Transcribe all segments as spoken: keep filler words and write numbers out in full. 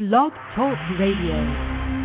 Blog Talk Radio.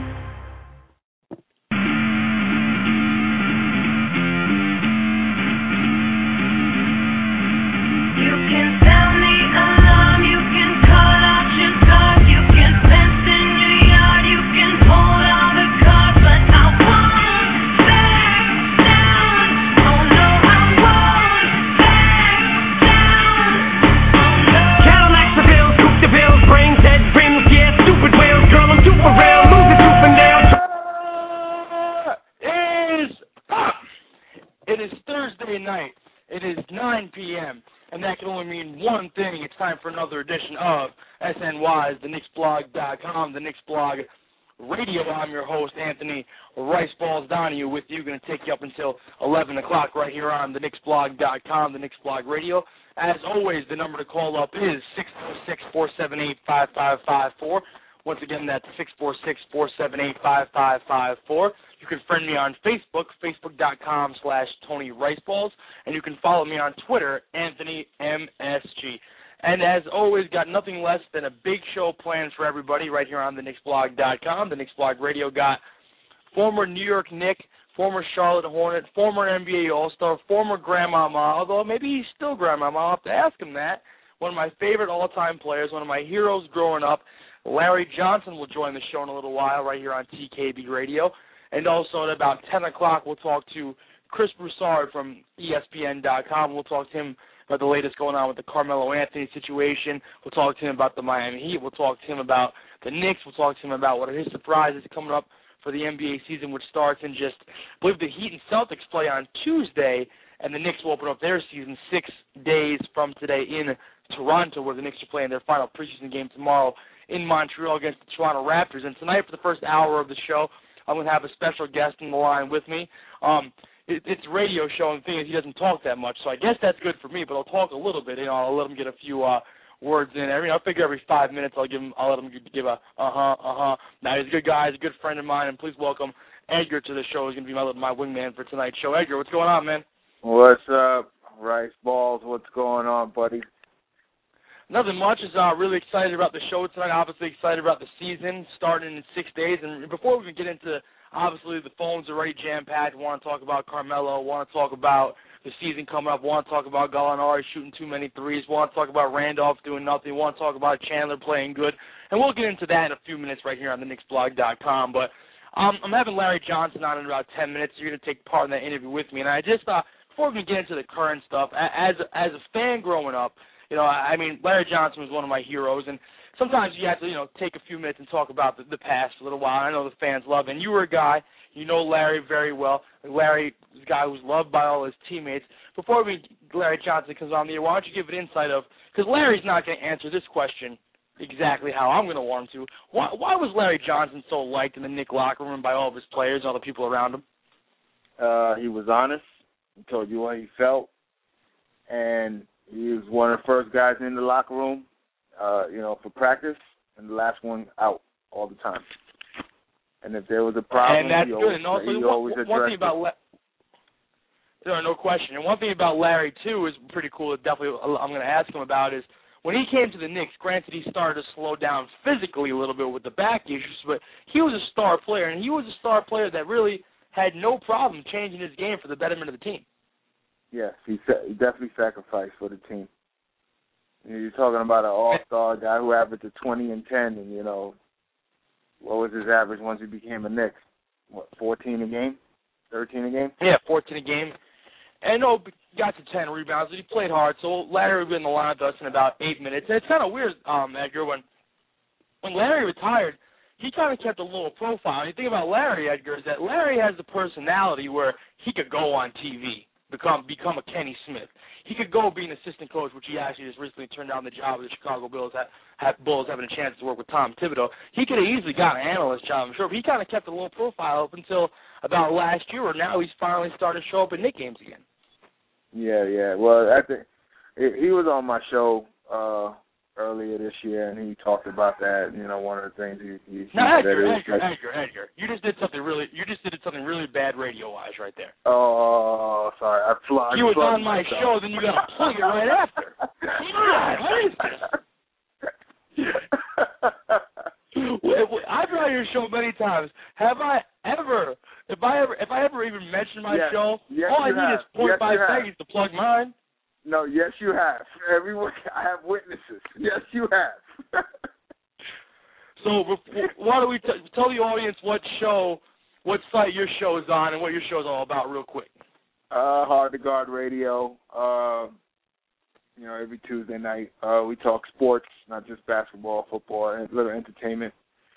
It is nine p.m., and that can only mean one thing. It's time for another edition of S N Y's, the Knicks Blog dot com, the Knicks Blog Radio. I'm your host, Anthony Riceballs Donahue, with you. Going to take you up until eleven o'clock right here on the Knicks Blog dot com, the Knicks Blog Radio. As always, the number to call up is six four six, four seven eight, five five five four. Once again, that's six four six, four seven eight, five five five four. You can friend me on Facebook, facebook.com slash Tony Riceballs, and you can follow me on Twitter, Anthony M S G. And as always, got nothing less than a big show planned for everybody right here on the Knicks Blog dot com. The Knicks Blog Radio got former New York Knick, former Charlotte Hornet, former N B A All-Star, former Grandmama, although maybe he's still Grandmama. I'll have to ask him that. One of my favorite all-time players, one of my heroes growing up, Larry Johnson, will join the show in a little while right here on T K B Radio. And also at about ten o'clock, we'll talk to Chris Broussard from E S P N dot com. We'll talk to him about the latest going on with the Carmelo Anthony situation. We'll talk to him about the Miami Heat. We'll talk to him about the Knicks. We'll talk to him about what are his surprises coming up for the N B A season, which starts in just, I believe the Heat and Celtics play on Tuesday, and the Knicks will open up their season six days from today in Toronto, where the Knicks are playing their final preseason game tomorrow in Montreal against the Toronto Raptors. And tonight, for the first hour of the show, I'm going to have a special guest on the line with me. Um, it, it's a radio show, and the thing is he doesn't talk that much, so I guess that's good for me, but I'll talk a little bit. You know, I'll let him get a few uh, words in. Every, I figure every five minutes I'll give him, I'll let him give a uh-huh, uh-huh. Now, he's a good guy. He's a good friend of mine, and please welcome Edgar to the show. He's going to be my, my wingman for tonight's show. Edgar, what's going on, man? What's up, Rice Balls? What's going on, buddy? Nothing much. Is uh, really excited about the show tonight. Obviously excited about the season starting in six days. And before we can get into, obviously the phones are already jam-packed. Want to talk about Carmelo. Want to talk about the season coming up. Want to talk about Gallinari shooting too many threes. Want to talk about Randolph doing nothing. Want to talk about Chandler playing good. And we'll get into that in a few minutes right here on the Knicks Blog dot com. But um, I'm having Larry Johnson on in about ten minutes. You're going to take part in that interview with me. And I just thought, before we can get into the current stuff, as as a fan growing up, you know, I mean, Larry Johnson was one of my heroes, and sometimes you have to, you know, take a few minutes and talk about the, the past for a little while. I know the fans love it. And you were a guy, you know Larry very well. Larry is a guy who's loved by all his teammates. Before we, Larry Johnson comes on the air, why don't you give an insight of, because Larry's not going to answer this question exactly how I'm going to want him to. Why, why was Larry Johnson so liked in the Knick locker room by all of his players and all the people around him? Uh, he was honest. He told you what he felt, and he was one of the first guys in the locker room, uh, you know, for practice, and the last one out all the time. And if there was a problem, and that's he good. always, and also, he one, always one addressed thing about La- there, no question. And one thing about Larry too is pretty cool. That definitely, I'm going to ask him about is when he came to the Knicks. Granted, he started to slow down physically a little bit with the back issues, but he was a star player, and he was a star player that really had no problem changing his game for the betterment of the team. Yes, he, sa- he definitely sacrificed for the team. You're talking about an all-star guy who averaged a twenty and ten, and, you know, what was his average once he became a Knick? What, fourteen a game? thirteen a game? Yeah, fourteen a game. And, no, got to ten rebounds. He played hard, so Larry would be in the line with us in about eight minutes. And it's kind of weird, um, Edgar, when, when Larry retired, he kind of kept a low profile. And you think about Larry, Edgar, is that Larry has the personality where he could go on T V. Become become a Kenny Smith. He could go be an assistant coach, which he actually just recently turned down the job of the Chicago Bulls, ha- ha- Bulls having a chance to work with Tom Thibodeau. He could have easily got an analyst job, I'm sure, but he kind of kept a low profile up until about last year, where now he's finally started to show up in Knick games again. Yeah, yeah. Well, I think he was on my show uh, earlier this year, and he talked about that. You know, one of the things he, he now, said. Edgar, Edgar, Edgar, Edgar, Edgar, you just did something really, you just did something really bad radio-wise right there. Oh, sorry, I plugged. You was on my myself. show, then you got to plug it right after. God, what is this? on your show many times. Have I ever, if I ever, if I ever even mentioned my yes. show, yes, all I need have. is point yes, five seconds to plug mine? No, yes, you have. Everyone, I have witnesses. Yes, you have. So why don't we t- tell the audience what show, what site your show is on, and what your show is all about, real quick. Uh, Hard to Guard Radio. Uh, you know, every Tuesday night, uh, we talk sports, not just basketball, football, and a little entertainment.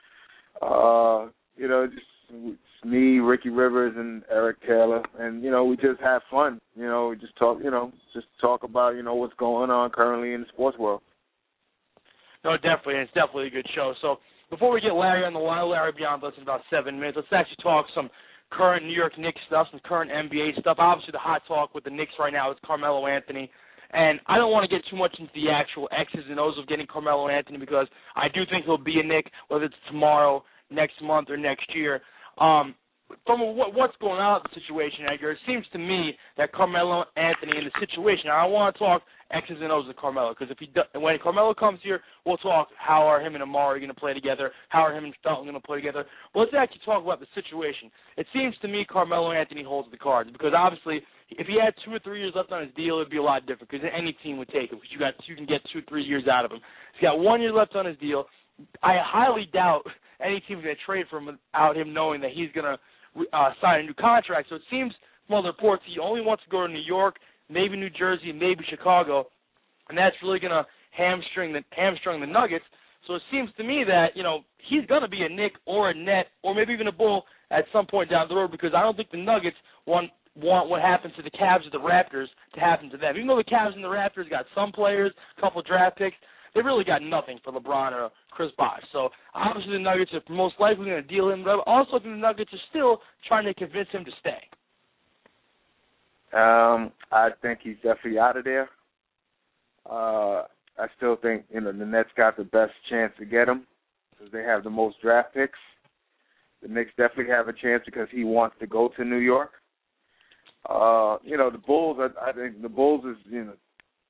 Uh, you know, just it's me, Ricky Rivers, and Eric Taylor, and you know, we just have fun. You know, we just talk. You know, just talk about you know what's going on currently in the sports world. No, definitely, and it's definitely a good show. So before we get Larry on the line, Larry will be on with us in about seven minutes. Let's actually talk some current New York Knicks stuff, some current N B A stuff. Obviously, the hot talk with the Knicks right now is Carmelo Anthony. And I don't want to get too much into the actual X's and O's of getting Carmelo Anthony because I do think he'll be a Knick, whether it's tomorrow, next month, or next year. Um, from what, what's going on with the situation, Edgar, it seems to me that Carmelo Anthony in the situation, I want to talk X's and O's with Carmelo because if he do, when Carmelo comes here, we'll talk how are him and Amari going to play together, how are him and Felton going to play together. But let's actually talk about the situation. It seems to me Carmelo Anthony holds the cards because obviously if he had two or three years left on his deal, it would be a lot different because any team would take him because you got you can get two, three years out of him. He's got one year left on his deal. I highly doubt any team's going to trade for him without him knowing that he's going to uh, sign a new contract. So it seems from all the reports he only wants to go to New York, maybe New Jersey, maybe Chicago, and that's really going to hamstring the hamstring the Nuggets. So it seems to me that you know he's going to be a Knick or a Net or maybe even a Bull at some point down the road because I don't think the Nuggets want want what happened to the Cavs or the Raptors to happen to them. Even though the Cavs and the Raptors got some players, a couple draft picks, they really got nothing for LeBron or Chris Bosh. So obviously the Nuggets are most likely going to deal him. But also I think the Nuggets are still trying to convince him to stay. Um, I think he's definitely out of there. Uh, I still think you know the Nets got the best chance to get him because they have the most draft picks. The Knicks definitely have a chance because he wants to go to New York. Uh, you know the Bulls. I, I think the Bulls is you know.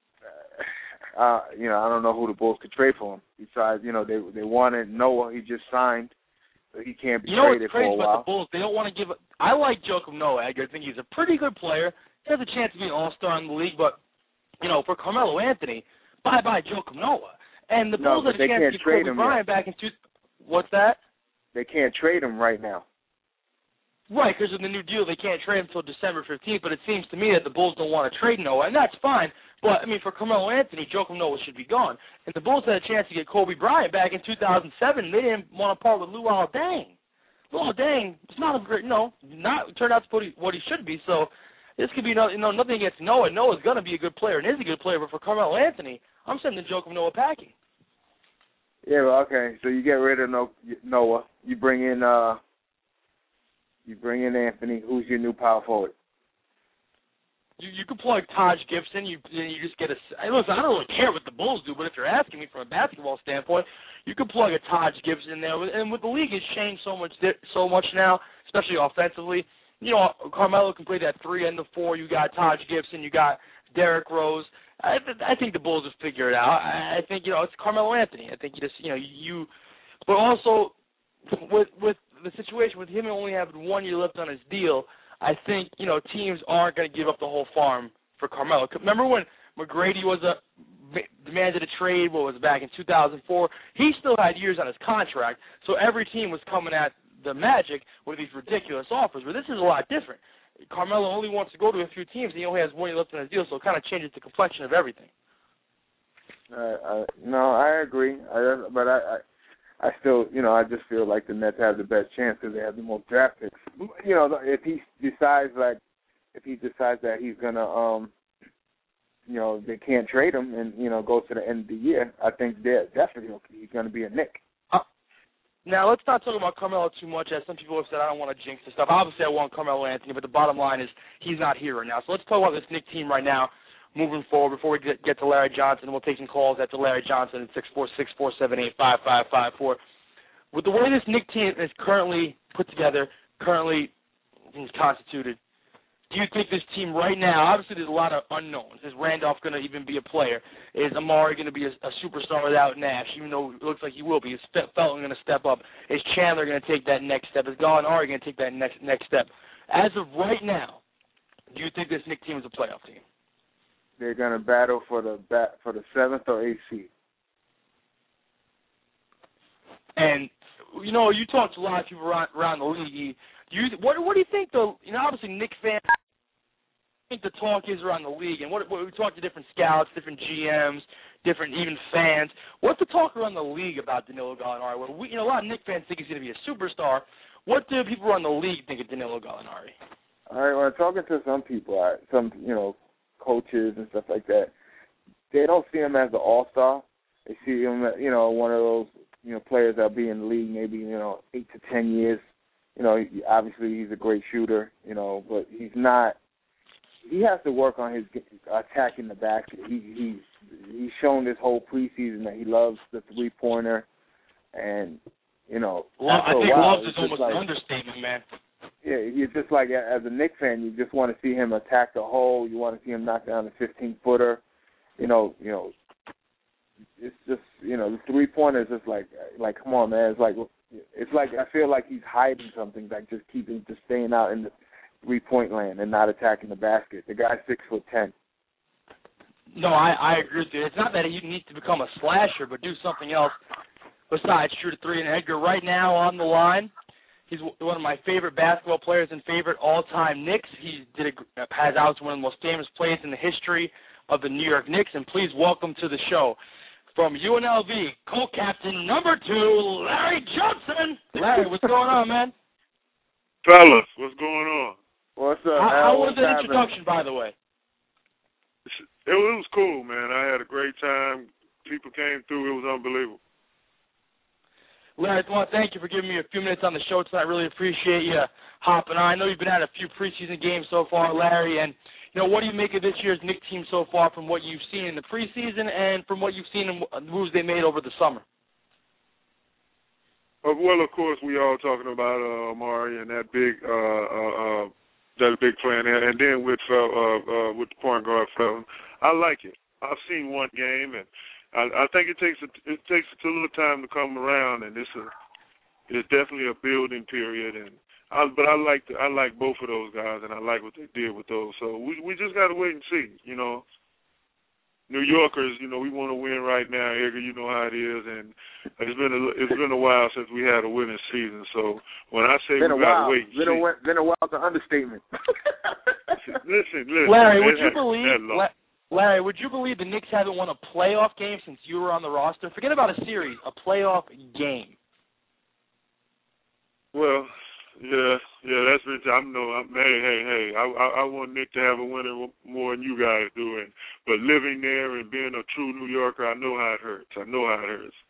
Uh, you know, I don't know who the Bulls could trade for him. Besides, you know, they they wanted Noah. He just signed, so he can't be you know traded for a while. You know what's crazy about the Bulls? They don't want to give. I like Joakim Noah. I think he's a pretty good player. He has a chance to be an all-star in the league, but you know, for Carmelo Anthony, bye bye Joakim Noah. And the Bulls no, had a chance to get Kobe Bryant back in two. What's that? They can't trade him right now. Right, because of the new deal, they can't trade him until December fifteenth, but it seems to me that the Bulls don't want to trade Noah, and that's fine. But, I mean, for Carmelo Anthony, Joakim Noah should be gone. And the Bulls had a chance to get Kobe Bryant back in two thousand seven. They didn't want to part with Luol Deng. Luol Deng is not a great, no, not turned out to be what he should be. So this could be, no, you know, nothing against Noah. Noah's going to be a good player and is a good player, but for Carmelo Anthony, I'm sending Joakim Noah packing. Yeah, well, okay. So you get rid of Noah. You bring in, uh, you bring in Anthony. Who's your new power forward? You you could plug Taj Gibson. You you just get a. Listen, I don't really care what the Bulls do, but if you're asking me from a basketball standpoint, you could plug a Taj Gibson in there. And with the league has changed so much so much now, especially offensively. You know, Carmelo can play that three and the four. You got Taj Gibson. You got Derrick Rose. I I think the Bulls will figure it out. I, I think you know it's Carmelo Anthony. I think you just you know you, but also with with the situation with him only having one year left on his deal. I think, you know, teams aren't going to give up the whole farm for Carmelo. Remember when McGrady was a demanded a trade, what was it, back in two thousand four? He still had years on his contract, so every team was coming at the Magic with these ridiculous offers. But this is a lot different. Carmelo only wants to go to a few teams, and he only has one year left on his deal, so it kind of changes the complexion of everything. Uh, uh, no, I agree, I, but I, I I still, you know, I just feel like the Nets have the best chance because they have the most draft picks. You know, if he decides like, if he decides that he's gonna, um, you know, they can't trade him and you know go to the end of the year, I think they're definitely he's gonna be a Knick. Uh, now let's not talk about Carmelo too much, as some people have said I don't want to jinx this stuff. Obviously, I want Carmelo Anthony, but the bottom line is he's not here right now. So let's talk about this Knick team right now. Moving forward, before we get, get to Larry Johnson, we'll take some calls after Larry Johnson at six four six, four seven eight, five five five four. With the way this Knick team is currently put together, currently constituted, do you think this team right now, obviously there's a lot of unknowns. Is Randolph going to even be a player? Is Amari going to be a, a superstar without Nash, even though it looks like he will be? Is Felton going to step up? Is Chandler going to take that next step? Is Gallinari going to take that next next step? As of right now, do you think this Knicks team is a playoff team? They're going to battle for the bat, for the seventh or eighth seed. And, you know, you talked to a lot of people around, around the league. Do you, what, what do you think, the, you know, obviously Knicks fans, I think the talk is around the league, and what, what we talk to different scouts, different G Ms, different even fans. What's the talk around the league about Danilo Gallinari? Well, we, you know, a lot of Knicks fans think he's going to be a superstar. What do people around the league think of Danilo Gallinari? All right, when I'm talking to some people, all right, some, you know, coaches and stuff like that, they don't see him as an all-star. They see him, you know, one of those, you know, players that'll be in the league maybe, you know, eight to ten years. You know, obviously he's a great shooter, you know, but he's not. He has to work on his attacking the basket. He he's he's shown this whole preseason that he loves the three pointer, and you know, well, I think while, loves is almost like, an understatement, man. Yeah, you're just like as a Knicks fan, you just want to see him attack the hole. You want to see him knock down the fifteen footer. You know, you know, it's just you know the three pointer is just like like come on, man. It's like it's like I feel like he's hiding something, like just keeping just staying out in the three point land and not attacking the basket. The guy's six foot ten. No, I, I agree with you. It's not that he needs to become a slasher, but do something else besides shoot a three. And Edgar, right now on the line, he's one of my favorite basketball players and favorite all-time Knicks. He did a, has out to one of the most famous plays in the history of the New York Knicks. And please welcome to the show from U N L V, co-captain number two, Larry Johnson. Larry, what's going on, man? Fellas, what's going on? What's up? How, how was the introduction, by the way? It was cool, man. I had a great time. People came through. It was unbelievable. Larry, I want to thank you for giving me a few minutes on the show tonight. I really appreciate you hopping on. I know you've been at a few preseason games so far, Larry, and you know, what do you make of this year's Knicks team so far from what you've seen in the preseason and from what you've seen in the moves they made over the summer? Uh, well, of course, we all talking about uh, Amari and that big, uh, uh, uh, that big plan, and then with uh, uh, with the point guard Felton. I like it. I've seen one game, and I, I think it takes a, it takes a little time to come around, and it's a it's definitely a building period. And I, but I like the, I like both of those guys, and I like what they did with those. So we we just got to wait and see, you know. New Yorkers, you know, we want to win right now, Edgar. You know how it is, and it's been a, it's been a while since we had a winning season. So when I say been we got got to wait, been see, a been a while. It's an understatement. listen, listen, Larry, man, would you believe? La- Larry, would you believe the Knicks haven't won a playoff game since you were on the roster? Forget about a series, a playoff game. Well, yeah, yeah, that's rich. I know. I'm, hey, hey, hey. I, I, I want Nick to have a winner more than you guys do. And, but living there and being a true New Yorker, I know how it hurts. I know how it hurts.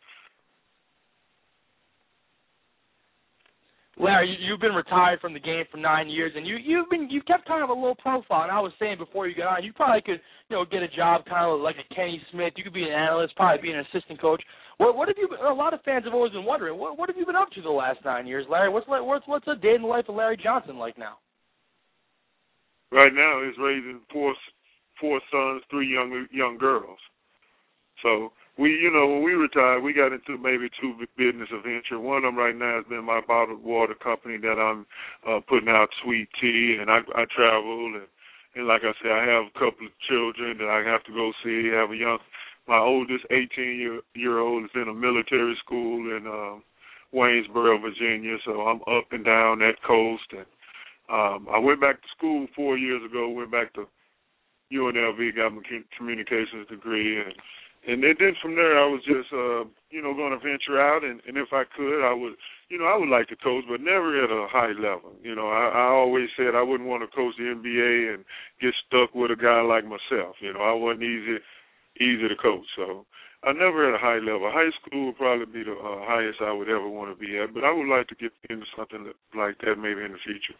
Larry, you, you've been retired from the game for nine years, and you you've been you kept kind of a low profile. And I was saying before you got on, you probably could you know get a job kind of like a Kenny Smith. You could be an analyst, probably be an assistant coach. What what have you? A lot of fans have always been wondering what what have you been up to the last nine years, Larry? What's what's what's a day in the life of Larry Johnson like now? Right now, he's raising four four sons, three young young girls. So we, you know, when we retired, we got into maybe two business ventures. One of them right now has been my bottled water company that I'm uh, putting out sweet tea, and I, I travel, and, and like I said, I have a couple of children that I have to go see. I have a young, my oldest eighteen-year-old is in a military school in um, Waynesboro, Virginia, so I'm up and down that coast. And um, I went back to school four years ago, went back to U N L V, got my communications degree, and And then from there, I was just, uh, you know, going to venture out, and, and if I could, I would, you know, I would like to coach, but never at a high level. You know, I, I always said I wouldn't want to coach the N B A and get stuck with a guy like myself. You know, I wasn't easy, easy to coach, so I never at a high level. High school would probably be the uh, highest I would ever want to be at, but I would like to get into something like that maybe in the future.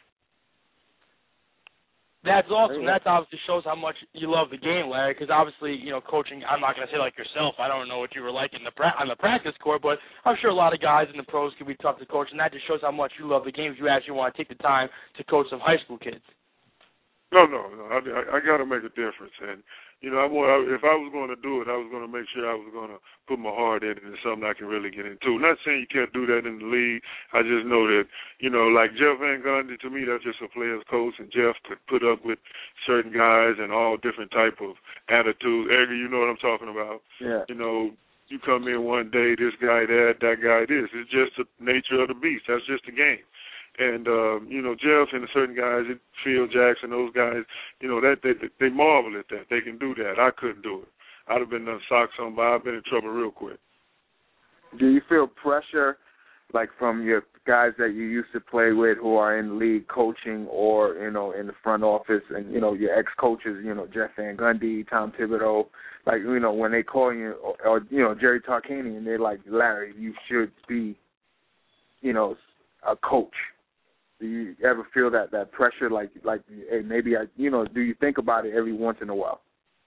That's awesome. That obviously shows how much you love the game, Larry, because obviously, you know, coaching, I'm not going to say like yourself. I don't know what you were like in the pra- on the practice court, but I'm sure a lot of guys in the pros can be tough to coach, and that just shows how much you love the game if you actually want to take the time to coach some high school kids. No, no, no. I, I, I got to make a difference, and you know, I want. If I was going to do it, I was going to make sure I was going to put my heart in it and something I can really get into. Not saying you can't do that in the league. I just know that, you know, like Jeff Van Gundy, to me, that's just a player's coach, and Jeff could put up with certain guys and all different type of attitudes. Edgar, you know what I'm talking about? Yeah. You know, you come in one day, this guy that, that guy this. It's just the nature of the beast. That's just the game. And, uh, you know, Jeff and certain guys, Phil Jackson, those guys, you know, that they, they marvel at that. They can do that. I couldn't do it. I'd have been done socked somebody. I've been in trouble real quick. Do you feel pressure, like from your guys that you used to play with who are in the league coaching or, you know, in the front office and, you know, your ex-coaches, you know, Jeff Van Gundy, Tom Thibodeau, like, you know, when they call you, or, or you know, Jerry Tarkanian, they're like, Larry, you should be, you know, a coach. Do you ever feel that, that pressure, like, like hey, maybe, I, you know, do you think about it every once in a while?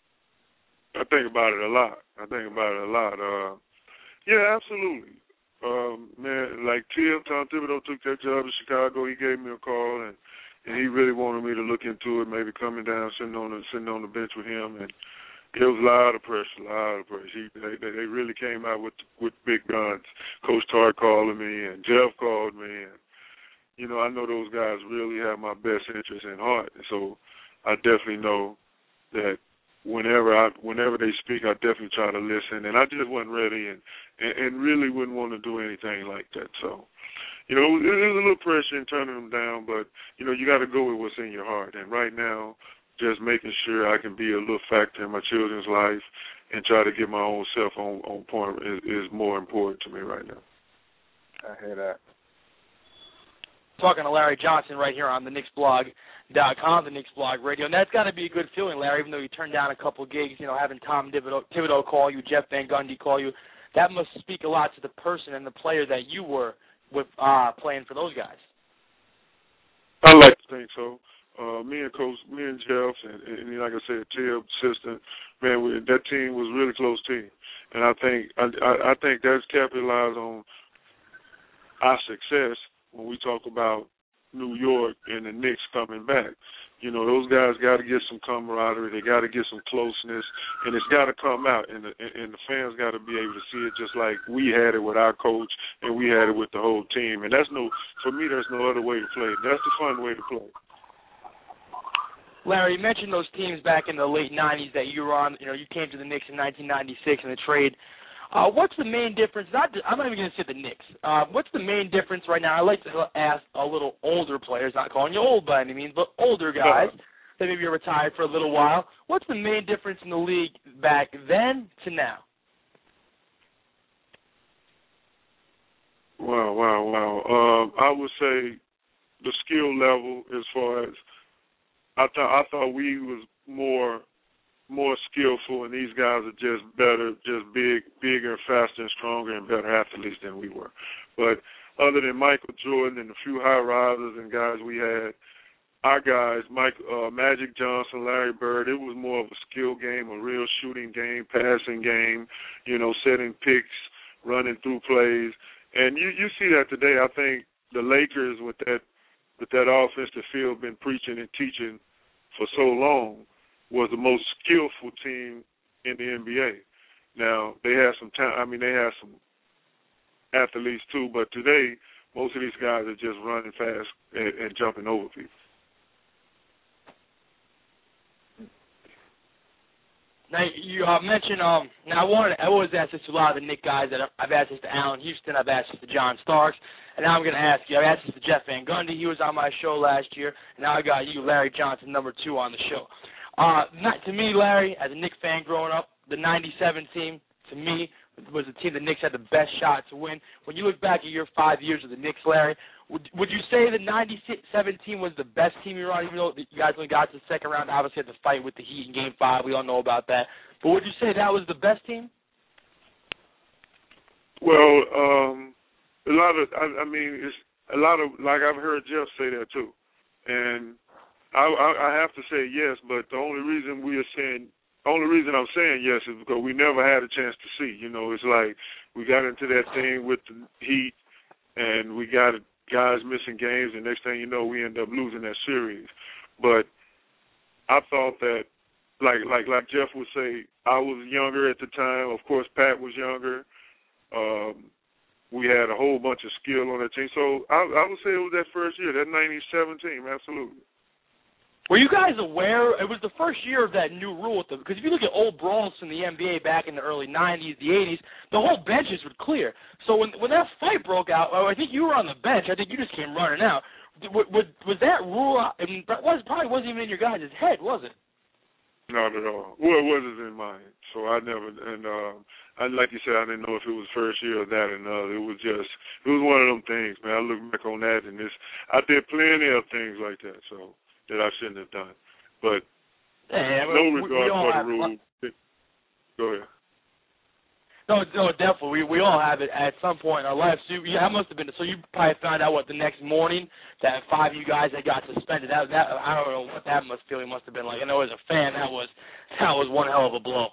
I think about it a lot. I think about it a lot. Uh, yeah, absolutely. Um, man, like Tim, Tom Thibodeau took that job in Chicago. He gave me a call, and, and he really wanted me to look into it, maybe coming down, sitting on the, sitting on the bench with him. And it was a lot of pressure, a lot of pressure. He, they, they really came out with with big guns. Coach Tart calling me, and Jeff called me, and you know, I know those guys really have my best interest in heart, and so I definitely know that whenever I, whenever they speak, I definitely try to listen. And I just wasn't ready, and, and, and really wouldn't want to do anything like that. So, you know, there's a little pressure in turning them down, but you know, you got to go with what's in your heart. And right now, just making sure I can be a little factor in my children's life and try to get my own self on, on point is, is more important to me right now. I hear that. Talking to Larry Johnson right here on the Knicks Blog dot com, the Knicks Blog Radio, and that's got to be a good feeling, Larry, even though you turned down a couple of gigs, you know, having Tom Thibodeau, Thibodeau call you, Jeff Van Gundy call you. That must speak a lot to the person and the player that you were with uh, playing for those guys. I like to think so. Uh, me and Coach, me and Jeff, and, and like I said, Tim, assistant, man, we, that team was a really close team, and I think I, I, I think that's capitalized on our success when we talk about New York and the Knicks coming back. You know, those guys got to get some camaraderie. They got to get some closeness, and it's got to come out, and the, and the fans got to be able to see it just like we had it with our coach and we had it with the whole team. And that's no, for me, there's no other way to play. That's the fun way to play. Larry, you mentioned those teams back in the late nineties that you were on. You know, you came to the Knicks in nineteen ninety-six in the trade. Uh, what's the main difference? Not, I'm not even going to say the Knicks. Uh, what's the main difference right now? I like to ask a little older players, not calling you old by any means, but older guys that maybe are retired for a little while. What's the main difference in the league back then to now? Wow, wow, wow. Um, I would say the skill level, as far as I thought, I thought we was more. more skillful, and these guys are just better, just big, bigger, faster, and stronger, and better athletes than we were. But other than Michael Jordan and a few high risers and guys we had, our guys, Mike, uh, Magic Johnson, Larry Bird, it was more of a skill game, a real shooting game, passing game, you know, setting picks, running through plays. And you, you see that today. I think the Lakers, with that, with that offensive field, been preaching and teaching for so long, was the most skillful team in the N B A. Now, they have some time. I mean, they have some athletes too, but today, most of these guys are just running fast and, and jumping over people. Now, you uh, mentioned, um, now I wanted, I always ask this to a lot of the Knicks guys. That I've asked this to Allen Houston, I've asked this to John Starks, and now I'm going to ask you, I've asked this to Jeff Van Gundy. He was on my show last year, and now I got you, Larry Johnson, number two on the show. Uh, not to me, Larry, as a Knicks fan growing up, the ninety-seven team, to me, was the team the Knicks had the best shot to win. When you look back at your five years with the Knicks, Larry, would, would you say the ninety-seven team was the best team you were on, even though you guys only got to the second round? Obviously, had to fight with the Heat in Game five. We all know about that. But would you say that was the best team? Well, um, a lot of, I, I mean, it's a lot of, like I've heard Jeff say that too. And I, I, I have to say yes, but the only reason we are saying, only reason I'm saying yes is because we never had a chance to see. You know, it's like we got into that thing with the Heat, and we got guys missing games, and next thing you know, we end up losing that series. But I thought that, like like like Jeff would say, I was younger at the time. Of course, Pat was younger. Um, we had a whole bunch of skill on that team. So I, I would say it was that first year, that ninety-seven team, absolutely. Were you guys aware it was the first year of that new rule with them? Because if you look at old brawls in the N B A back in the early nineties, the eighties, the whole benches would clear. So when when that fight broke out, oh, I think you were on the bench. I think you just came running out. Was, was that rule? I mean, that was probably wasn't even in your guys' head, was it? Not at all. Well, it wasn't in mine. So I never, and um, I, like you said, I didn't know if it was first year or that or another. It was just, it was one of them things, man. I look back on that, and this, I did plenty of things like that, so that I shouldn't have done. But yeah, no we, regard we for the have, rule. Go ahead. No, no, definitely. We we all have it at some point in our lives. So you, that must have been. So you probably found out what the next morning that five of you guys that got suspended. That that I don't know what that must feeling must have been like. I know as a fan, that was that was one hell of a blow.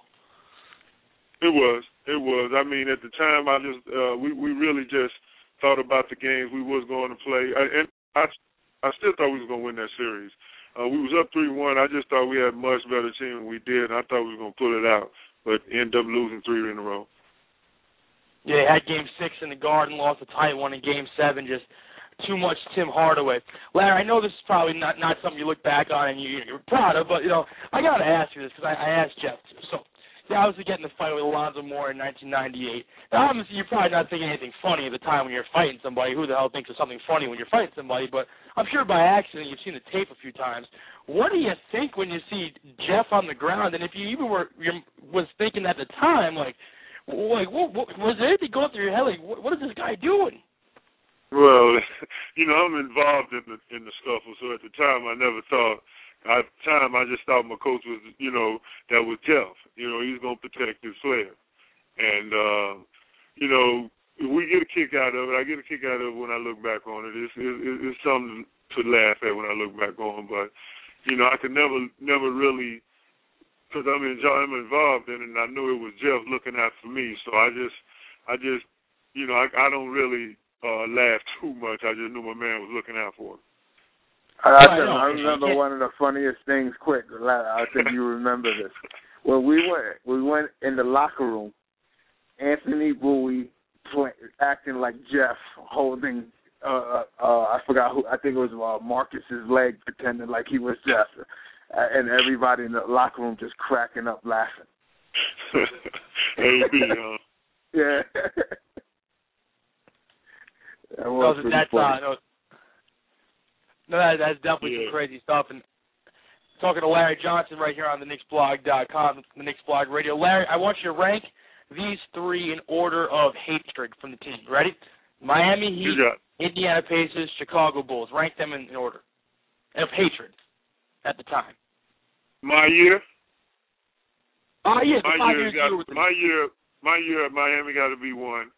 It was. It was. I mean, at the time, I just uh, we we really just thought about the games we was going to play, I, and I I still thought we was going to win that series. Uh, we was up three one. I just thought we had a much better team than we did, and I thought we was going to pull it out, but ended up losing three in a row. Yeah, had game six in the Garden, lost a tight one in game seven, just too much Tim Hardaway. Larry, I know this is probably not, not something you look back on and you, you're proud of, but, you know, I got to ask you this because I, I asked Jeff. So, yeah, I was getting the fight with Alonzo Moore in nineteen ninety-eight. Now, obviously, you're probably not thinking anything funny at the time when you're fighting somebody. Who the hell thinks of something funny when you're fighting somebody? But I'm sure by accident you've seen the tape a few times. What do you think when you see Jeff on the ground? And if you even were you was thinking at the time, like, Like, what, what, was there anything going through your head? Like, what, what is this guy doing? Well, you know, I'm involved in the in the scuffle, so at the time I never thought. At the time, I just thought my coach was, you know, that was Jeff. You know, he's gonna protect his player, and uh, you know, we get a kick out of it. I get a kick out of it when I look back on it. It's it's, it's something to laugh at when I look back on, but you know, I could never never really. Because I'm, I'm involved in it, and I knew it was Jeff looking out for me. So I just, I just, you know, I, I don't really uh, laugh too much. I just knew my man was looking out for me. I, I, I, I remember one of the funniest things. Quick, I think you remember this. When we went, we went in the locker room. Anthony Bowie play, acting like Jeff, holding. Uh, uh, I forgot who. I think it was uh, Marcus's leg, pretending like he was Jeff. Uh, and everybody in the locker room just cracking up laughing. A B, huh? Yeah. that was no, pretty that's, funny. Uh, no, no that, that's definitely yeah. some crazy stuff. And talking to Larry Johnson right here on the Knicks Blog dot com, the Knicks Blog Radio. Larry, I want you to rank these three in order of hatred from the team. Ready? Miami Heat, Indiana Pacers, Chicago Bulls. Rank them in, in order of hatred at the time. My year? Oh, yeah, the my five year years got, you were with my year, my year at Miami got to be one.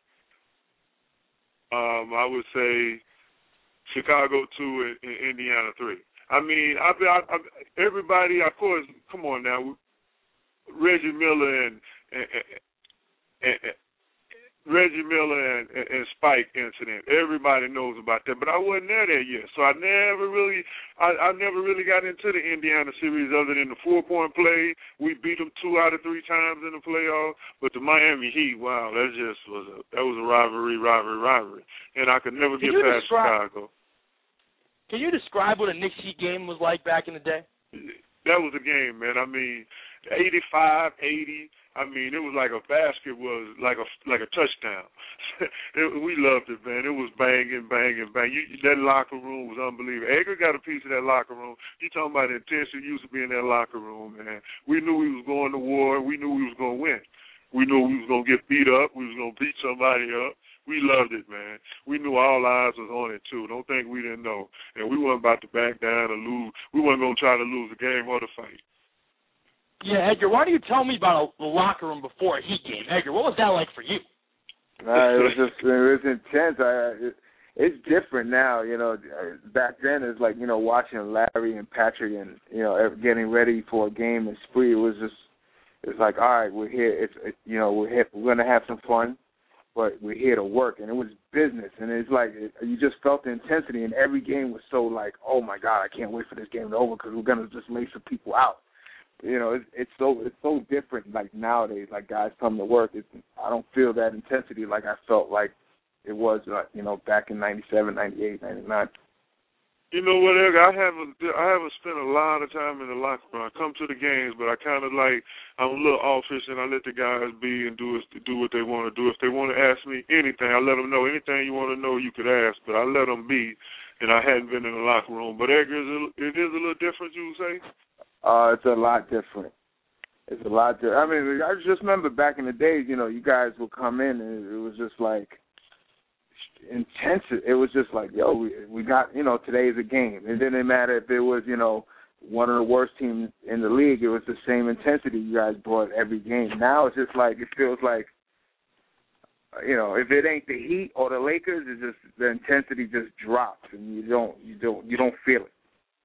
Um, I would say Chicago two and, and Indiana three. I mean, I, I, I, everybody, of course, come on now, Reggie Miller and, and, and, and Reggie Miller and, and, and Spike incident. Everybody knows about that, but I wasn't there that year, so I never really, I, I never really got into the Indiana series other than the four-point play. We beat them two out of three times in the playoff, but the Miami Heat, wow, that just was a that was a rivalry, rivalry, rivalry, and I could never can get past describe, Chicago. Can you describe what a Knicks Heat game was like back in the day? That was a game, man. I mean, eighty-five, eighty. I mean, it was like a basket was like a like a touchdown. it, we loved it, man. It was banging, banging, bang. You, that locker room was unbelievable. Edgar got a piece of that locker room. You talking about the intensity used to be in that locker room, man. We knew we was going to war. We knew we was going to win. We knew we was going to get beat up. We was going to beat somebody up. We loved it, man. We knew all eyes was on it, too. Don't think we didn't know. And we weren't about to back down or lose. We weren't going to try to lose the game or the fight. Yeah, Edgar, why don't you tell me about the locker room before a Heat game? Edgar, what was that like for you? Uh, it was just, it was intense. I, it, it's different now, you know. Back then, it's like, you know, watching Larry and Patrick and, you know, getting ready for a game and spree. It was just, it's like, all right, we're here. It's, it, you know, we're here. We're going to have some fun. but we're here to work. And it was business. And it's like it, you just felt the intensity, and every game was so like, oh, my God, I can't wait for this game to over because we're going to just lay some people out. You know, it's, it's so it's so different. Like nowadays, like guys come to work, it's, I don't feel that intensity like I felt like it was, uh, you know, back in ninety-seven, ninety-eight, ninety-nine. You know what, Edgar? I haven't I haven't spent a lot of time in the locker room. I come to the games, but I kind of like I'm a little offish, and I let the guys be and do do what they want to do. If they want to ask me anything, I let them know. Anything you want to know, you could ask, but I let them be. And I hadn't been in the locker room. But Edgar, it is a little different, you would say? Uh, it's a lot different. It's a lot different. I mean, I just remember back in the days, you know, you guys would come in, and it was just like intense. It was just like, yo, we, we got, you know, today's a game. It didn't matter if it was, you know, one of the worst teams in the league. It was the same intensity you guys brought every game. Now it's just like, it feels like, you know, if it ain't the Heat or the Lakers, it's just the intensity just drops, and you don't, you don't, you don't feel it.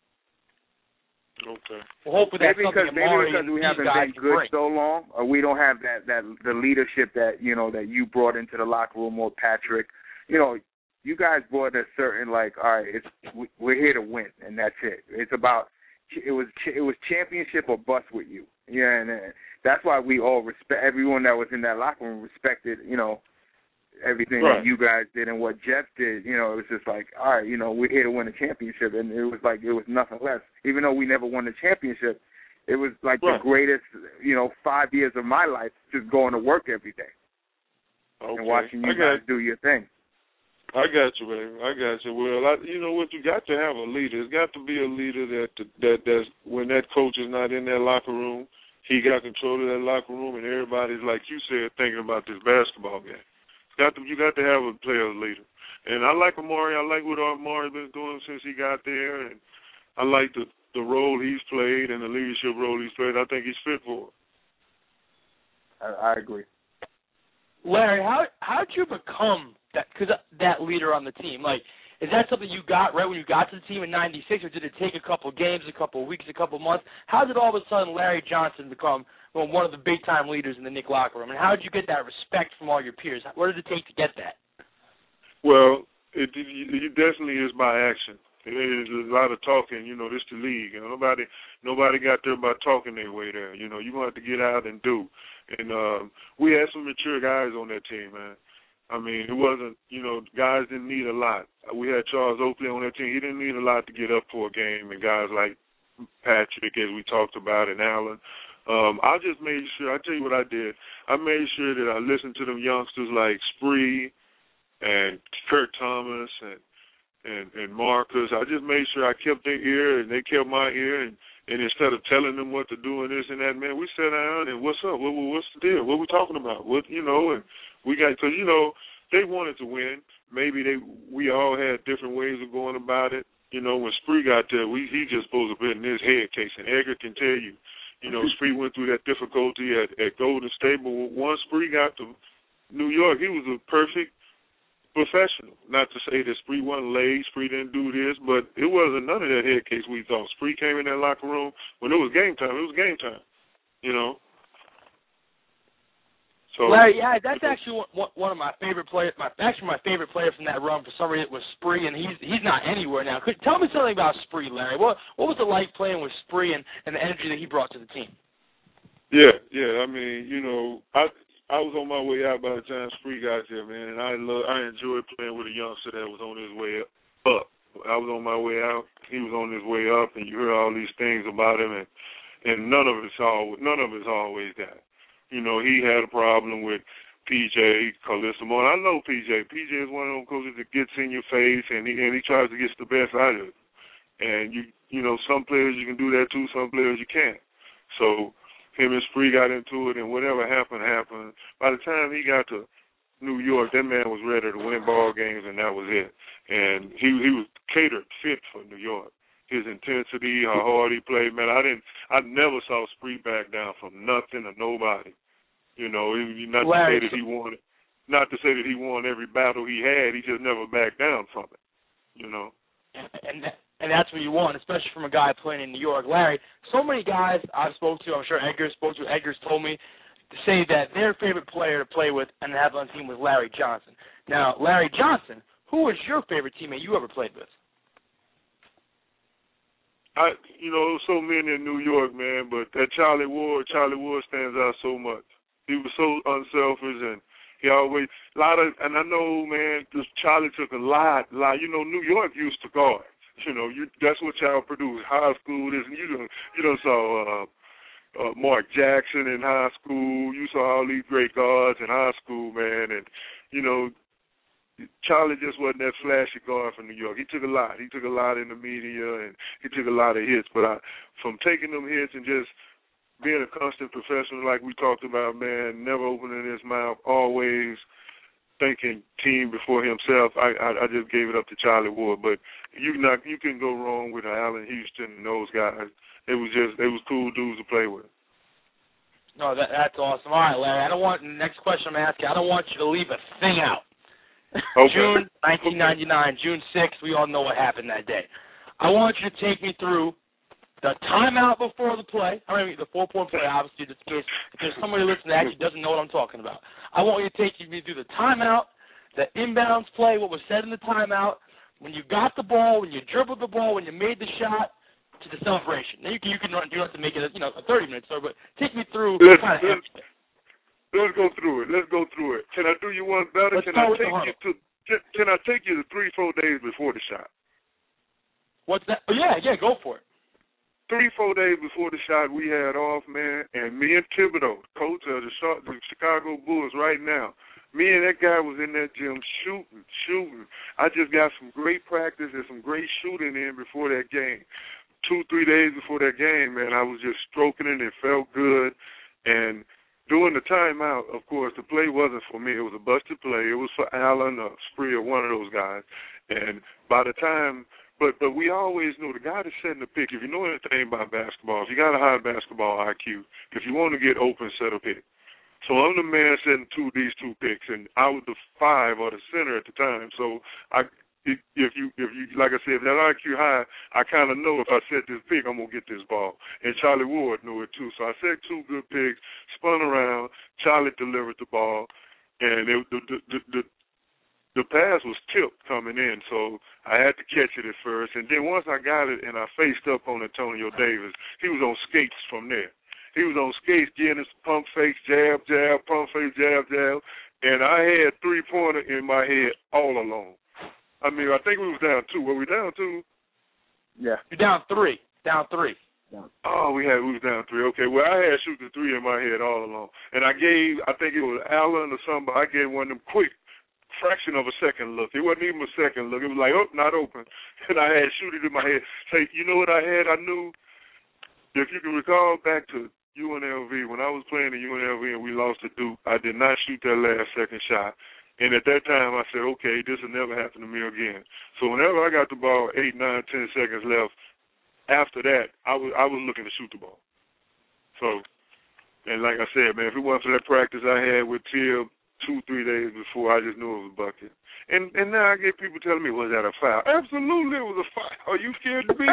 Okay. Well, hopefully that's maybe because maybe because we haven't been good bring. so long, or we don't have that that the leadership that you know that you brought into the locker room, or Patrick. You know, you guys brought a certain like, all right, it's we're here to win, and that's it. It's about it was it was championship or bust with you. Yeah, and uh, that's why we all respect everyone that was in that locker room respected. You know, everything right. that you guys did and what Jeff did. You know, it was just like, all right, you know, we're here to win a championship, and it was like it was nothing less. Even though we never won the championship, it was like right. the greatest, you know, five years of my life just going to work every day okay. and watching you I guys got, do your thing. I got you, baby. I got you. Well, I, you know what? You got to have a leader. It's got to be a leader that that that's when that coach is not in that locker room, he got control of that locker room, and everybody's like you said, thinking about this basketball game. Got to, you got to have a player leader. And I like Amari. I like what Amari's been doing since he got there, and I like the, the role he's played and the leadership role he's played. I think he's fit for it. I, I agree. Larry, how how did you become that cause that leader on the team? Like, is that something you got right when you got to the team in ninety-six, or did it take a couple games, a couple weeks, a couple months? How did all of a sudden Larry Johnson become well, one of the big-time leaders in the Knick locker room? And how did you get that respect from all your peers? What did it take to get that? Well, it, it, it definitely is by action. It is a lot of talking. You know, this the league. You know, nobody nobody got there by talking their way there. You know, you're going to have to get out and do. And um, we had some mature guys on that team, man. I mean, it wasn't, you know, guys didn't need a lot. We had Charles Oakley on that team. He didn't need a lot to get up for a game, and guys like Patrick, as we talked about, and Allen. Um, I just made sure, I tell you what I did. I made sure that I listened to them youngsters like Spree and Kurt Thomas and, and, and Marcus. I just made sure I kept their ear and they kept my ear. And, and instead of telling them what to do and this and that, man, we sat down and what's up? What, what's the deal? What we talking about? What, you know, and we got, because, you know, they wanted to win. Maybe they, we all had different ways of going about it. You know, when Spree got there, we, he just supposed to be in his head case. And Edgar can tell you, you know, Spree went through that difficulty at, at Golden State, but once Spree got to New York, he was a perfect professional. Not to say that Spree wasn't laid, Spree didn't do this, but it wasn't none of that head case we thought. Spree came in that locker room when it was game time. It was game time, you know. So, Larry, yeah, that's actually one, one of my favorite players. My actually my favorite player from that run for some reason was Spree, and he's he's not anywhere now. Could, tell me something about Spree, Larry. What what was it like playing with Spree and, and the energy that he brought to the team? Yeah, yeah. I mean, you know, I I was on my way out by the time Spree got there, man, and I love I enjoyed playing with a youngster that was on his way up. I was on my way out, he was on his way up, and you heard all these things about him, and and none of it's all none of it's always that. You know, he had a problem with P J Carlissimo, and I know P J. P J is one of those coaches that gets in your face, and he and he tries to get the best out of it. And you you know, some players you can do that too, some players you can't. So him and Spree got into it, and whatever happened happened. By the time he got to New York, that man was ready to win ball games, and that was it. And he he was catered fit for New York. His intensity, how hard he played, man. I didn't, I never saw Spree back down from nothing or nobody. You know, not to say that he won, not to say that he won every battle he had. He just never backed down from it. You know. And that, and that's what you want, especially from a guy playing in New York. Larry, so many guys I've spoke to, I'm sure Edgar spoke to. Edgar's told me say that their favorite player to play with and have on the team was Larry Johnson. Now, Larry Johnson, who was your favorite teammate you ever played with? I, you know, so many in New York, man, but that Charlie Ward, Charlie Ward stands out so much. He was so unselfish, and he always, a lot of, and I know, man, because Charlie took a lot, lot, you know, New York used to guards. You know, you that's what y'all produced. High school, this, and you done, you done saw uh, uh, Mark Jackson in high school. You saw all these great guards in high school, man, and, you know, Charlie just wasn't that flashy guard from New York. He took a lot. He took a lot in the media, and he took a lot of hits. But I, from taking them hits and just being a constant professional like we talked about, man, never opening his mouth, always thinking team before himself, I, I, I just gave it up to Charlie Ward. But you not you can go wrong with Allen Houston and those guys. It was just they was cool dudes to play with. No, that, that's awesome. All right, Larry, I don't want, the next question I'm asking, I don't want you to leave a thing out. Okay. June nineteen ninety-nine, June sixth, we all know what happened that day. I want you to take me through the timeout before the play. I mean, the four-point play, obviously, just in case if there's somebody listening that actually doesn't know what I'm talking about. I want you to take me through the timeout, the inbounds play, what was said in the timeout, when you got the ball, when you dribbled the ball, when you made the shot, to the celebration. Now, you can, you can run, you don't have to make it a, you know, a thirty-minute story, but take me through Let's, kind of let's, let's go through it. Let's go through it. Can I do you one better? Let's Can I take you to can, can I take you to three, four days before the shot? What's that? Oh, yeah, yeah, go for it. Three, four days before the shot, we had off, man, and me and Thibodeau, coach of the, the Chicago Bulls right now, me and that guy was in that gym shooting, shooting. I just got some great practice and some great shooting in before that game. Two, three days before that game, man, I was just stroking it. It felt good. And during the timeout, of course, the play wasn't for me. It was a busted play. It was for Allen or Spree or one of those guys. And by the time, but but we always knew the guy that's setting the pick, if you know anything about basketball, if you got a high basketball I Q, if you want to get open, set a pick. So I'm the man setting two these two picks, and I was the five or the center at the time. So I If you, if you, like I said, if that I Q high, I kind of know if I set this pick, I'm going to get this ball. And Charlie Ward knew it, too. So I set two good picks, spun around, Charlie delivered the ball, and it, the, the, the, the, the pass was tipped coming in, so I had to catch it at first. And then once I got it and I faced up on Antonio Davis, he was on skates from there. He was on skates, getting his pump fakes, jab, jab, pump fake, jab, jab. And I had three-pointer in my head all along. I mean, I think we was down two. Were we down two? Yeah. You're down three. Down three. Oh, we had we was down three. Okay, well, I had shooting three in my head all along. And I gave, I think it was Allen or somebody, I gave one of them quick fraction of a second look. It wasn't even a second look. It was like, oh, not open. And I had shooting in my head. Say, you know what I had? I knew, if you can recall back to U N L V, when I was playing at U N L V and we lost to Duke, I did not shoot that last second shot. And at that time, I said, okay, this will never happen to me again. So whenever I got the ball, eight, nine, ten seconds left, after that, I was I was looking to shoot the ball. So, and like I said, man, if it wasn't for that practice I had with Tib two, three days before, I just knew it was a bucket. And and now I get people telling me, was that a foul? Absolutely, it was a foul. Are you scared to be?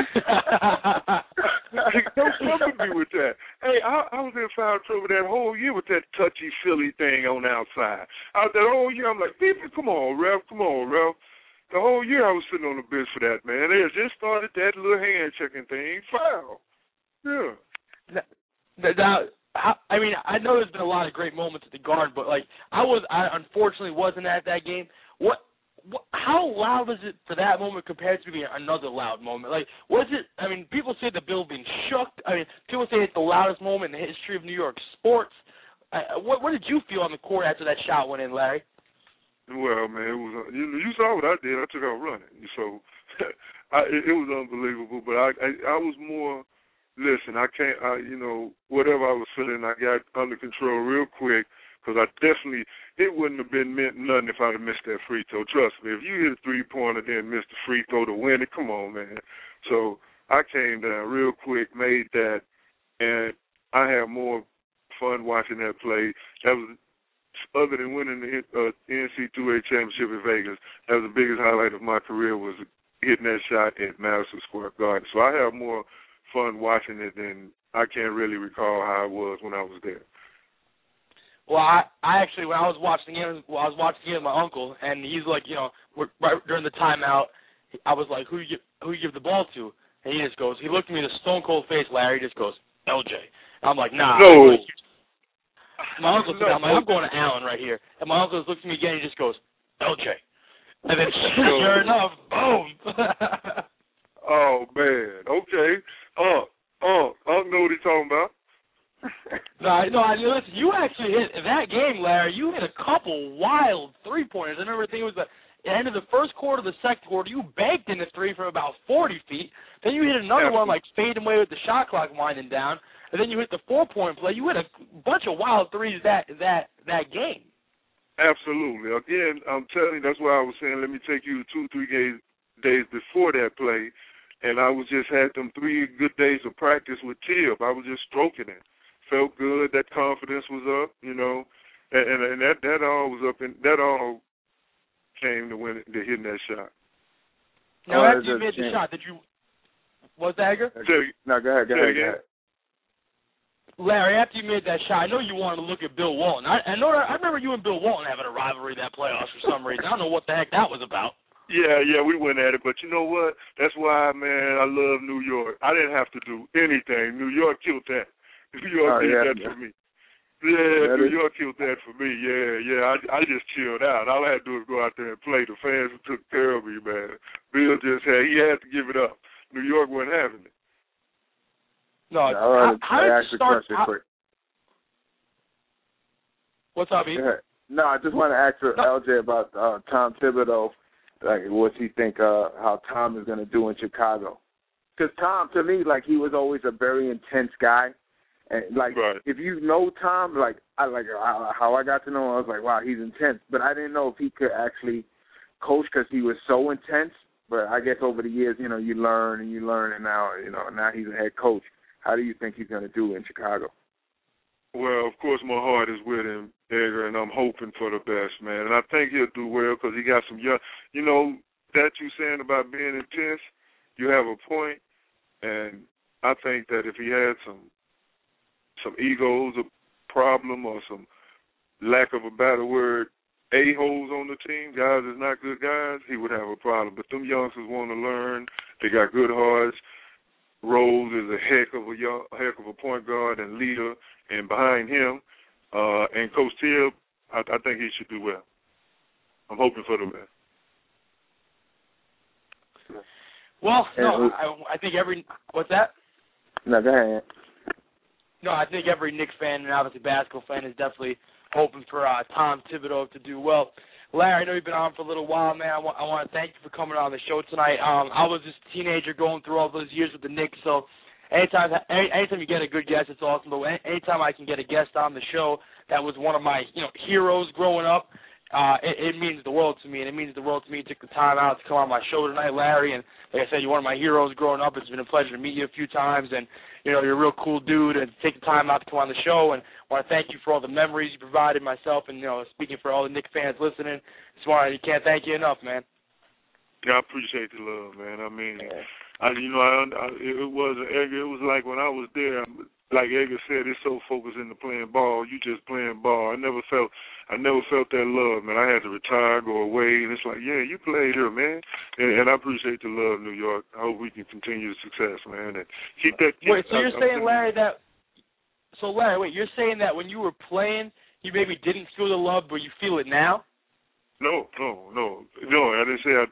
Don't come with me with that. Hey, I, I was in foul trouble that whole year with that touchy-feely thing on the outside. I, that whole year, I'm like, people, come on, Ralph, come on, Ralph. The whole year I was sitting on the bench for that, man. They had just started that little hand-checking thing. Foul. Yeah. Now, now, I mean, I know there's been a lot of great moments at the Garden, but, like, I was, I unfortunately wasn't at that game. What, what, how loud was it for that moment compared to being another loud moment? Like, was it, I mean, people say the building shook. I mean, people say it's the loudest moment in the history of New York sports. Uh, what, what did you feel on the court after that shot went in, Larry? Well, man, it was, you, you saw what I did. I took out running. So I, it, it was unbelievable, but I, I, I was more, listen, I can't, I, you know, whatever I was feeling, I got under control real quick. Because I definitely, it wouldn't have been meant nothing if I'd have missed that free throw. Trust me, if you hit a three-pointer then miss the free throw to win it, come on, man. So I came down real quick, made that, and I had more fun watching that play. That was, other than winning the uh, N C double A championship in Vegas, that was the biggest highlight of my career was hitting that shot at Madison Square Garden. So I have more fun watching it than I can't really recall how it was when I was there. Well, I, I actually, when I was watching the game, well, I was watching the game with my uncle, and he's like, you know, we're, right during the timeout, I was like, who you who you give the ball to? And he just goes, he looked at me with a stone cold face, Larry, he just goes, L J. And I'm like, nah. No. My uncle said, I'm like, I'm going to Allen right here. And my uncle looks at me again, he just goes, L J. And then sure enough, boom. Oh, man. Okay. Uh, uh, I don't know what he's talking about. no, no, I listen, you actually hit, in that game, Larry, you hit a couple wild three-pointers. I remember thinking it was the end of the first quarter, the second quarter, you banked in a three from about forty feet. Then you hit another Absolutely. one, like fading away with the shot clock winding down. And then you hit the four-point play. You hit a bunch of wild threes that that that game. Absolutely. Again, I'm telling you, that's why I was saying let me take you two, three days, days before that play, and I was just had them three good days of practice with Tib. I was just stroking it. Felt good. That confidence was up, you know, and, and, and that that all was up, and that all came to win to hitting that shot. Now, Oh, after you that's made the a shot, did you? Was that Edgar? No, go ahead, go ahead, go ahead. Larry, after you made that shot, I know you wanted to look at Bill Walton. I, I know. I remember you and Bill Walton having a rivalry that playoffs for some reason. I don't know what the heck that was about. Yeah, yeah, we went at it, but you know what? That's why, man, I love New York. I didn't have to do anything. New York killed that. New York Oh, did yeah, that yeah. for me. Yeah, That New is- York killed that for me. Yeah, yeah. I, I just chilled out. All I had to do was go out there and play. The fans took care of me, man. Bill just had, he had to give it up. New York wasn't having it. No, Yeah, all right, how, how did I you asked a start? question How, quick. what's up, E? Go ahead. No, I just want to ask No. L J about uh, Tom Thibodeau. Like, what's he think uh, how Tom is going to do in Chicago? Because Tom, to me, like he was always a very intense guy, and like Right. if you know Tom, like I like how how I got to know him, I was like, wow, he's intense. But I didn't know if he could actually coach because he was so intense. But I guess over the years, you know, you learn and you learn, and now you know now he's a head coach. How do you think he's going to do in Chicago? Well, of course, my heart is with him, Edgar, and I'm hoping for the best, man. And I think he'll do well because he got some young, you know, that you saying about being intense, you have a point, and I think that if he had some some egos, a problem, or some lack of a better word, a-holes on the team, guys that's not good guys, he would have a problem. But them youngsters want to learn. They got good hearts. Rose is a heck of a young, heck of a point guard and leader, and behind him, uh, and Coach Tib, I, I think he should do well. I'm hoping for the best. Well, no, And- I, I think every what's that? No, go ahead. No, I think every Knicks fan and obviously basketball fan is definitely hoping for uh, Tom Thibodeau to do well. Larry, I know you've been on for a little while, man. I want, I want to thank you for coming on the show tonight. Um, I was just a teenager going through all those years with the Knicks, so anytime any, anytime you get a good guest, it's awesome. But any, anytime I can get a guest on the show that was one of my you know heroes growing up, uh, it, it means the world to me, and it means the world to me. You took the time out to come on my show tonight, Larry, and like I said, you're one of my heroes growing up. It's been a pleasure to meet you a few times, and you know you're a real cool dude, and take the time out to come on the show. And I want to thank you for all the memories you provided myself, and you know speaking for all the Knicks fans listening. Just want to, can't thank you enough, man. Yeah, I appreciate the love, man. I mean, I you know, I, I it was Edgar. It was like when I was there, like Edgar said, it's so focused into playing ball. You just playing ball. I never felt, I never felt that love, man. I had to retire, go away, and it's like, yeah, you played here, man. And, and I appreciate the love, New York. I hope we can continue the success, man, and keep that. Keep, Wait, so you're I, saying, I, Larry, that so Larry, wait, you're saying that when you were playing, you maybe didn't feel the love, but you feel it now? No, no, no, no. I didn't say I.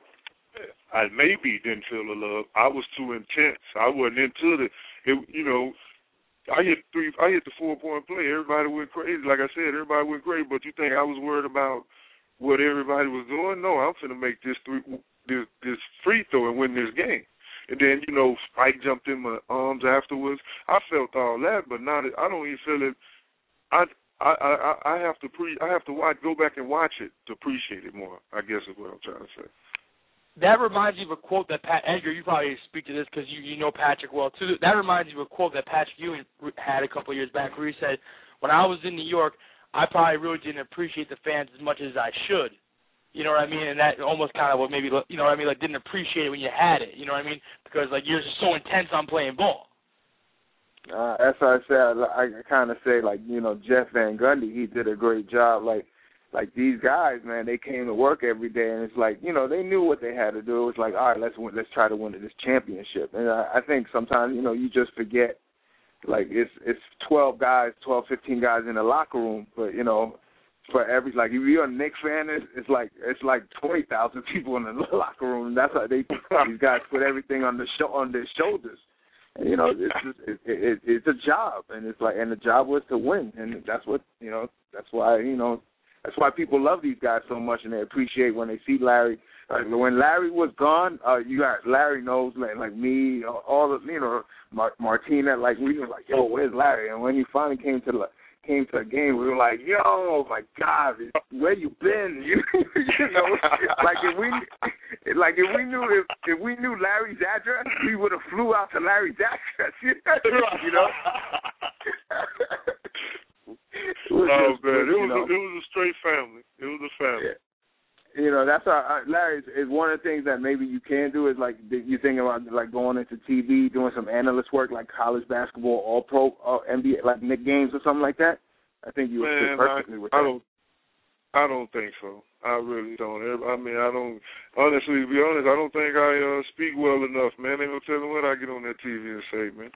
I maybe didn't feel the love. I was too intense. I wasn't into the. It, you know, I hit three. I hit the four point play. Everybody went crazy. Like I said, everybody went crazy. But you think I was worried about what everybody was doing? No, I'm finna make this three, this this free throw and win this game. And then you know, Spike jumped in my arms afterwards. I felt all that, but not. I don't even feel it. I. I, I I have to pre I have to watch go back and watch it to appreciate it more. I guess is what I'm trying to say. That reminds me of a quote that Pat Edgar, you probably speak to this because you, you know Patrick well too. That reminds me of a quote that Patrick Ewing had a couple of years back where he said, "When I was in New York, I probably really didn't appreciate the fans as much as I should." You know what I mean? And that almost kind of what maybe you know what I mean, like didn't appreciate it when you had it. You know what I mean? Because like you're just so intense on playing ball. Uh, as I said, I, I kind of say, like, you know, Jeff Van Gundy, he did a great job. Like, like these guys, man, they came to work every day, and it's like, you know, they knew what they had to do. It was like, all right, let's win, let's try to win this championship. And I, I think sometimes, you know, you just forget, like, it's it's twelve guys, twelve, fifteen guys in the locker room, but, you know, for every, like, if you're a Knicks fan, it's, it's like it's like twenty thousand people in the locker room. And that's how they these guys put everything on the show on their shoulders. And, you know, it's just, it, it, it's a job, and it's like, and the job was to win, and that's what, you know, that's why, you know, that's why people love these guys so much, and they appreciate when they see Larry. Like, when Larry was gone, uh, you got Larry knows, like, like me, all the, you know, Mar- Martina, like, we were like, yo, where's Larry? And when he finally came to the came to a game, we were like, yo, my God, where you been? You, you know, like if we, like if we knew if, if we knew Larry's address, we would have flew out to Larry's address. You know. It was oh just, man, it was know, a, it was a straight family. It was a family. Yeah. You know, that's how Larry is, is one of the things that maybe you can do is like you think about like going into T V, doing some analyst work like college basketball, all pro, all N B A, like Knick games or something like that. I think you would fit perfectly I, with I that. Don't, I don't think so. I really don't. I mean, I don't. Honestly, to be honest, I don't think I uh, speak well enough, man. Ain't no telling what I get on that T V and say, man.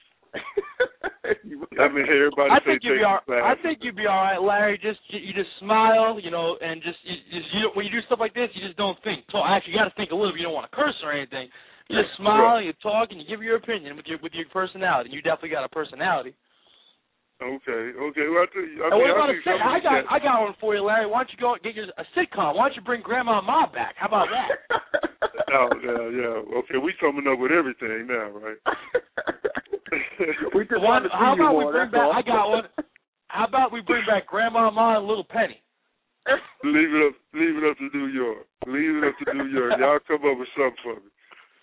I mean, everybody I say think you'd be all, I think you'd be all right, Larry. Just you just smile, you know, and just you, just you when you do stuff like this, you just don't think. So actually, you got to think a little bit. You don't want to curse or anything. You just smile, right. You talk, and you give your opinion with your with your personality. You definitely got a personality. Okay, okay. Well, I, tell you, I, mean, what about I, a sit- I got I got one for you, Larry. Why don't you go get your a sitcom? Why don't you bring Grandma and Ma back? How about that? Oh yeah, yeah. Okay, we coming up with everything now, right? we just one, want to see how about you we more, bring back? all. I got one. How about we bring back Grandma, Ma, and Little Penny? Leave it up. Leave it up to New York. Leave it up to New York. Y'all come up with something for me.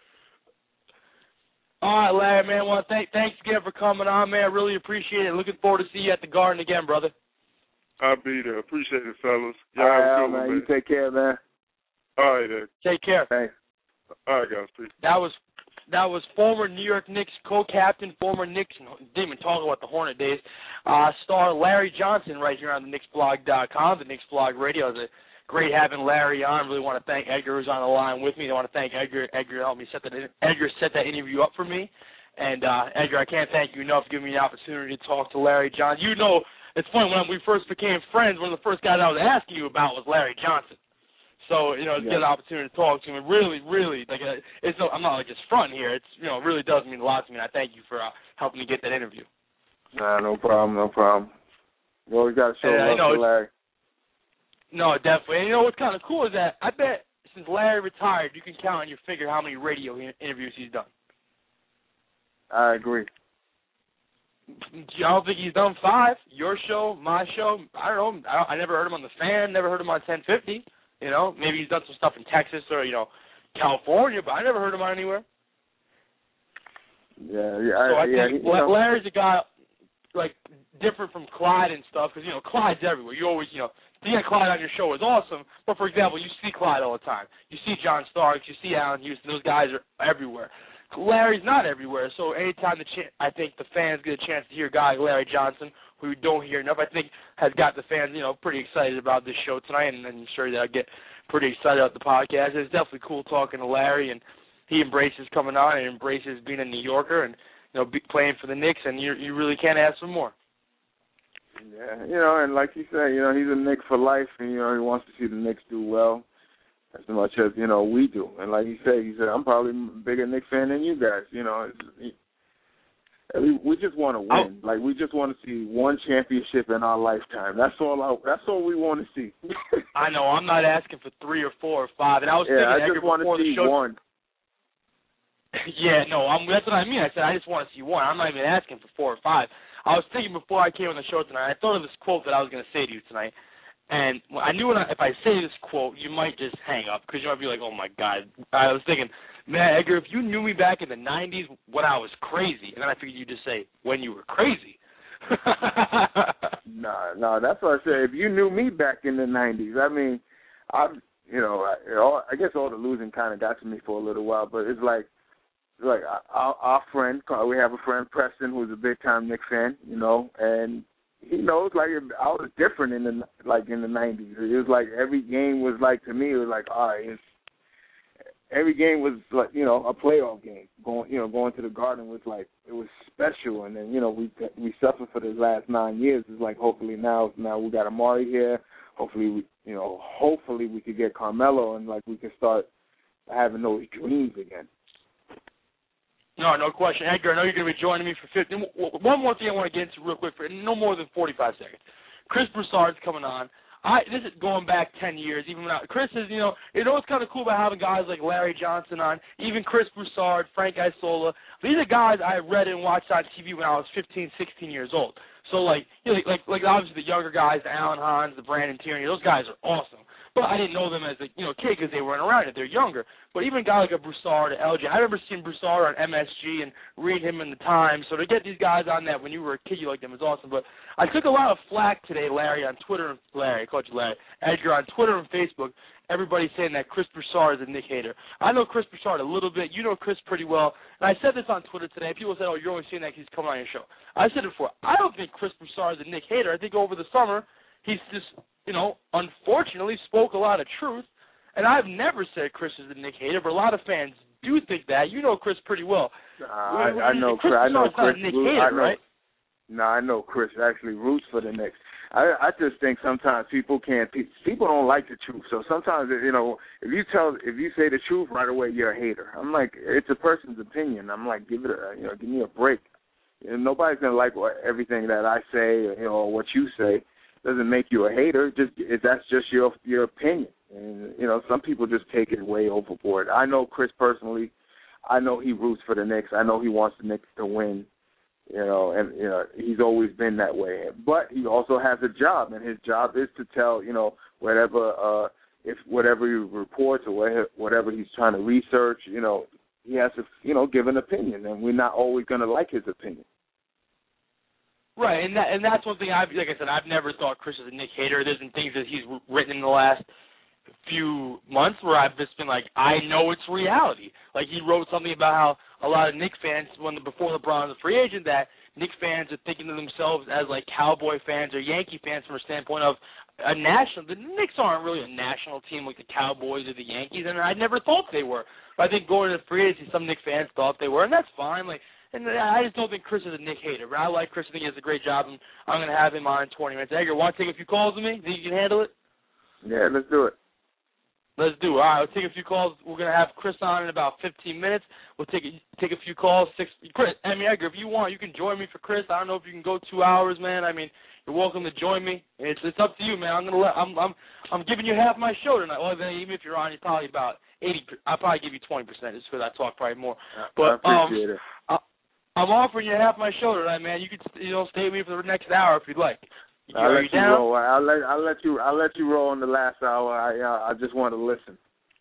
All right, Larry, man. Well, thank, thanks again for coming on, man. I really appreciate it. Looking forward to see you at the Garden again, brother. I'll be there. Appreciate it, fellas. Y'all All have right, a good man. one, man. You take care, man. All right, then. Take care. Thanks. All right, guys. Peace. That was that was former New York Knicks co-captain, former Knicks, didn't even talk about the Hornet days, uh, star Larry Johnson right here on the Knicks Blog dot com, the Knicks Blog Radio. It's a great having Larry on. Really want to thank Edgar, who's on the line with me. I want to thank Edgar. Edgar helped me set that. Edgar set that interview up for me. And, uh, Edgar, I can't thank you enough for giving me the opportunity to talk to Larry Johnson. You know, it's funny, when we first became friends, one of the first guys I was asking you about was Larry Johnson. So, you know, to yeah. get an opportunity to talk to him, it really, really, like, uh, it's no, I'm not like just front here. It's, you know, it really does mean a lot to me, and I thank you for uh, helping me get that interview. Nah, no problem, no problem. You always got to show yeah, love to Larry. No, definitely. And you know what's kind of cool is that I bet since Larry retired, you can count on your finger how many radio interviews he's done. I agree. I don't think he's done five. Your show, my show. I don't know. I, don't, I never heard him on the Fan. Never heard him on ten fifty. You know, maybe he's done some stuff in Texas or you know, California, but I never heard him on anywhere. Yeah, yeah. So I yeah, think you know. Larry's a guy like different from Clyde and stuff because you know Clyde's everywhere. You always you know to get Clyde on your show is awesome. But for example, you see Clyde all the time. You see John Starks. You see Allen Houston. Those guys are everywhere. Larry's not everywhere, so anytime the ch- I think the fans get a chance to hear a guy like Larry Johnson, who you don't hear enough, I think has got the fans, you know, pretty excited about this show tonight, and I'm sure they'll get pretty excited about the podcast. It's definitely cool talking to Larry, and he embraces coming on and embraces being a New Yorker and, you know, be, playing for the Knicks, and you you really can't ask for more. Yeah, you know, and like you said, you know, he's a Knick for life, and, you know, he wants to see the Knicks do well. As much as, you know, we do. And like you said, he said, I'm probably a bigger Knicks fan than you guys. You know, it's, we, we just want to win. Oh. Like, we just want to see one championship in our lifetime. That's all I, That's all we want to see. I know. I'm not asking for three or four or five. And I was yeah, thinking, I just want to see show, one. yeah, no, I'm, that's what I mean. I said, I just want to see one. I'm not even asking for four or five. I was thinking before I came on the show tonight, I thought of this quote that I was going to say to you tonight. And I knew when I, if I say this quote, you might just hang up because you might be like, oh, my God. I was thinking, man, Edgar, if you knew me back in the nineties when I was crazy, and then I figured you'd just say, when you were crazy. no, no, that's what I said. If you knew me back in the nineties, I mean, I, you know, I, I guess all the losing kind of got to me for a little while, but it's like, like our, our friend, we have a friend Preston who's a big time Knicks fan, you know, and he knows like I was different in the like in the nineties. It was like every game was like to me it was like all right, it's, every game was like you know a playoff game. Going you know going to the Garden was like it was special, and then you know we we suffered for the last nine years. It's like hopefully now now we got Amari here. Hopefully we you know hopefully we could get Carmelo and like we can start having those dreams again. No, no question. Edgar, I know you're going to be joining me for fifty. One more thing I want to get into real quick, for no more than forty-five seconds. Chris Broussard's coming on. I This is going back ten years. Even now, Chris is, you know, you know what's kind of cool about having guys like Larry Johnson on, even Chris Broussard, Frank Isola. These are guys I read and watched on T V when I was fifteen, sixteen years old. So, like, you know, like, like obviously the younger guys, the Alan Hahns, the Brandon Tierney, those guys are awesome. But I didn't know them as a you know kid because they weren't around it. They're younger. But even a guy like a Broussard or L J, I remember seeing Broussard on M S G and reading him in the Times. So to get these guys on that when you were a kid, you liked them is awesome. But I took a lot of flack today, Larry, on Twitter. And Larry, I called you Larry. Edgar, on Twitter and Facebook, everybody's saying that Chris Broussard is a Knick hater. I know Chris Broussard a little bit. You know Chris pretty well. And I said this on Twitter today. People said, oh, you're only saying that because he's coming on your show. I said it before. I don't think Chris Broussard is a Knick hater. I think over the summer he's just, you know, unfortunately spoke a lot of truth. And I've never said Chris is a Knick hater, but a lot of fans do think that. You know Chris pretty well. Uh, I, I know Chris. I know Chris. Not a Knick hater, I know, right? No, I know Chris actually roots for the Knicks. I, I just think sometimes people can't. People don't like the truth. So sometimes, you know, if you tell, if you say the truth right away, you're a hater. I'm like, it's a person's opinion. I'm like, give it a, you know, give me a break. You know, nobody's gonna like what, everything that I say, or, you know, or what you say. Doesn't make you a hater. Just if that's just your your opinion. And you know, some people just take it way overboard. I know Chris personally. I know he roots for the Knicks. I know he wants the Knicks to win. You know, and you know he's always been that way. But he also has a job, and his job is to tell you know whatever uh, if whatever he reports or whatever, whatever he's trying to research. You know, he has to you know give an opinion, and we're not always going to like his opinion. Right, and that, and that's one thing I've like I said I've never thought Chris is a Knick hater. There's been things that he's written in the last few months where I've just been like, I know it's reality. Like he wrote something about how a lot of Knicks fans, when the, before LeBron was a free agent, that Knicks fans are thinking of themselves as like Cowboy fans or Yankee fans from a standpoint of a national. The Knicks aren't really a national team like the Cowboys or the Yankees, and I never thought they were. But I think going into free agency, some Knicks fans thought they were, and that's fine. Like, and I just don't think Chris is a Knick hater. But I like Chris. I think he does a great job, and I'm going to have him on in twenty minutes. Edgar, want to take a few calls with me? Think you can handle it? Yeah, let's do it. Let's do it. All right, we'll take a few calls. We're going to have Chris on in about fifteen minutes. We'll take a, take a few calls. Six. Chris, I mean, Edgar, if you want, you can join me for Chris. I don't know if you can go two hours, man. I mean, you're welcome to join me. It's it's up to you, man. I'm gonna let. I'm I'm I'm giving you half my show tonight. Well, then even if you're on, you're probably about eighty. I'll probably give you twenty percent just because I talk probably more. But I appreciate um, it. I, I'm offering you half my show tonight, man. You could you know stay with me for the next hour if you'd like. You, I'll are let you you down? roll. I'll let I'll let you I'll let you roll in the last hour. I uh, I just want to listen.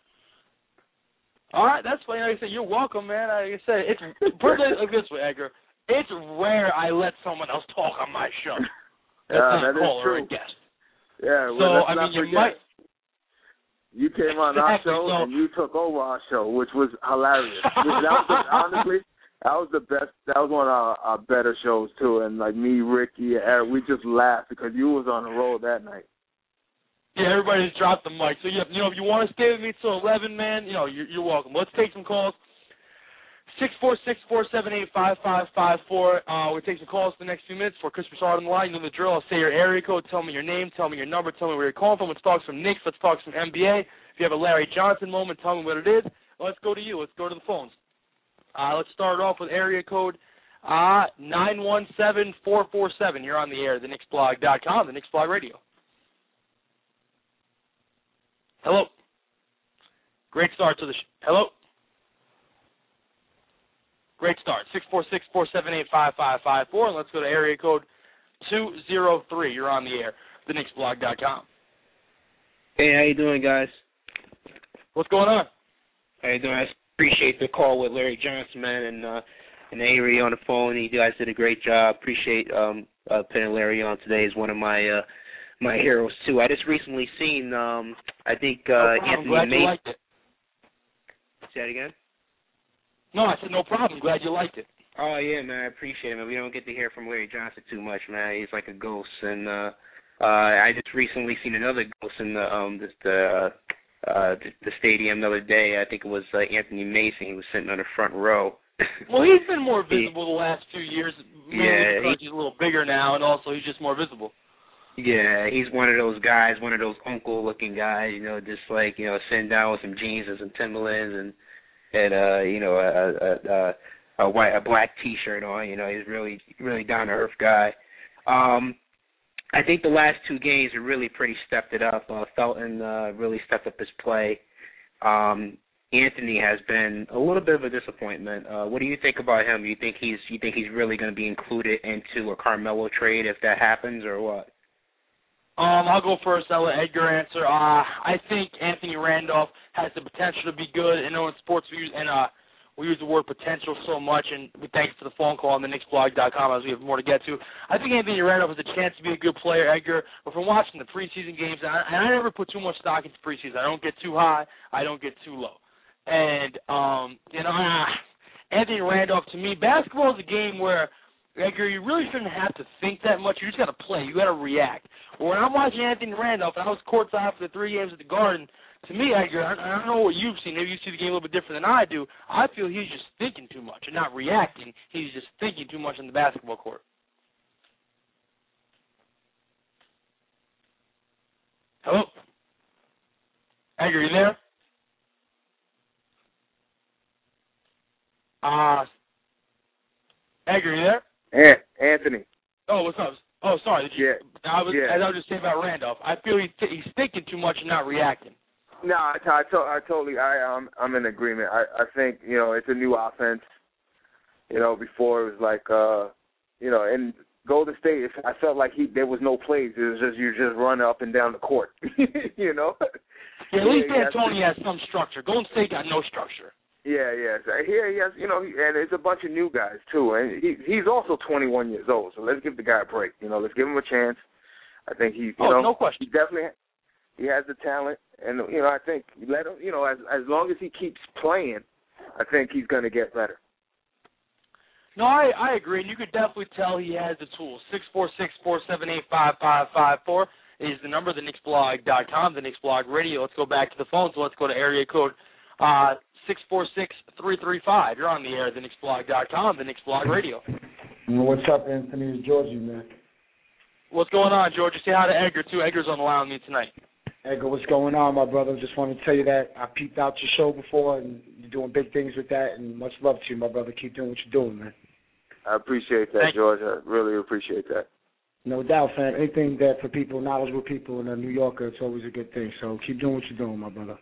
All right, that's fine. Like I said, you're welcome, man. Like I said, it's put it like this way, Edgar. It's rare I let someone else talk on my show. That's yeah, not that a caller is true. or a guest. Yeah, so well, let's I not mean, you forget. might. You came on exactly, our show so, and you took over our show, which was hilarious. that was the, honestly, that was the best. That was one of our, our better shows too. And like me, Ricky, Eric, we just laughed because you was on the road that night. Yeah, everybody just dropped the mic. So yeah, you know, if you want to stay with me till eleven, man, you know, you're, you're welcome. Let's take some calls. Six four six four seven eight five five five four. Uh, we'll take some calls for the next few minutes for Chris Broussard on the line. You know the drill. I'll say your area code. Tell me your name. Tell me your number. Tell me where you're calling from. Let's talk some Knicks. Let's talk some N B A. If you have a Larry Johnson moment, tell me what it is. Let's go to you. Let's go to the phones. Uh, let's start off with area code uh, nine one seven four four seven. You're on the air. The Knicks Blog dot com. The Knicks Blog Radio. Hello. Great start to the sh- Hello. Great start. six four six four seven eight five five five four. And let's go to area code two zero three. You're on the air. The Knicks Blog dot com. Hey, how you doing, guys? What's going on? How you doing? I appreciate the call with Larry Johnson, man, and uh, and Avery on the phone. You guys did a great job. Appreciate um, uh, putting Larry on today as one of my uh, my heroes too. I just recently seen, um, I think uh, no Anthony glad Mason. You liked it. Say that again. No, I said no problem. Glad you liked it. Oh, yeah, man, I appreciate it, man. We don't get to hear from Larry Johnson too much, man. He's like a ghost. And uh, uh, I just recently seen another ghost in the um the the, uh, the, the stadium the other day. I think it was uh, Anthony Mason. He was sitting on the front row. Well, he's been more visible he, the last few years, mainly yeah, because he, he's a little bigger now, and also he's just more visible. Yeah, he's one of those guys, one of those uncle-looking guys, you know, just like, you know, sitting down with some jeans and some Timberlands and, and uh, you know, a, a, a, a white, a black T-shirt on. You know, he's really, really down-to-earth guy. Um, I think the last two games have really pretty stepped it up. Uh, Felton uh, really stepped up his play. Um, Anthony has been a little bit of a disappointment. Uh, what do you think about him? You think he's, you think he's really going to be included into a Carmelo trade if that happens, or what? Um, I'll go first. I'll let Edgar answer. Uh, I think Anthony Randolph has the potential to be good. I know in sports we use, and uh, we use the word potential so much, and thanks to the phone call on the Knicks blog dot com as we have more to get to. I think Anthony Randolph has a chance to be a good player, Edgar. But from watching the preseason games, and I, and I never put too much stock into preseason. I don't get too high. I don't get too low. And, um, you know, uh, Anthony Randolph, to me, basketball is a game where, Edgar, you really shouldn't have to think that much. You just got to play. You got to react. But when I'm watching Anthony Randolph, and I was courtside for the three games at the Garden, to me, Edgar, I, I don't know what you've seen. Maybe you see the game a little bit different than I do. I feel he's just thinking too much and not reacting. He's just thinking too much on the basketball court. Hello? Edgar, you there? Uh, Edgar, you there? Yeah, Anthony. Oh, what's up? Oh, sorry. Did you, yeah. I was, yeah. As I was just saying about Randolph, I feel he's, t- he's thinking too much and not reacting. No, I, I, to, I totally, I, um, I'm in agreement. I, I think, you know, it's a new offense. You know, before it was like, uh, you know, in Golden State, I felt like he there was no plays. It was just you just run up and down the court. you know. Yeah, at least D'Antoni has some structure. Golden State got no structure. Yeah, yeah. So here he has, you know, and it's a bunch of new guys too, and he he's also twenty-one years old. So let's give the guy a break. You know, let's give him a chance. I think he, you oh, know, no question. he definitely he has the talent, and you know, I think let him, you know, as as long as he keeps playing, I think he's going to get better. No, I I agree, and you could definitely tell he has the tools. Six four six four seven eight five five five four is the number. The Knicks blog dot com, the Knicks Blog Radio. Let's go back to the phone. So let's go to area code. Uh, six four six, three three five. You're on the air at the Knicks blog dot com, the Knicks Blog Radio. What's up, Anthony? It's Georgie, man. What's going on, George? Say hi to Edgar, too. Edgar's on the line with me tonight. Edgar, what's going on, my brother? Just want to tell you that I peeped out your show before, and you're doing big things with that, and much love to you, my brother. Keep doing what you're doing, man. I appreciate that, Thank George. I really appreciate that. No doubt, fam. Anything that for people, knowledgeable people, and a New Yorker, it's always a good thing. So keep doing what you're doing, my brother.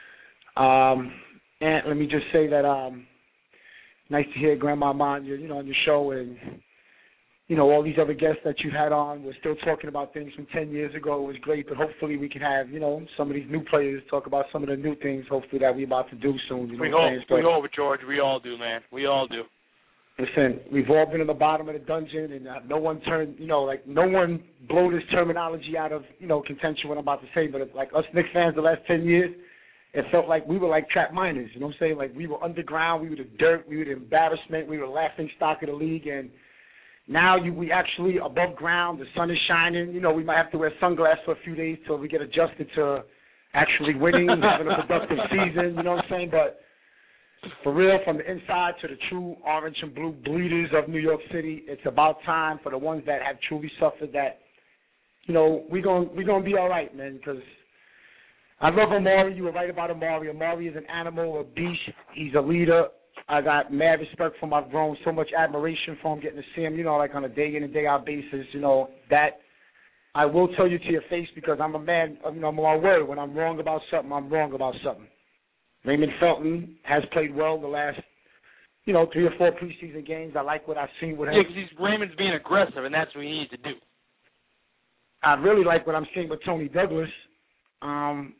Um... And let me just say that um, nice to hear Grandma on your, you know, on your show, and you know all these other guests that you've had on. We're still talking about things from ten years ago. It was great, but hopefully we can have, you know, some of these new players talk about some of the new things. Hopefully that we're about to do soon. You know we what hope, I'm saying? we hope, George. We all do, man. We all do. Listen, we've all been in the bottom of the dungeon, and uh, no one turned, you know, like no one blow this terminology out of, you know, contention. What I'm about to say, but it's like us Knicks fans, the last ten years. It felt like we were like trap miners, you know what I'm saying? Like we were underground, we were the dirt, we were the embarrassment, we were the laughing stock of the league, and now you, we actually above ground, the sun is shining. You know, we might have to wear sunglasses for a few days till we get adjusted to actually winning and having a productive season, you know what I'm saying? But for real, from the inside to the true orange and blue bleeders of New York City, it's about time for the ones that have truly suffered that, you know, we're going we're gonna be all right, man, because I love Amari. You were right about Amari. Amari is an animal, a beast. He's a leader. I got mad respect for him. I've grown so much admiration for him, getting to see him, you know, like on a day in and day out basis. You know, that I will tell you to your face because I'm a man, you know, I'm my word. When I'm wrong about something, I'm wrong about something. Raymond Felton has played well the last, you know, three or four preseason games. I like what I've seen with him. Yeah, because Raymond's being aggressive, and that's what he needs to do. I really like what I'm seeing with Tony Douglas. Um,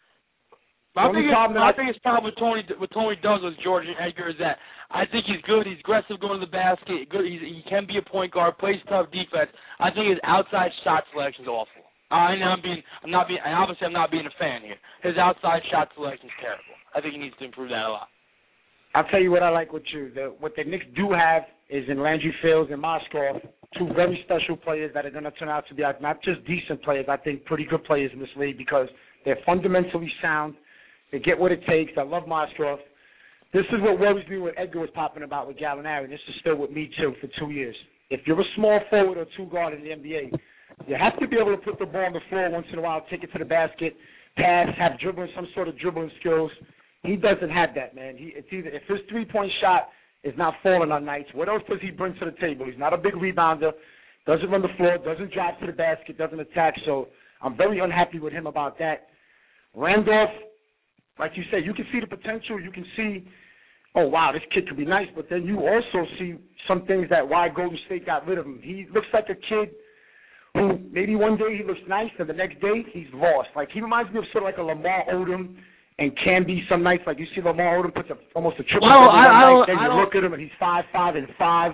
My biggest, my biggest problem with Tony with Tony Douglas, George and Edgar, is that I think he's good. He's aggressive going to the basket. Good. He's, he can be a point guard. Plays tough defense. I think his outside shot selection is awful. I know I'm being. I'm not being. Obviously, I'm not being a fan here. His outside shot selection is terrible. I think he needs to improve that a lot. I'll tell you what I like with you. The, what the Knicks do have is in Landry Fields and Moskov, two very special players that are going to turn out to be not just decent players, I think pretty good players in this league because they're fundamentally sound. They get what it takes. I love Moskov. This is what worries me when Edgar was popping about with Gallinari. This is still with me, too, for two years. If you're a small forward or two guard in the N B A, you have to be able to put the ball on the floor once in a while, take it to the basket, pass, have dribbling, some sort of dribbling skills. He doesn't have that, man. He, it's either if his three-point shot is not falling on nights, what else does he bring to the table? He's not a big rebounder, doesn't run the floor, doesn't drive to the basket, doesn't attack. So I'm very unhappy with him about that. Randolph, like you said, you can see the potential. You can see, oh, wow, this kid could be nice. But then you also see some things that why Golden State got rid of him. He looks like a kid who maybe one day he looks nice and the next day he's lost. Like he reminds me of sort of like a Lamar Odom and can be some nights. Like you see Lamar Odom puts a, almost a triple well, I, I night, then I you don't, look at him and he's five, five, and five.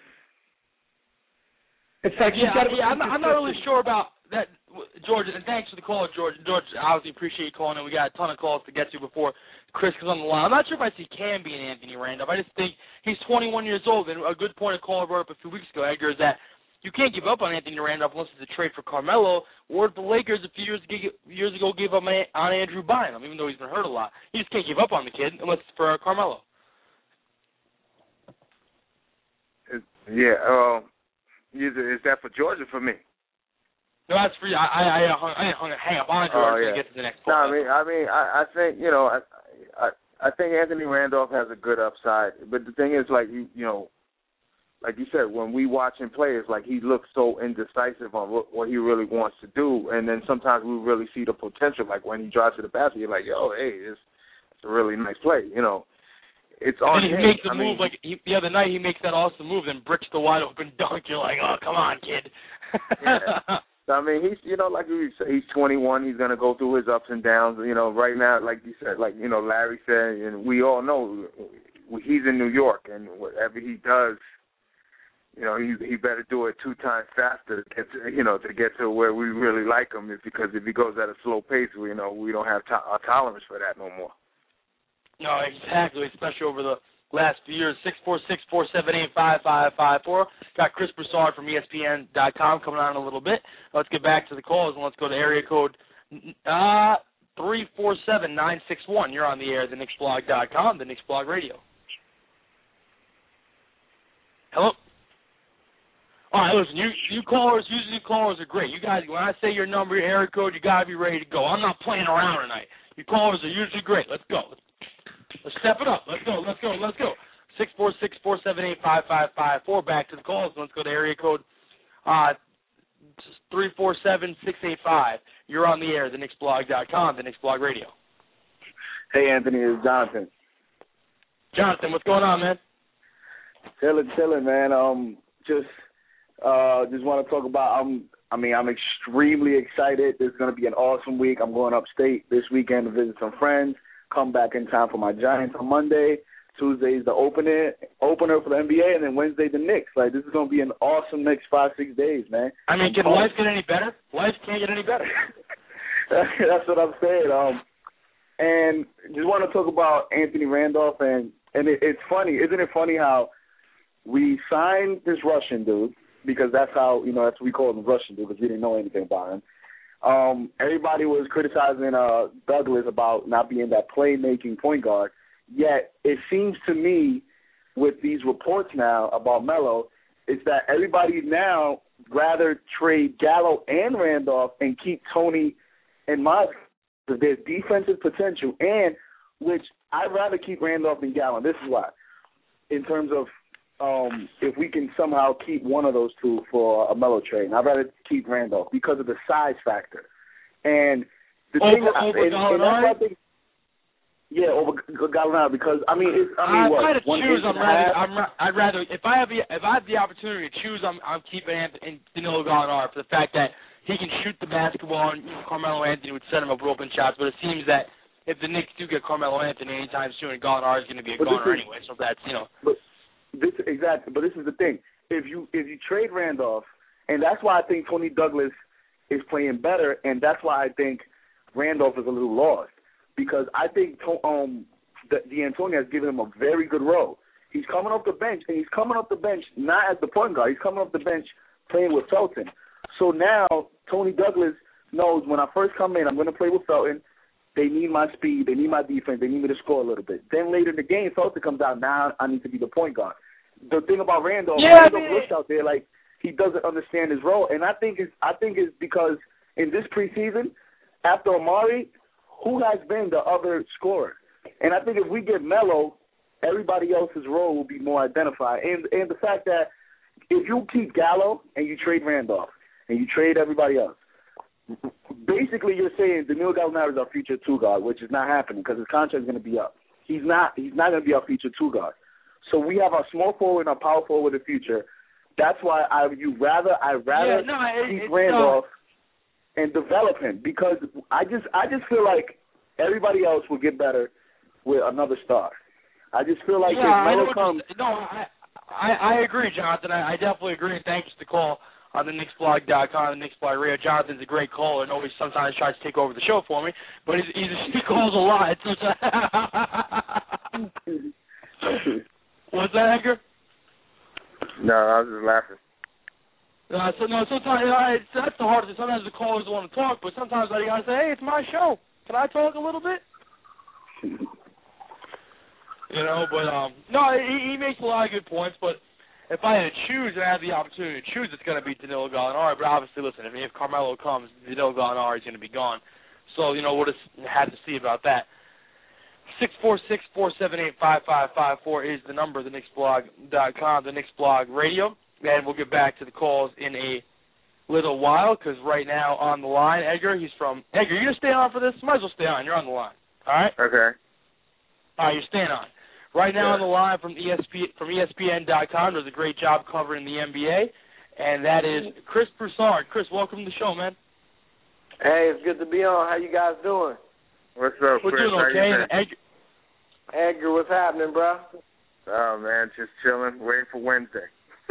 It's like yeah, gotta yeah. I'm not, I'm not really sure about that, George. And thanks for the call, George. George, I obviously appreciate you calling in. We got a ton of calls to get to before Chris is on the line. I'm not sure if I see can be an Anthony Randolph. I just think he's twenty-one years old, and a good point of call I brought up a few weeks ago, Edgar, is that you can't give up on Anthony Randolph unless it's a trade for Carmelo, or if the Lakers a few years ago, years ago gave up on Andrew Bynum, even though he's been hurt a lot. You just can't give up on the kid unless it's for Carmelo. Yeah, uh, is that for George or for me? No, that's for you. I I I, hung, I hung, hang up on George oh, yeah. to get to the next point. No, point. I mean, I mean, I, I think you know, I, I I think Anthony Randolph has a good upside, but the thing is, like you you know, like you said, when we watch him play, it's like he looks so indecisive on what, what he really wants to do, and then sometimes we really see the potential. Like when he drives to the basket, you're like, yo, hey, it's it's a really nice play, you know. It's on and he him. makes the I move mean, like he, the other night. He makes that awesome move, then bricks the wide open dunk. You're like, oh, come on, kid. Yeah. I mean, he's, you know, like we said, he's twenty-one. He's going to go through his ups and downs. You know, right now, like you said, like, you know, Larry said, and we all know he's in New York, and whatever he does, you know, he he better do it two times faster to get to, you know, to get to where we really like him, because if he goes at a slow pace, we, you know, we don't have to- a tolerance for that no more. No, exactly, especially over the last few years. six four six, four seven eight, five five five four. Got Chris Broussard from E S P N dot com coming on in a little bit. Let's get back to the calls, and let's go to area code uh, three four seven, nine six one. You're on the air, the Knicks Blog dot com, the Knicks Blog Radio. Hello? All right, listen, you, you callers, usually callers are great. You guys, when I say your number, your area code, you got to be ready to go. I'm not playing around tonight. You callers are usually great. Let's go. Let's Let's step it up. Let's go. Let's go. Let's go. Six four six, four seven eight, five five five four. Back to the calls. Let's go to area code uh, three four seven, six eight five. You're on the air, the Knicks Blog dot com, the Knicks Blog Radio. Hey, Anthony, it's Jonathan. Jonathan, what's going on, man? Chilling, chilling, man. Um, just, uh, just want to talk about. Um, I mean, I'm extremely excited. This is going to be an awesome week. I'm going upstate this weekend to visit some friends. Come back in time for my Giants on Monday. Tuesday's the opener, opener for the N B A, and then Wednesday the Knicks. Like, this is going to be an awesome next five, six days, man. I mean, can life get any better? Life can't get any better. That's what I'm saying. Um, and just want to talk about Anthony Randolph, and, and it, it's funny. Isn't it funny how we signed this Russian dude, because that's how, you know, that's what we call him, Russian dude, because we didn't know anything about him. Um, everybody was criticizing uh, Douglas about not being that playmaking point guard. Yet it seems to me, with these reports now about Melo, is that everybody now rather trade Gallo and Randolph and keep Tony and Mozgov because there's defensive potential, and which I'd rather keep Randolph than Gallo. And this is why. In terms of um, if we can somehow keep one of those two for a Melo trade, and I'd rather keep Randolph because of the size factor. And the over, thing, over and, and that's what I think. Yeah, over Gallinari, because I mean, it's, I mean, I, what? If I had to one choose, I'm half? rather, I'm, I'd rather if I have the if I have the opportunity to choose, I'm I'm keeping Anthony, Danilo Gallinari for the fact that he can shoot the basketball, and Carmelo Anthony would set him up with open shots. But it seems that if the Knicks do get Carmelo Anthony anytime soon, Gallinari is going to be a but goner is, anyway. So that's you know. But this exactly. But this is the thing: if you if you trade Randolph, and that's why I think Tony Douglas is playing better, and that's why I think Randolph is a little lost. Because I think um, D'Antoni has given him a very good role. He's coming off the bench, and he's coming off the bench not as the point guard. He's coming off the bench playing with Felton. So now Tony Douglas knows when I first come in, I'm going to play with Felton. They need my speed. They need my defense. They need me to score a little bit. Then later in the game, Felton comes out. Now I need to be the point guard. The thing about Randolph, yeah, Randolph I mean, looks out there like he doesn't understand his role, and I think it's I think it's because in this preseason, after Amari, who has been the other scorer? And I think if we get Melo, everybody else's role will be more identified. And and the fact that if you keep Gallo and you trade Randolph and you trade everybody else, basically you're saying Danilo Gallinari is our future two guard, which is not happening because his contract is going to be up. He's not he's not going to be our future two guard. So we have our small forward and our power forward in the future. That's why I you rather I rather yeah, no, it, keep Randolph no. and develop him because I just I just feel like everybody else will get better with another star. I just feel like yeah, if Melo comes. No, I, I I agree, Jonathan. I, I definitely agree. And thanks for the call on the Knicks Blog dot com, the Knicks Blog Radio. Jonathan's a great caller and always sometimes tries to take over the show for me, but he's, he's, he calls a lot. What's that, Edgar? No, I was just laughing. Uh, so no, sometimes you know, it's, that's the hardest. Sometimes the callers want to talk, but sometimes I gotta say, hey, it's my show. Can I talk a little bit? You know, but um, no, he, he makes a lot of good points. But if I had to choose and I had the opportunity to choose, it's going to be Danilo Gallinari. But obviously, listen, if, if Carmelo comes, Danilo Gallinari is going to be gone. So you know, we'll just have to see about that. Six four six four seven eight five five five four is the number. The Knicks Blog dot com, the Knicks Blog Radio, and we'll get back to the calls in a little while because right now on the line, Edgar. He's from Edgar. You gonna stay on for this? Might as well stay on. You're on the line. All right. Okay. All right, you're staying on. Right now yeah. on the line from E S P from E S P N dot com, does a great job covering the N B A, and that is Chris Broussard. Chris, welcome to the show, man. Hey, it's good to be on. How you guys doing? What's up, We're Chris? doing How okay. you been? Edgar, Edgar, what's happening, bro? Oh, man, just chilling, waiting for Wednesday.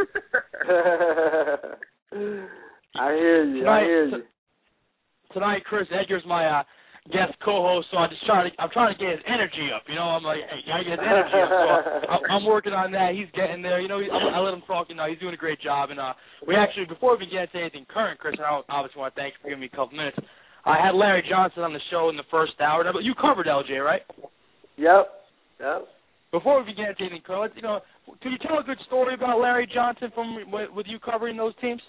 I hear you. tonight, I hear you. Tonight, Chris, Edgar's my uh, guest co-host, so I'm just trying to I'm trying to get his energy up. You know, I'm like, hey, I get his energy up. So I'm, I'm working on that. He's getting there. You know, I, I let him talk. You know, he's doing a great job. And uh, we actually, before we get into anything current, Chris, and I obviously want to thank you for giving me a couple minutes. I had Larry Johnson on the show in the first hour. Now, you covered L J, right? Yep. Yep. Before we get into anything current, you know, can you tell a good story about Larry Johnson from with you covering those teams?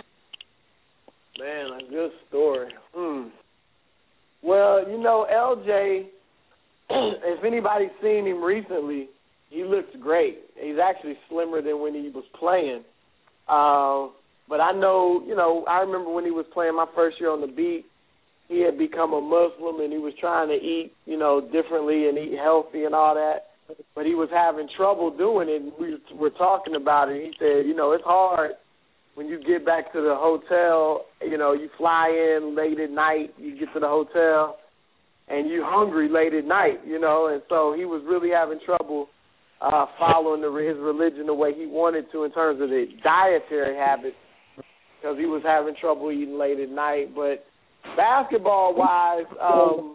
Man, a good story. Hmm. Well, you know, L J, if anybody's seen him recently, he looks great. He's actually slimmer than when he was playing. Uh, but I know, you know, I remember when he was playing my first year on the beat, he had become a Muslim and he was trying to eat, you know, differently and eat healthy and all that. But he was having trouble doing it. And we were talking about it. He said, you know, it's hard when you get back to the hotel, you know, you fly in late at night, you get to the hotel, and you're hungry late at night, you know. And so he was really having trouble uh, following the, his religion the way he wanted to in terms of the dietary habits because he was having trouble eating late at night. But basketball-wise, um,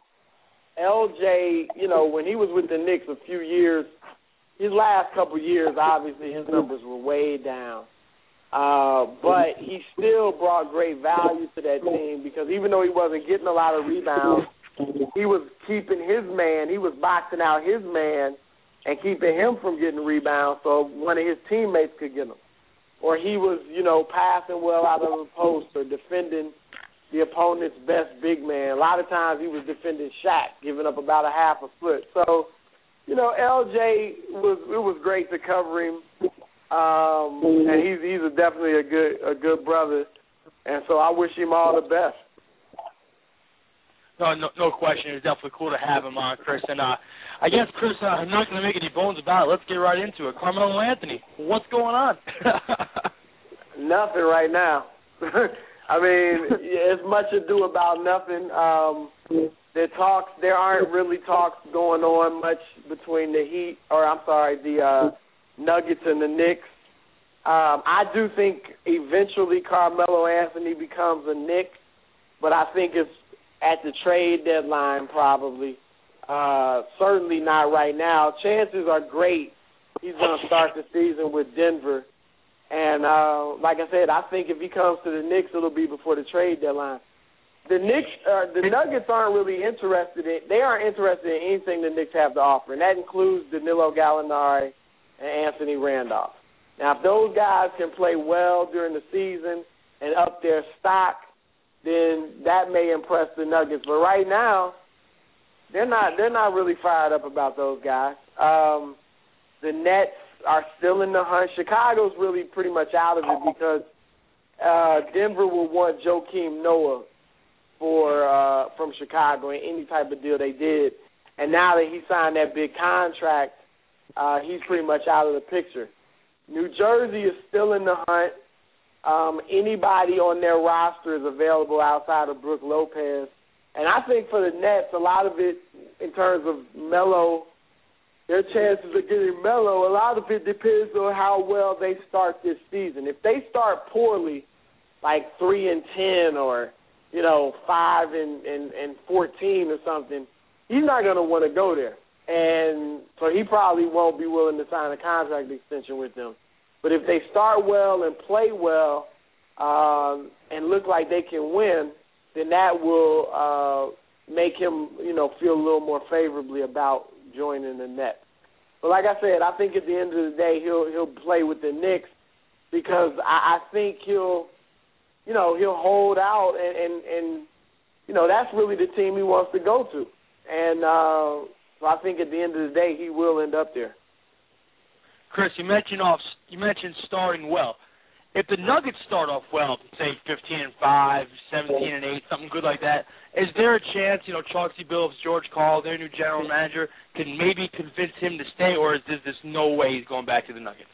L J, you know, when he was with the Knicks a few years, his last couple of years, obviously his numbers were way down. Uh, but he still brought great value to that team because even though he wasn't getting a lot of rebounds, he was keeping his man, he was boxing out his man and keeping him from getting rebounds so one of his teammates could get them. Or he was, you know, passing well out of the post or defending the opponent's best big man. A lot of times he was defending Shaq, giving up about a half a foot. So, you know, L J, was it was great to cover him. Um, and he's he's a definitely a good a good brother, and so I wish him all the best. No, no, no question. It's definitely cool to have him on, Chris. And uh, I guess, Chris, uh, I'm not going to make any bones about it. Let's get right into it. Carmelo Anthony, what's going on? Nothing right now. I mean, it's much ado about nothing. Um, there talks, there aren't really talks going on much between the Heat, or I'm sorry, the uh, Nuggets and the Knicks. Um, I do think eventually Carmelo Anthony becomes a Knick, but I think it's at the trade deadline probably. Uh, certainly not right now. Chances are great he's going to start the season with Denver. And uh, like I said, I think if he comes to the Knicks, it'll be before the trade deadline. The Knicks, uh, the Nuggets aren't really interested in. They aren't interested in anything the Knicks have to offer, and that includes Danilo Gallinari and Anthony Randolph. Now, if those guys can play well during the season and up their stock, then that may impress the Nuggets. But right now, they're not. They're not really fired up about those guys. Um, the Nets are still in the hunt. Chicago's really pretty much out of it because uh, Denver will want Joakim Noah for uh, from Chicago in any type of deal they did. And now that he signed that big contract, uh, he's pretty much out of the picture. New Jersey is still in the hunt. Um, anybody on their roster is available outside of Brook Lopez. And I think for the Nets, a lot of it in terms of Melo, their chances of getting Melo, a lot of it depends on how well they start this season. If they start poorly, like three and ten or you know, five and, and, and fourteen or something, he's not going to want to go there. And so he probably won't be willing to sign a contract extension with them. But if they start well and play well um, and look like they can win, then that will uh, make him, you know, feel a little more favorably about joining the Nets. But like I said, I think at the end of the day he'll he'll play with the Knicks because I, I think he'll – you know, he'll hold out, and, and, and, you know, that's really the team he wants to go to. And uh, so I think at the end of the day, he will end up there. Chris, you mentioned off. You mentioned starting well. If the Nuggets start off well, say fifteen and five, seventeen and eight, something good like that, is there a chance, you know, Chauncey Billups, George Karl, their new general manager, can maybe convince him to stay, or is there just no way he's going back to the Nuggets?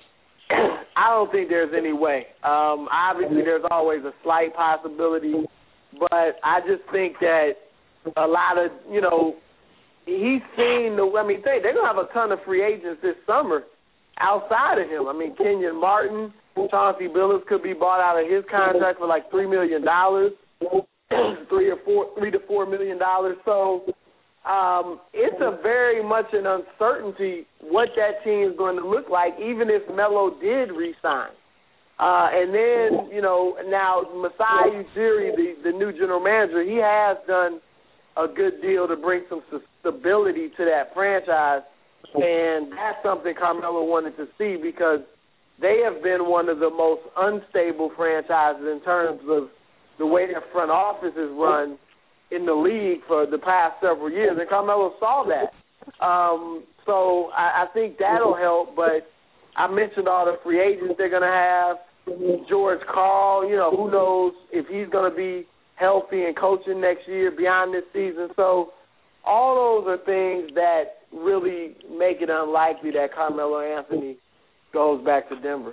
I don't think there's any way. Um, obviously, there's always a slight possibility, but I just think that a lot of, you know, he's seen the, I mean, they, they're going to have a ton of free agents this summer outside of him. I mean, Kenyon Martin, Chauncey Billups could be bought out of his contract for like three million dollars, three or four, three to four million dollars. So um, it's a very much an uncertainty what that team is going to look like, even if Melo did re-sign. Uh, and then, you know, now Masai Ujiri, the, the new general manager, he has done a good deal to bring some stability to that franchise, and that's something Carmelo wanted to see because they have been one of the most unstable franchises in terms of the way their front office is run in the league for the past several years, and Carmelo saw that. Um, so I, I think that'll help, but I mentioned all the free agents they're going to have. George Karl, you know, who knows if he's going to be healthy and coaching next year beyond this season. So all those are things that really make it unlikely that Carmelo Anthony goes back to Denver.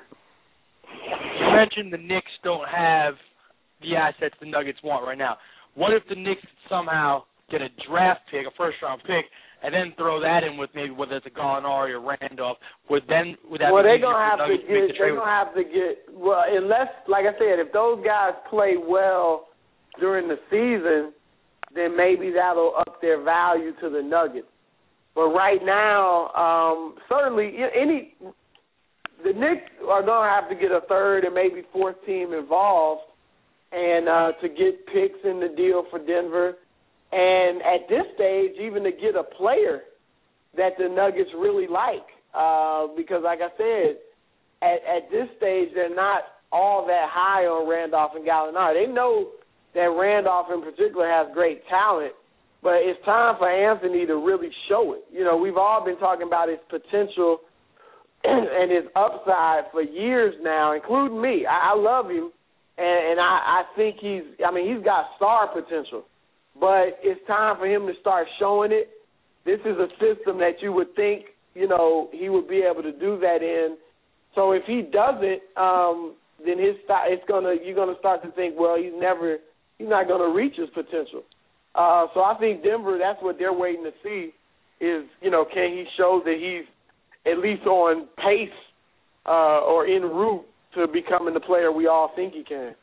You mentioned the Knicks don't have the assets the Nuggets want right now. What if the Knicks somehow get a draft pick, a first-round pick, and then throw that in with maybe whether it's a Gallinari or Randolph? Would then would that well, be they're gonna have to get. The they're gonna have to get. Well, unless, like I said, if those guys play well during the season, then maybe that'll up their value to the Nuggets. But right now, um, certainly any the Knicks are gonna have to get a third and maybe fourth team involved, and uh, to get picks in the deal for Denver. And at this stage, even to get a player that the Nuggets really like, uh, because like I said, at, at this stage, they're not all that high on Randolph and Gallinari. They know that Randolph in particular has great talent, but it's time for Anthony to really show it. You know, we've all been talking about his potential and his upside for years now, including me. I, I love him, and, and I, I think he's, I mean, he's got star potential. But it's time for him to start showing it. This is a system that you would think, you know, he would be able to do that in. So if he doesn't, um, then his it's gonna you're gonna start to think, well, he's never he's not gonna reach his potential. Uh, so I think Denver, that's what they're waiting to see is, you know, can he show that he's at least on pace uh, or en route to becoming the player we all think he can.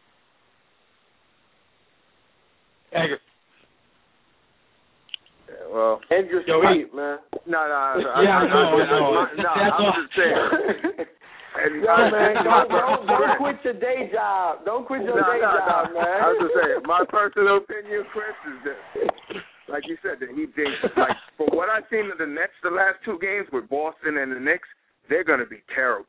Edgar. Well, and your Yo, sleep, man. No, no, no. Yeah, I, I know, I know. No, no, That's I'm all. just saying. And Yo, I, man, my don't, don't, don't Chris, quit your day job. Don't quit your no, day no, job, no. man. I was just saying, my personal opinion, Chris, is that, like you said, that he thinks, like, from what I've seen of the Nets the last two games with Boston and the Knicks, they're going to be terrible.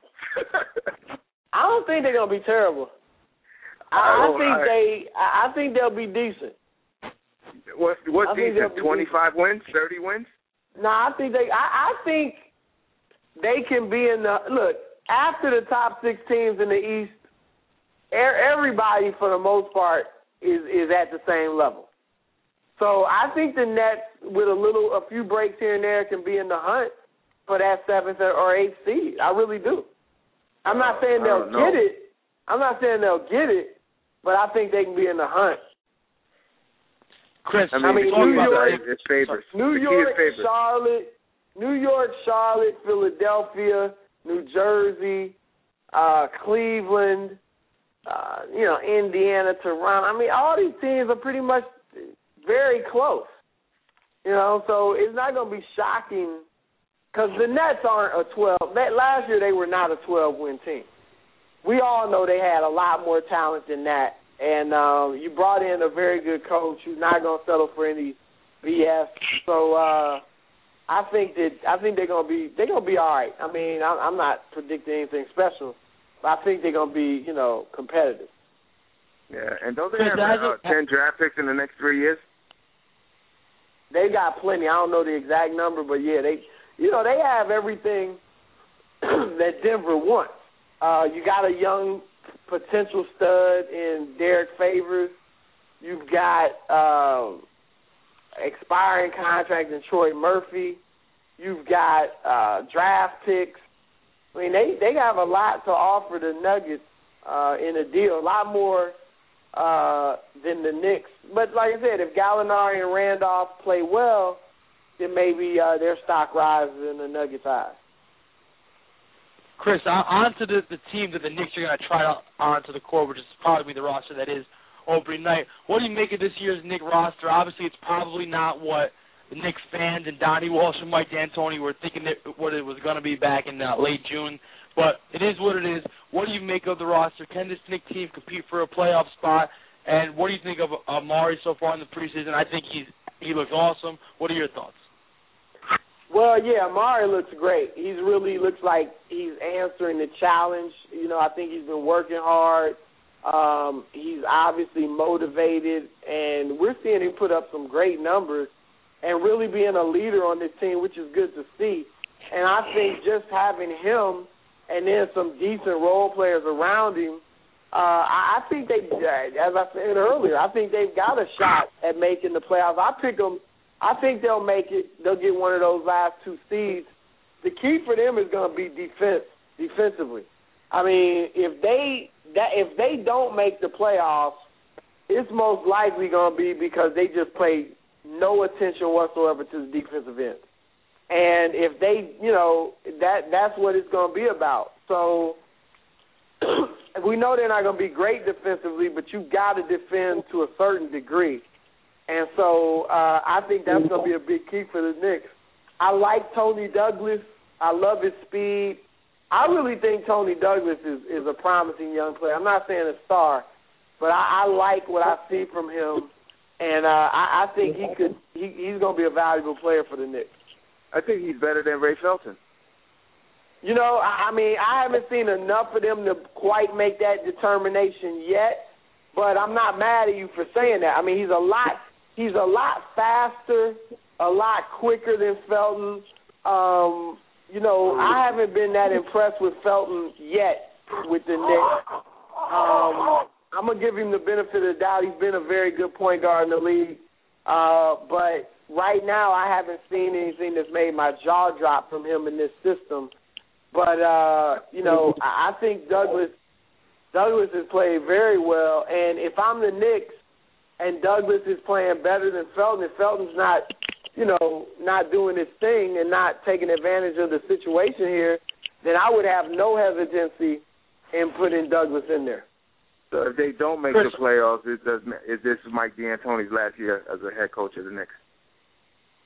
I don't think they're gonna be terrible. I, I think I, they. I think they'll be decent. What? What decent? Twenty-five decent. wins, thirty wins? No, I think they. I, I think they can be in the look after the top six teams in the East. Everybody, for the most part, is is at the same level. So I think the Nets, with a little, a few breaks here and there, can be in the hunt for that seventh or eighth seed. I really do. I'm not saying they'll get it. I'm not saying they'll get it, but I think they can be in the hunt. Chris, I mean, I mean New York, is favorites. New York, Charlotte, New York, Charlotte, Philadelphia, New Jersey, uh, Cleveland, uh, you know, Indiana, Toronto. I mean, all these teams are pretty much very close. You know, so it's not going to be shocking. Because the Nets aren't a twelve. That last year they were not a twelve-win team. We all know they had a lot more talent than that. And um, you brought in a very good coach who's not going to settle for any B S. So uh, I think that I think they're going to be they're going to be all right. I mean, I'm, I'm not predicting anything special, but I think they're going to be you know competitive. Yeah, and don't they have uh, ten draft picks in the next three years? They got plenty. I don't know the exact number, but yeah, they. You know, they have everything that Denver wants. Uh, you got a young potential stud in Derek Favors. You've got um, expiring contract in Troy Murphy. You've got uh, draft picks. I mean, they, they have a lot to offer the Nuggets uh, in a deal, a lot more uh, than the Knicks. But like I said, if Gallinari and Randolph play well, then maybe uh, their stock rises in the Nuggets' eyes. Chris, on, on to the, the team that the Knicks are going to try out onto the court, which is probably the roster that is opening night. What do you make of this year's Knicks roster? Obviously, it's probably not what the Knicks fans and Donnie Walsh and Mike D'Antoni were thinking that what it was going to be back in uh, late June, but it is what it is. What do you make of the roster? Can this Knicks team compete for a playoff spot? And what do you think of Amari so far in the preseason? I think he's he looks awesome. What are your thoughts? Well, yeah, Amari looks great. He's really looks like he's answering the challenge. You know, I think he's been working hard. Um, he's obviously motivated, and we're seeing him put up some great numbers and really being a leader on this team, which is good to see. And I think just having him and then some decent role players around him, uh, I think they, as I said earlier, I think they've got a shot at making the playoffs. I pick them. I think they'll make it. They'll get one of those last two seeds. The key for them is going to be defense, defensively. I mean, if they that if they don't make the playoffs, it's most likely going to be because they just pay no attention whatsoever to the defensive end. And if they, you know, that that's what it's going to be about. So we know they're not going to be great defensively, but you've got to defend to a certain degree. And so uh, I think that's going to be a big key for the Knicks. I like Tony Douglas. I love his speed. I really think Tony Douglas is, is a promising young player. I'm not saying a star, but I, I like what I see from him, and uh, I, I think he could. He, he's going to be a valuable player for the Knicks. I think he's better than Ray Felton. You know, I, I mean, I haven't seen enough of them to quite make that determination yet, but I'm not mad at you for saying that. I mean, he's a lot. He's a lot faster, a lot quicker than Felton. Um, you know, I haven't been that impressed with Felton yet with the Knicks. Um, I'm going to give him the benefit of the doubt. He's been a very good point guard in the league. Uh, but right now I haven't seen anything that's made my jaw drop from him in this system. But, uh, you know, I, I think Douglas Douglas has played very well. And if I'm the Knicks, and Douglas is playing better than Felton, if Felton's not, you know, not doing his thing and not taking advantage of the situation here, then I would have no hesitancy in putting Douglas in there. So if they don't make the playoffs, it does, is this Mike D'Antoni's last year as a head coach of the Knicks?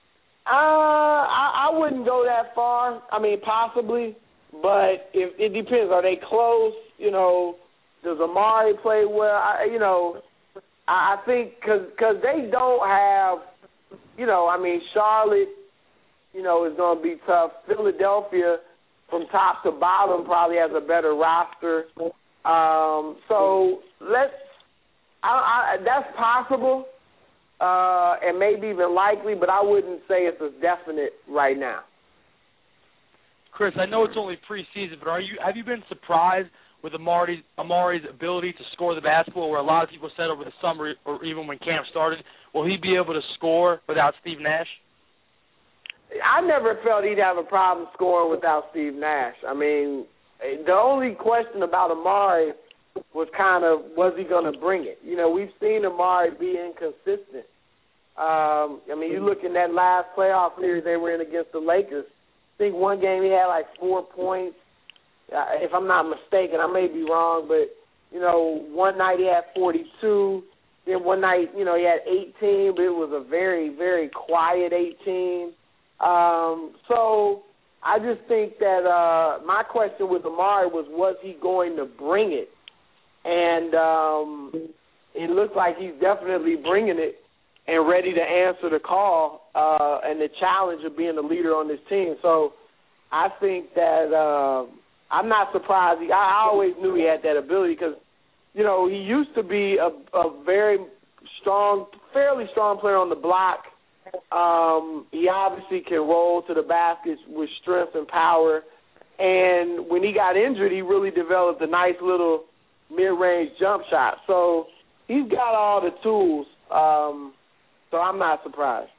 Uh, I, I wouldn't go that far. I mean, possibly, but if, it depends. Are they close? You know, does Amari play well? I, you know, I, I think because cause they don't have, you know, I mean, Charlotte, you know, is going to be tough. Philadelphia, from top to bottom, probably has a better roster. Um, so let's. I, I, that's possible. Uh, and maybe even likely, but I wouldn't say it's as definite right now. Chris, I know it's only preseason, but are you have you been surprised with Amari's, Amari's ability to score the basketball, where a lot of people said over the summer or even when camp started, will he be able to score without Steve Nash? I never felt he'd have a problem scoring without Steve Nash. I mean, the only question about Amari was kind of, was he going to bring it? You know, we've seen Amari be inconsistent. Um, I mean, you look in that last playoff series they were in against the Lakers. I think one game he had like four points. Uh, if I'm not mistaken, I may be wrong, but, you know, one night he had forty-two. Then one night, you know, he had eighteen, but it was a very, very quiet eighteen. Um, so I just think that uh, my question with Amari was, was he going to bring it? And um, it looks like he's definitely bringing it and ready to answer the call uh, and the challenge of being the leader on this team. So I think that uh, I'm not surprised. I, I always knew he had that ability because, you know, he used to be a, a very strong, fairly strong player on the block. Um, he obviously can roll to the basket with strength and power. And when he got injured, he really developed a nice little mid-range jump shot. So he's got all the tools. Um, so I'm not surprised.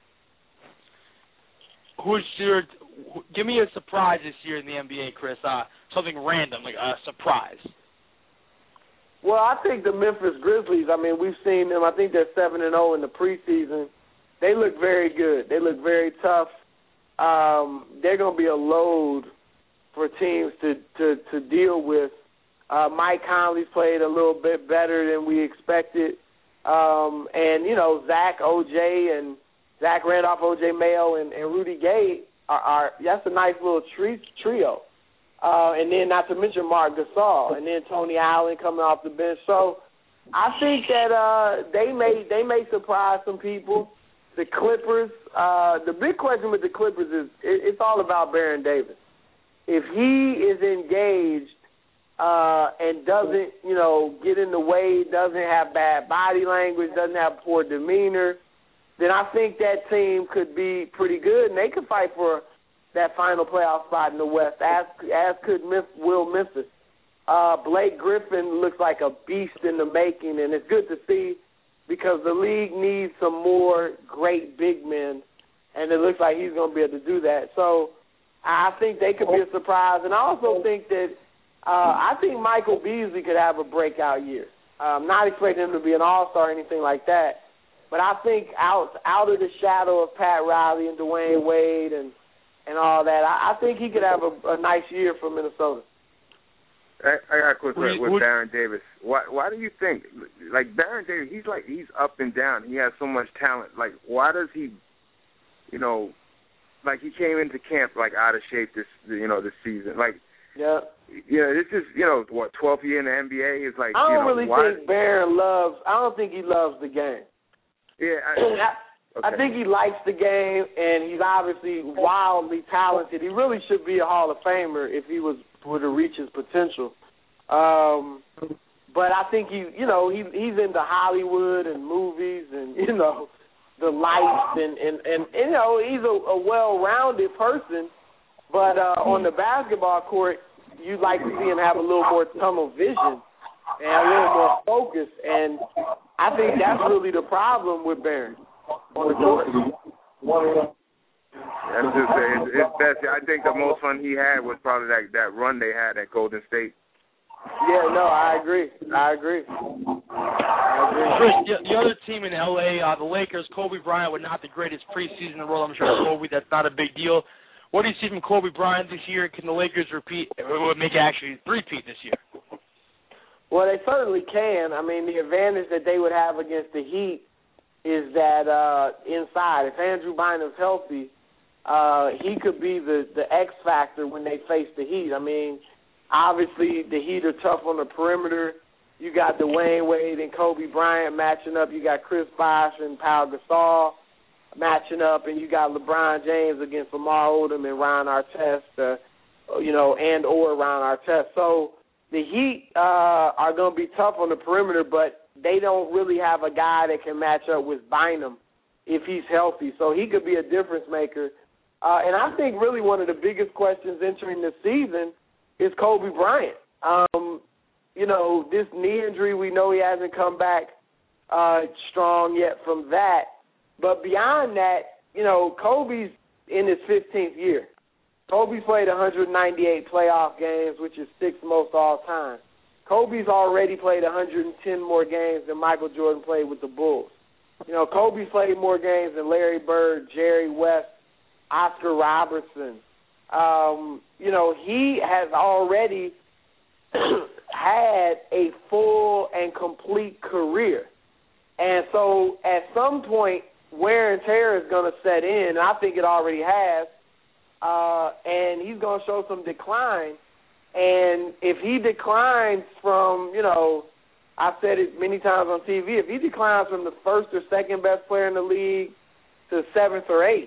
Who's your? Give me a surprise this year in the N B A, Chris. Uh, something random, like a surprise. Well, I think the Memphis Grizzlies. I mean, we've seen them. I think they're seven and zero in the preseason. They look very good. They look very tough. Um, they're going to be a load for teams to to, to deal with. Uh, Mike Conley's played a little bit better than we expected. Um, and, you know, Zach, O J, and Zach Randolph, O J Mayo, and, and Rudy Gay are, are – that's a nice little tri- trio. Uh, and then not to mention Mark Gasol, and then Tony Allen coming off the bench. So I think that uh, they may they may surprise some people. The Clippers, uh, the big question with the Clippers is it, it's all about Baron Davis. If he is engaged uh, and doesn't, you know, get in the way, doesn't have bad body language, doesn't have poor demeanor, then I think that team could be pretty good, and they could fight for that final playoff spot in the West, as as could Memphis, will Memphis. Uh, Blake Griffin looks like a beast in the making, and it's good to see because the league needs some more great big men, and it looks like he's going to be able to do that. So I think they could be a surprise, and I also think that uh, I think Michael Beasley could have a breakout year. I'm not expecting him to be an all-star or anything like that, but I think out out of the shadow of Pat Riley and Dwayne Wade and and all that, I, I think he could have a, a nice year for Minnesota. I, I got a quick Would you- with would- Baron Davis. Why why do you think, like, Baron Davis, he's like, he's up and down. He has so much talent. Like, why does he, you know, like, he came into camp, like, out of shape this, you know, this season. Like, Yeah. you know, this is, you know, what, twelfth year in the N B A is like, I don't you know, really why, think Baron loves – I don't think he loves the game. Yeah, I, I, okay. I think he likes the game, and he's obviously wildly talented. He really should be a Hall of Famer if he was were to reach his potential. Um, but I think he, you know, he he's into Hollywood and movies and, you know, the lights and, and, and, and you know, he's a, a well-rounded person. But uh, on the basketball court, you'd like to see him have a little more tunnel vision and a little more focus. And I think that's really the problem with Barron on the court. That's just it's, it's best. I think the most fun he had was probably that that run they had at Golden State. Yeah, no, I agree. I agree. I agree. Chris, the, the other team in L A, uh, the Lakers, Kobe Bryant, were not the greatest preseason in the world. I'm sure Kobe, that's not a big deal. What do you see from Kobe Bryant this year? Can the Lakers repeat, or make actually repeat this year? Well, they certainly can. I mean, the advantage that they would have against the Heat is that uh, inside, if Andrew Bynum's healthy, uh, he could be the, the X factor when they face the Heat. I mean, obviously the Heat are tough on the perimeter. You got Dwayne Wade and Kobe Bryant matching up. You got Chris Bosh and Pau Gasol matching up, and you got LeBron James against Lamar Odom and Ron Artest, uh, you know, and or Ron Artest. So the Heat uh, are going to be tough on the perimeter, but they don't really have a guy that can match up with Bynum if he's healthy. So he could be a difference maker. Uh, and I think really one of the biggest questions entering the season is Kobe Bryant. Um, you know, this knee injury, we know he hasn't come back uh, strong yet from that. But beyond that, you know, Kobe's in his fifteenth year. Kobe's played one hundred ninety-eight playoff games, which is sixth most all time. Kobe's already played one hundred ten more games than Michael Jordan played with the Bulls. You know, Kobe's played more games than Larry Bird, Jerry West, Oscar Robertson. Um, you know, he has already had a full and complete career. And so at some point, wear and tear is going to set in, and I think it already has, uh, and he's going to show some decline. And if he declines from, you know, I've said it many times on T V, if he declines from the first or second best player in the league to seventh or eighth,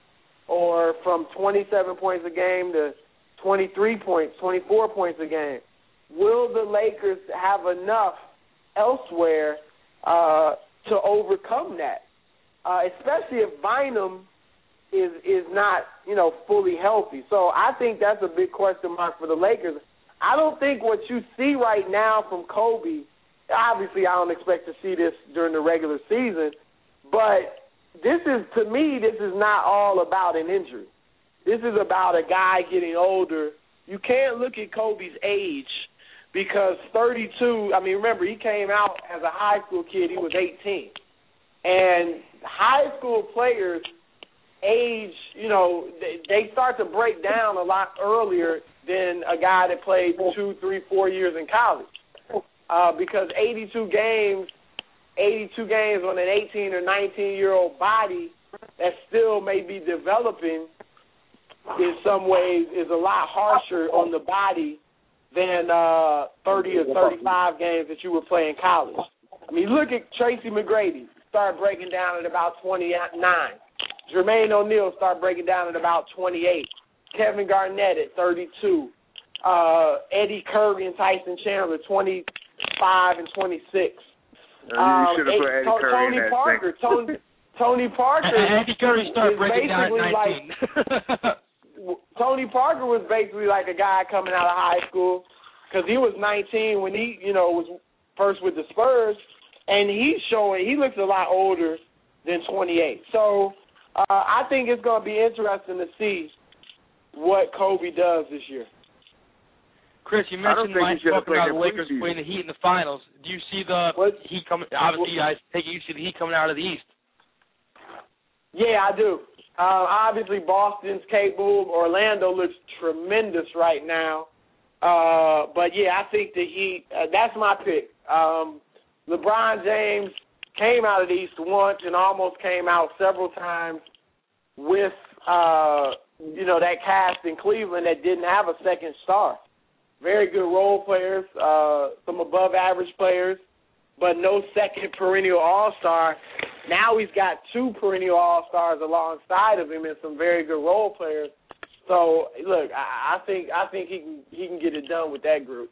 or from twenty-seven points a game to twenty-three points, twenty-four points a game, will the Lakers have enough elsewhere uh, to overcome that? Uh, especially if Bynum is is not, you know, fully healthy. So I think that's a big question mark for the Lakers. I don't think what you see right now from Kobe, obviously I don't expect to see this during the regular season, but this is, to me, this is not all about an injury. This is about a guy getting older. You can't look at Kobe's age because thirty-two, I mean, remember, he came out as a high school kid. He was eighteen. And high school players age, you know, they, they start to break down a lot earlier than a guy that played two, three, four years in college. Uh, because eighty-two games, eighty-two games on an eighteen or nineteen-year-old body that still may be developing in some ways is a lot harsher on the body than uh, thirty or thirty-five games that you were playing college. I mean, look at Tracy McGrady. Start breaking down at about twenty-nine. Jermaine O'Neal start breaking down at about twenty-eight. Kevin Garnett at thirty-two. Uh, Eddie Curry and Tyson Chandler, twenty-five and twenty-six. Um, you should have put Eddie Tony, Curry Tony in that Parker. thing. Tony, Tony Parker. Eddie Curry started breaking down at nineteen. Like, Tony Parker was basically like a guy coming out of high school because he was nineteen when he, you know, was first with the Spurs. And he's showing, he looks a lot older than twenty-eight. So uh, I think it's going to be interesting to see what Kobe does this year. Chris, you mentioned Mike talking about the Lakers playing the Heat in the finals. Do you see the what? Heat coming, obviously, I take it you see the Heat coming out of the East? Yeah, I do. Uh, obviously, Boston's capable. Orlando looks tremendous right now. Uh, but, yeah, I think the Heat, uh, that's my pick. Um LeBron James came out of the East once and almost came out several times with, uh, you know, that cast in Cleveland that didn't have a second star. Very good role players, uh, some above-average players, but no second perennial all-star. Now he's got two perennial all-stars alongside of him and some very good role players. So, look, I, I think I think he can he can get it done with that group.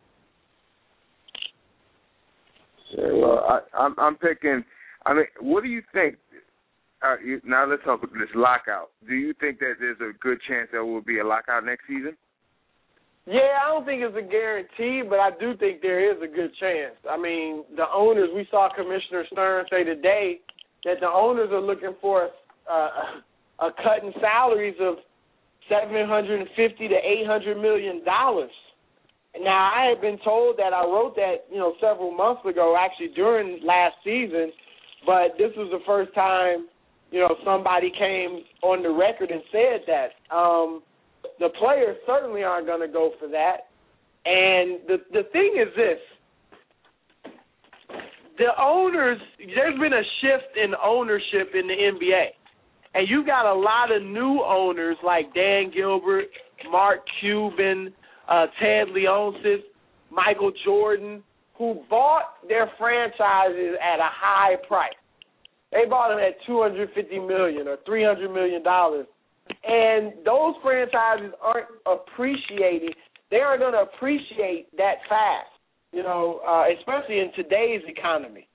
Yeah, well, I, I'm, I'm picking. I mean, what do you think? Uh, you, now let's talk about this lockout. Do you think that there's a good chance there will be a lockout next season? Yeah, I don't think it's a guarantee, but I do think there is a good chance. I mean, the owners, we saw Commissioner Stern say today that the owners are looking for uh, a cut in salaries of seven hundred fifty to eight hundred million dollars. Now, I had been told that, I wrote that, you know, several months ago, actually during last season, but this was the first time, you know, somebody came on the record and said that. Um, the players certainly aren't going to go for that. And the the thing is this. The owners, there's been a shift in ownership in the N B A. And you got a lot of new owners like Dan Gilbert, Mark Cuban, uh, Ted Leonsis, Michael Jordan, who bought their franchises at a high price. They bought them at two hundred fifty million dollars or three hundred million dollars. And those franchises aren't appreciating. They aren't going to appreciate that fast, you know, uh, especially in today's economy.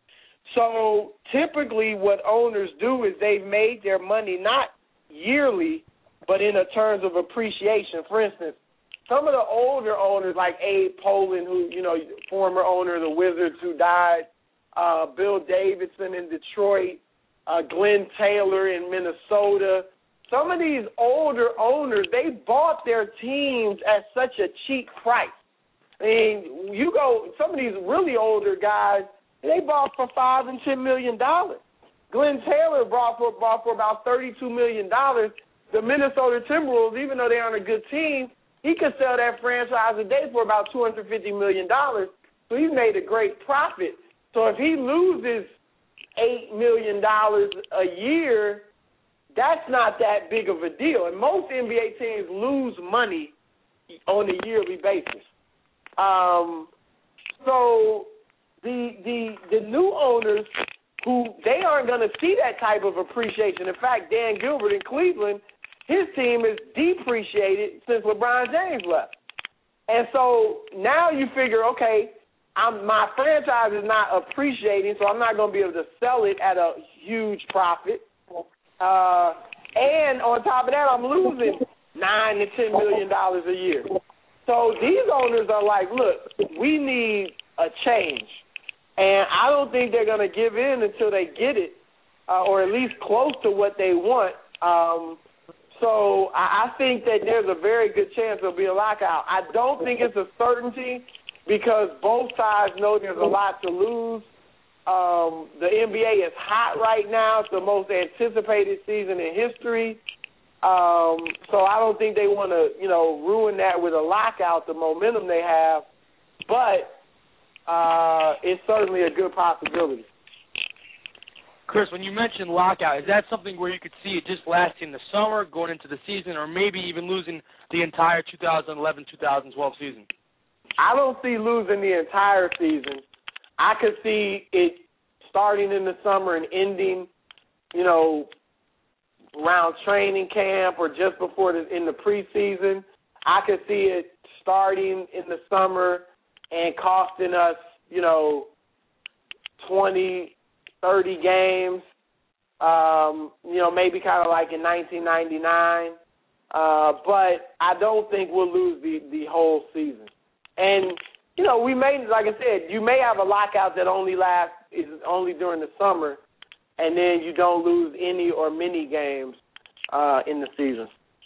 So typically what owners do is they've made their money not yearly, but in a terms of appreciation. For instance, some of the older owners like Abe Pollin, who, you know, former owner of the Wizards who died, uh, Bill Davidson in Detroit, uh, Glenn Taylor in Minnesota. Some of these older owners, they bought their teams at such a cheap price. I mean, you go, some of these really older guys, they bought for five and ten million dollars. Glenn Taylor bought for bought for about thirty-two million dollars. The Minnesota Timberwolves, even though they aren't a good team, he could sell that franchise today for about two hundred fifty million dollars. So he's made a great profit. So if he loses eight million dollars a year, that's not that big of a deal. And most N B A teams lose money on a yearly basis. Um, so the the the new owners who they aren't going to see that type of appreciation. In fact, Dan Gilbert in Cleveland, his team is depreciated since LeBron James left. And so now you figure, okay, I'm, my franchise is not appreciating, so I'm not going to be able to sell it at a huge profit. Uh, and on top of that, I'm losing nine to ten million dollars a year. So these owners are like, look, we need a change. And I don't think they're going to give in until they get it, uh, or at least close to what they want. Um, so I, I think that there's a very good chance there'll be a lockout. I don't think it's a certainty because both sides know there's a lot to lose. Um, the N B A is hot right now. It's the most anticipated season in history. Um, so I don't think they want to, you know, ruin that with a lockout, the momentum they have. But Uh, it's certainly a good possibility. Chris, when you mentioned lockout, is that something where you could see it just lasting the summer, going into the season, or maybe even losing the entire two thousand eleven two thousand twelve season? I don't see losing the entire season. I could see it starting in the summer and ending, you know, around training camp or just before the, in the preseason. I could see it starting in the summer and costing us, you know, twenty, thirty games, um, you know, maybe kind of like in nineteen ninety-nine. Uh, but I don't think we'll lose the, the whole season. And, you know, we may, like I said, you may have a lockout that only lasts, is only during the summer, and then you don't lose any or many games uh, in the season.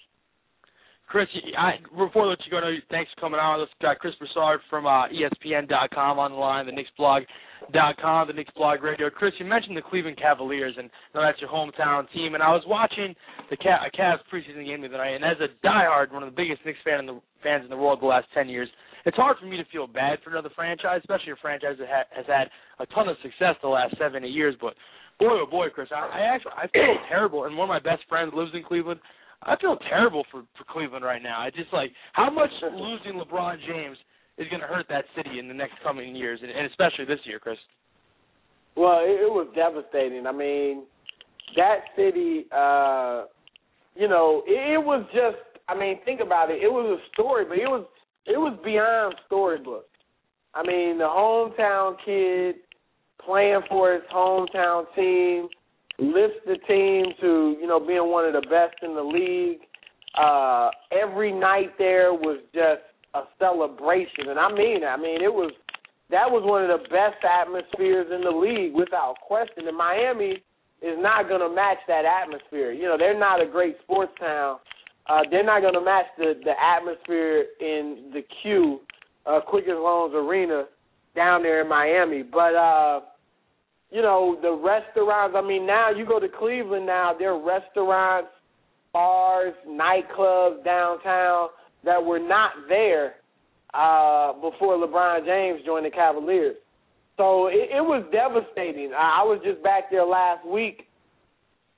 Chris, I, before I let you go, no, thanks for coming on. Let's got Chris Broussard from uh, E S P N dot com on the line, the Knicks Blog dot com, the Knicks Blog Radio. Chris, you mentioned the Cleveland Cavaliers, and you know, that's your hometown team. And I was watching the Cavs preseason game the other night, and as a diehard, one of the biggest Knicks fan in the, fans in the world the last ten years, it's hard for me to feel bad for another franchise, especially a franchise that ha- has had a ton of success the last seven, eight years. But boy, oh boy, Chris, I, I actually I feel terrible. And one of my best friends lives in Cleveland. I feel terrible for, for Cleveland right now. I just like how much losing LeBron James is going to hurt that city in the next coming years, and, and especially this year, Chris. Well, it, it was devastating. I mean, that city, uh, you know, it, it was just. I mean, think about it. It was a story, but it was it was beyond storybook. I mean, the hometown kid playing for his hometown team. Lifts the team to, you know, being one of the best in the league. Uh, every night there was just a celebration, and I mean that. I mean, it was that was one of the best atmospheres in the league without question. And Miami is not going to match that atmosphere. You know, they're not a great sports town. Uh, they're not going to match the, the atmosphere in the Q, uh, Quicken Loans Arena down there in Miami. But, uh, you know, the restaurants, I mean, now you go to Cleveland now, there are restaurants, bars, nightclubs downtown that were not there uh, before LeBron James joined the Cavaliers. So it, it was devastating. I, I was just back there last week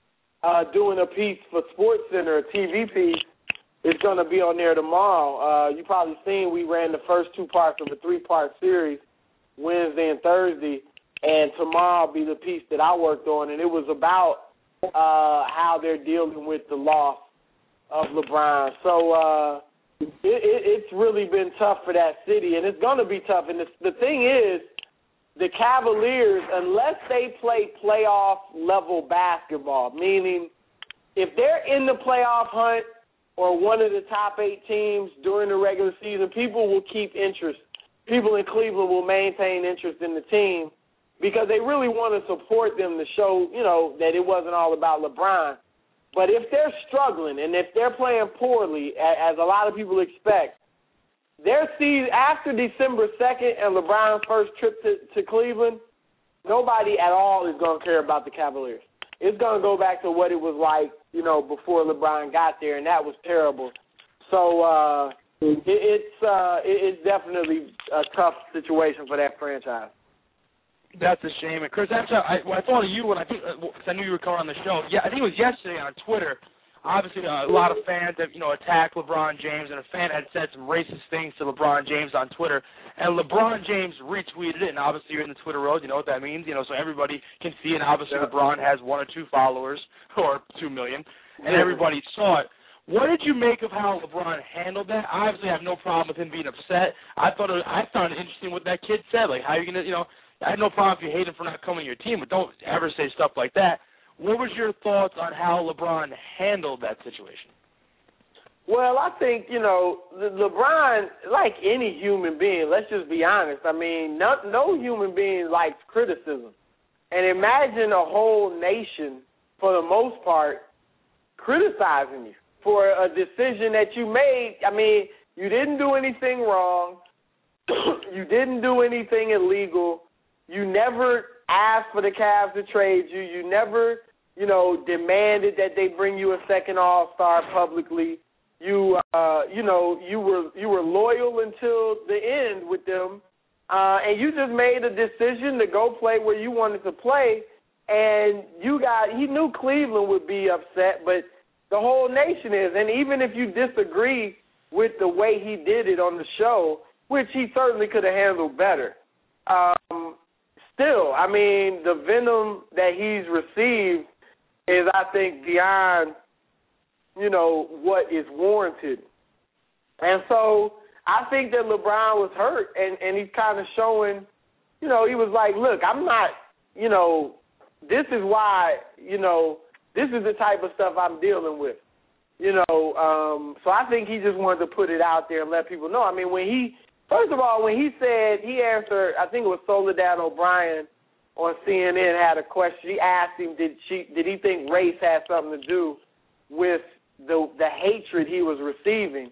uh, doing a piece for SportsCenter, a T V piece. It's going to be on there tomorrow. Uh, you probably seen we ran the first two parts of a three-part series, Wednesday and Thursday, and tomorrow will be the piece that I worked on, and it was about uh, how they're dealing with the loss of LeBron. So uh, it, it, it's really been tough for that city, and it's going to be tough. And the, the thing is, the Cavaliers, unless they play playoff-level basketball, meaning if they're in the playoff hunt or one of the top eight teams during the regular season, people will keep interest. People in Cleveland will maintain interest in the team because they really want to support them to show, you know, that it wasn't all about LeBron. But if they're struggling and if they're playing poorly, as a lot of people expect, their season after December second and LeBron's first trip to, to Cleveland, nobody at all is going to care about the Cavaliers. It's going to go back to what it was like, you know, before LeBron got there, and that was terrible. So uh, it, it's uh, it, it's definitely a tough situation for that franchise. That's a shame. And Chris, actually, I, when I thought of you when I think, because I knew you were coming on the show. Yeah, I think it was yesterday on Twitter. Obviously, uh, a lot of fans have, you know, attacked LeBron James, and a fan had said some racist things to LeBron James on Twitter, and LeBron James retweeted it, and obviously you're in the Twitter world, you know what that means, you know, so everybody can see, and obviously yeah. LeBron has one or two followers, or two million, and everybody saw it. What did you make of how LeBron handled that? I obviously have no problem with him being upset. I thought it, I found it interesting what that kid said, like, how are you going to, you know, I have no problem if you hate him for not coming to your team, but don't ever say stuff like that. What was your thoughts on how LeBron handled that situation? Well, I think, you know, LeBron, like any human being, let's just be honest. I mean, no, no human being likes criticism. And imagine a whole nation, for the most part, criticizing you for a decision that you made. I mean, you didn't do anything wrong. You didn't do anything illegal. You never asked for the Cavs to trade you. You never, you know, demanded that they bring you a second All-Star publicly. You, uh, you know, you were you were loyal until the end with them, uh, and you just made a decision to go play where you wanted to play. And you got he knew Cleveland would be upset, but the whole nation is. And even if you disagree with the way he did it on the show, which he certainly could have handled better. Um, Still, I mean, the venom that he's received is, I think, beyond, you know, what is warranted. And so I think that LeBron was hurt, and, and he's kind of showing, you know, he was like, look, I'm not, you know, this is why, you know, this is the type of stuff I'm dealing with. You know, um, so I think he just wanted to put it out there and let people know. I mean, when he First of all, when he said, he answered, I think it was Soledad O'Brien on C N N had a question. She asked him, did she did he think race had something to do with the the hatred he was receiving?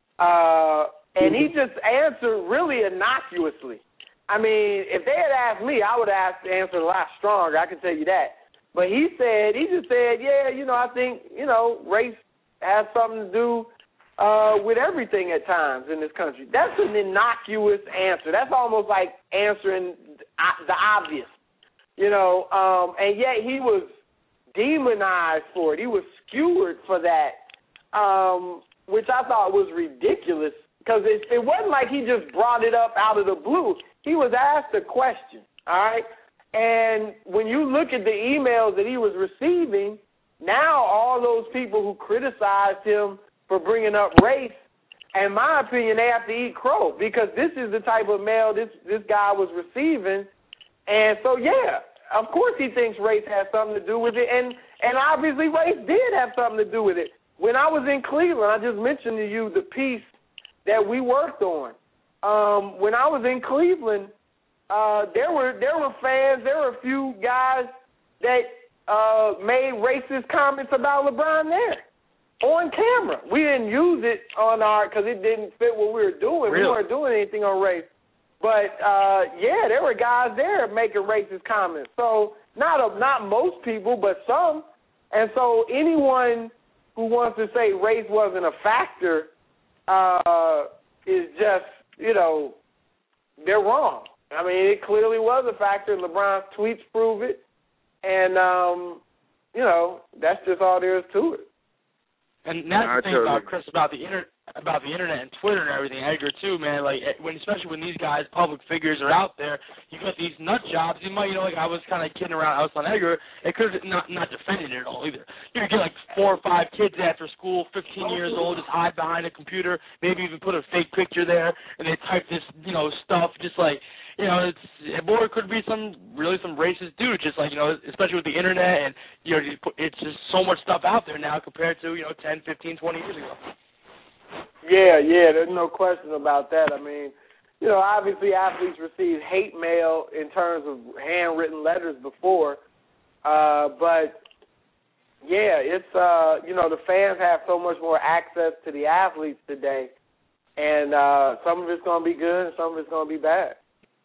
Uh, and he just answered really innocuously. I mean, if they had asked me, I would have answered a lot stronger. I can tell you that. But he said, he just said, yeah, you know, I think, you know, race has something to do Uh, with everything at times in this country. That's an innocuous answer. That's almost like answering the obvious, you know, um, and yet he was demonized for it. He was skewered for that, um, which I thought was ridiculous because it, it wasn't like he just brought it up out of the blue. He was asked a question, all right? And when you look at the emails that he was receiving, now all those people who criticized him for bringing up race, in my opinion, they have to eat crow because this is the type of mail this, this guy was receiving. And so, yeah, of course he thinks race has something to do with it, and, and obviously race did have something to do with it. When I was in Cleveland, I just mentioned to you the piece that we worked on. Um, when I was in Cleveland, uh, there were there were fans, there were a few guys that uh, made racist comments about LeBron there. On camera. We didn't use it on our, because it didn't fit what we were doing. Really? We weren't doing anything on race. But, uh, yeah, there were guys there making racist comments. So not a, not most people, but some. And so anyone who wants to say race wasn't a factor uh, is just, you know, they're wrong. I mean, it clearly was a factor. LeBron's tweets prove it. And, um, you know, that's just all there is to it. And that's I the thing totally. about Chris about the inter about the internet and Twitter and everything, Edgar too, man. Like when especially when these guys, public figures, are out there, you got these nut jobs. You might, you know, like I was kind of kidding around. I was on Edgar. It could not not defending it at all either. You could get like four or five kids after school, fifteen years old, just hide behind a computer, maybe even put a fake picture there, and they type this, you know, stuff just like. You know, it's or it could be some really some racist dude, just like, you know, especially with the internet and, you know, it's just so much stuff out there now compared to, you know, ten, fifteen, twenty years ago. Yeah, yeah, there's no question about that. I mean, you know, obviously athletes receive hate mail in terms of handwritten letters before, uh, but yeah, it's uh, you know, the fans have so much more access to the athletes today, and uh, some of it's going to be good and some of it's going to be bad.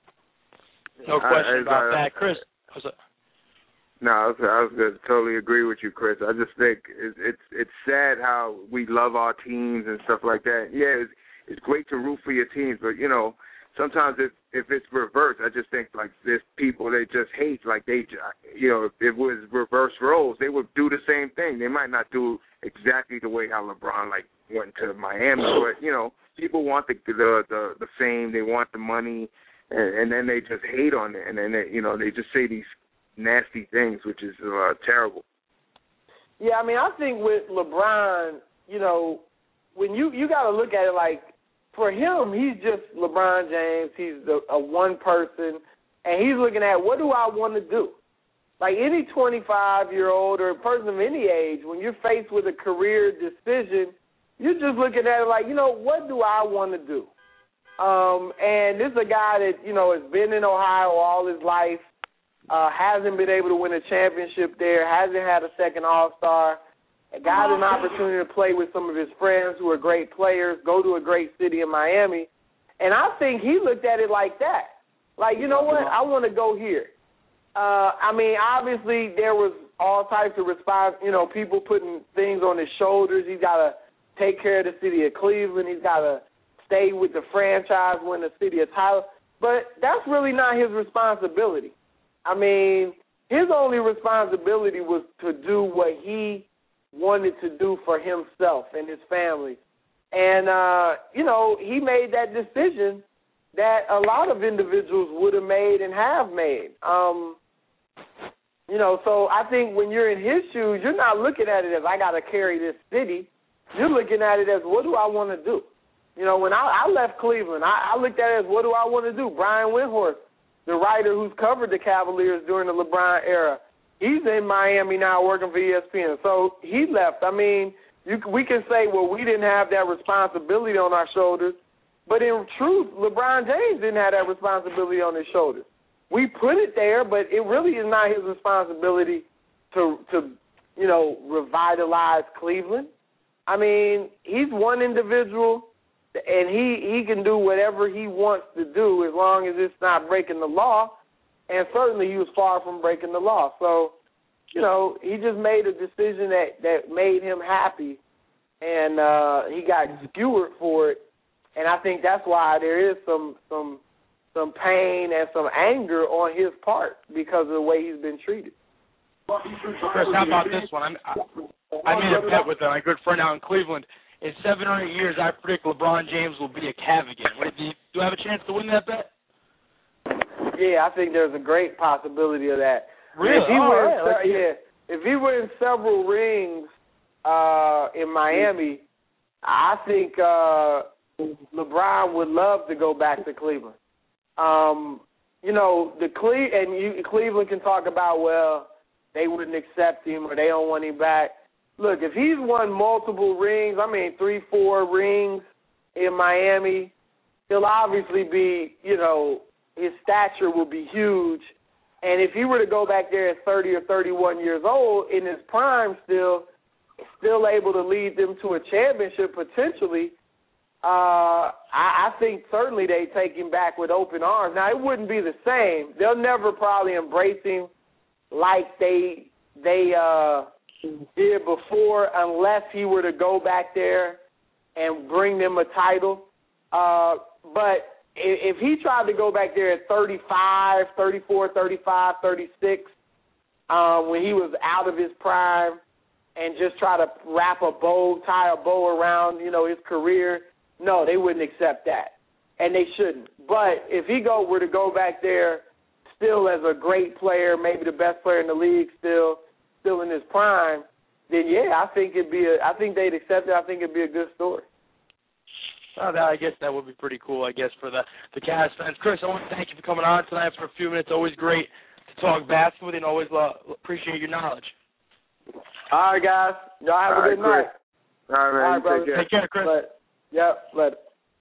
No question I, I, about I, that, Chris. What's up? No, I was, I was going to totally agree with you, Chris. I just think it's, it's it's sad how we love our teams and stuff like that. Yeah, it's, it's great to root for your teams, but, you know, sometimes if, if it's reversed, I just think, like, there's people they just hate. Like, they, you know, if it was reverse roles, they would do the same thing. They might not do exactly the way how LeBron, like, went to Miami, but, you know, people want the the, the, the fame, they want the money, and, and then they just hate on it, and then they, you know, they just say these nasty things, which is uh, terrible. Yeah, I mean, I think with LeBron, you know, when you you got to look at it like, for him, he's just LeBron James. He's the, a one person, and he's looking at, what do I want to do? Like any twenty-five-year-old or a person of any age, when you're faced with a career decision, you're just looking at it like, you know, what do I want to do? Um, and this is a guy that, you know, has been in Ohio all his life, uh, hasn't been able to win a championship there, hasn't had a second All-Star, got an opportunity to play with some of his friends who are great players, go to a great city in Miami. And I think he looked at it like that. Like, you know what, I want to go here. Uh, I mean, obviously there was all types of response, you know, people putting things on his shoulders. He's got to take care of the city of Cleveland. He's got to stay with the franchise, win the city of title. But that's really not his responsibility. I mean, his only responsibility was to do what he wanted to do for himself and his family. And, uh, you know, he made that decision that a lot of individuals would have made and have made. Um, you know, so I think when you're in his shoes, you're not looking at it as I got to carry this city. You're looking at it as what do I want to do? You know, when I, I left Cleveland, I, I looked at it as what do I want to do? Brian Windhorst, the writer who's covered the Cavaliers during the LeBron era, he's in Miami now working for E S P N. So he left. I mean, you, we can say, well, we didn't have that responsibility on our shoulders. But in truth, LeBron James didn't have that responsibility on his shoulders. We put it there, but it really is not his responsibility to, to you know, revitalize Cleveland. I mean, he's one individual, and he, he can do whatever he wants to do as long as it's not breaking the law. And certainly he was far from breaking the law. So, you know, he just made a decision that, that made him happy, and uh, he got skewered for it. And I think that's why there is some some some pain and some anger on his part because of the way he's been treated. Chris, how about this one? I, I made a bet with my good friend out in Cleveland. In seven or eight years, I predict LeBron James will be a Cav again. What, do, you, do you have a chance to win that bet? Yeah, I think there's a great possibility of that. Really? If he oh, wins, right. yeah, if he wins several rings uh, in Miami, I think uh, LeBron would love to go back to Cleveland. Um, you know, the Cle- and you, Cleveland can talk about, well, they wouldn't accept him or they don't want him back. Look, if he's won multiple rings, I mean three, four rings in Miami, he'll obviously be, you know, his stature will be huge. And if he were to go back there at thirty or thirty-one years old, in his prime still, still able to lead them to a championship potentially, uh, I, I think certainly they take him back with open arms. Now, it wouldn't be the same. They'll never probably embrace him like they they uh, did before unless he were to go back there and bring them a title. Uh, but if he tried to go back there at thirty-five, thirty-four, thirty-five, thirty-six, um, when he was out of his prime and just try to wrap a bow, tie a bow around, you know, his career, no, they wouldn't accept that, and they shouldn't. But if he go were to go back there still as a great player, maybe the best player in the league still, still in his prime, then, yeah, I think it'd be a, I think they'd accept it. I think it'd be a good story. Well, that, I guess that would be pretty cool, I guess, for the, the Cavs fans. Chris, I want to thank you for coming on tonight for a few minutes. Always great to talk basketball with you, and always love, appreciate your knowledge. All right, guys. Y'all have All a right, good night. All right, man. All right, brother. Take care. Take care, Chris. Later. Yep, later.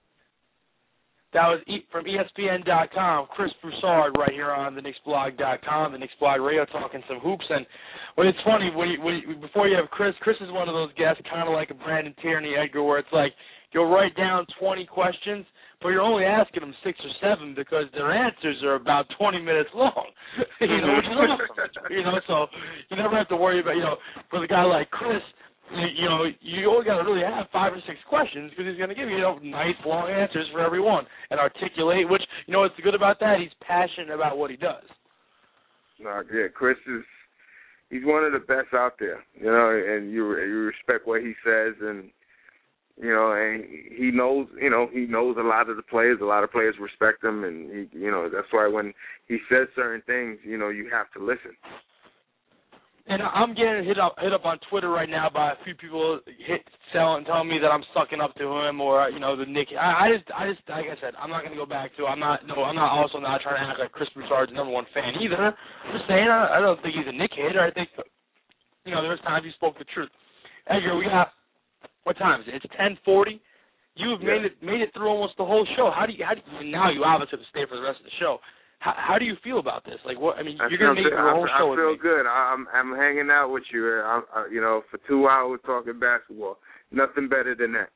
That was e- from E S P N dot com, Chris Broussard, right here on the Knicks Blog dot com, the Knicks Blog Radio, talking some hoops. And when it's funny, when you, when you, before you have Chris, Chris is one of those guests, kind of like a Brandon Tierney, Edgar, where it's like you'll write down twenty questions, but you're only asking them six or seven because their answers are about twenty minutes long. you know, which is awesome. You know, so you never have to worry about, you know, for the guy like Chris, you, you know, you only got to really have five or six questions because he's going to give you, you know, nice long answers for everyone and articulate, which, you know, what's good about that? He's passionate about what he does. No, yeah, Chris is, he's one of the best out there, you know, and you you respect what he says, and, you know, and he knows, you know, he knows a lot of the players. A lot of players respect him, and, he, you know, that's why when he says certain things, you know, you have to listen. And I'm getting hit up hit up on Twitter right now by a few people hit selling, telling me that I'm sucking up to him, or you know the Knicks. I, I just I just like I said, I'm not going to go back to. I'm not no. I'm not also not trying to act like Chris Broussard's number one fan either. I'm just saying I, I don't think he's a Knick hater. I think you know there's times he spoke the truth. Edgar, we got what time is it? It's ten forty. You've yeah. made it made it through almost the whole show. How do you how do you, now you obviously have to stay for the rest of the show. How, how do you feel about this? Like, what? I mean, I you're going to make the whole I, show I feel with me. good. I'm I'm hanging out with you. I'm, I, you know, for two hours talking basketball. Nothing better than that.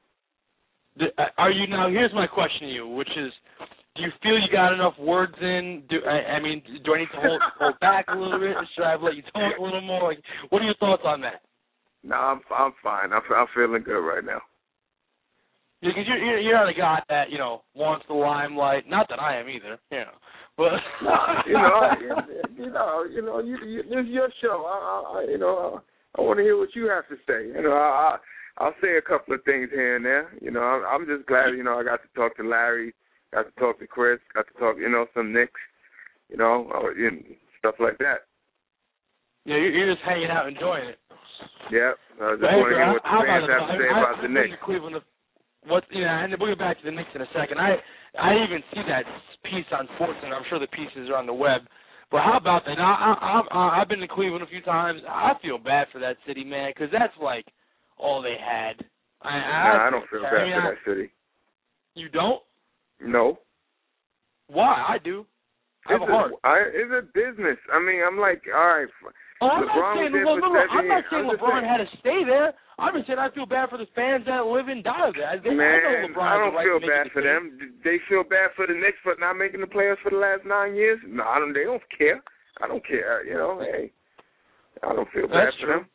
Are you now? Here's my question to you, which is, do you feel you got enough words in? Do I, I mean, do I need to hold, hold back a little bit? Should I let you talk a little more? Like, what are your thoughts on that? No, I'm I'm fine. I'm I'm feeling good right now. Because you're, you're you're not a guy that you know wants the limelight. Not that I am either. You know. But you know, you know, you know, you, you, this is your show. I, I, you know, I, I want to hear what you have to say. You know, I, I, I'll say a couple of things here and there. You know, I'm, I'm just glad. You know, I got to talk to Larry, got to talk to Chris, got to talk, you know, some Knicks, you know, or, you know, stuff like that. Yeah, you're just hanging out, enjoying it. Yeah, I just hey, want to hear what the fans about have to say I, about I, the I Knicks. Cleveland, what? Yeah, and we'll get back to the Knicks in a second. I I didn't even see that piece on Sportsnet. I'm sure the pieces are on the web. But how about that? Now, I, I, I, I've been to Cleveland a few times. I feel bad for that city, man, because that's like all they had. I, I, nah, I don't feel bad I mean, for I, that city. You don't? No. Why? I do. I have it's a heart. A, I, it's a business. I mean, I'm like, all right. Oh, I'm LeBron not saying, was well, there for no, no, seven I'm not years. saying I'm just LeBron saying. had to stay there. I'm just saying I feel bad for the fans that live and die there. They, Man, I, know LeBron I don't right feel to make bad it for clear. them. They feel bad for the Knicks for not making the playoffs for the last nine years. No, I don't. They don't care. I don't care. You know, hey, I don't feel bad That's for true. them.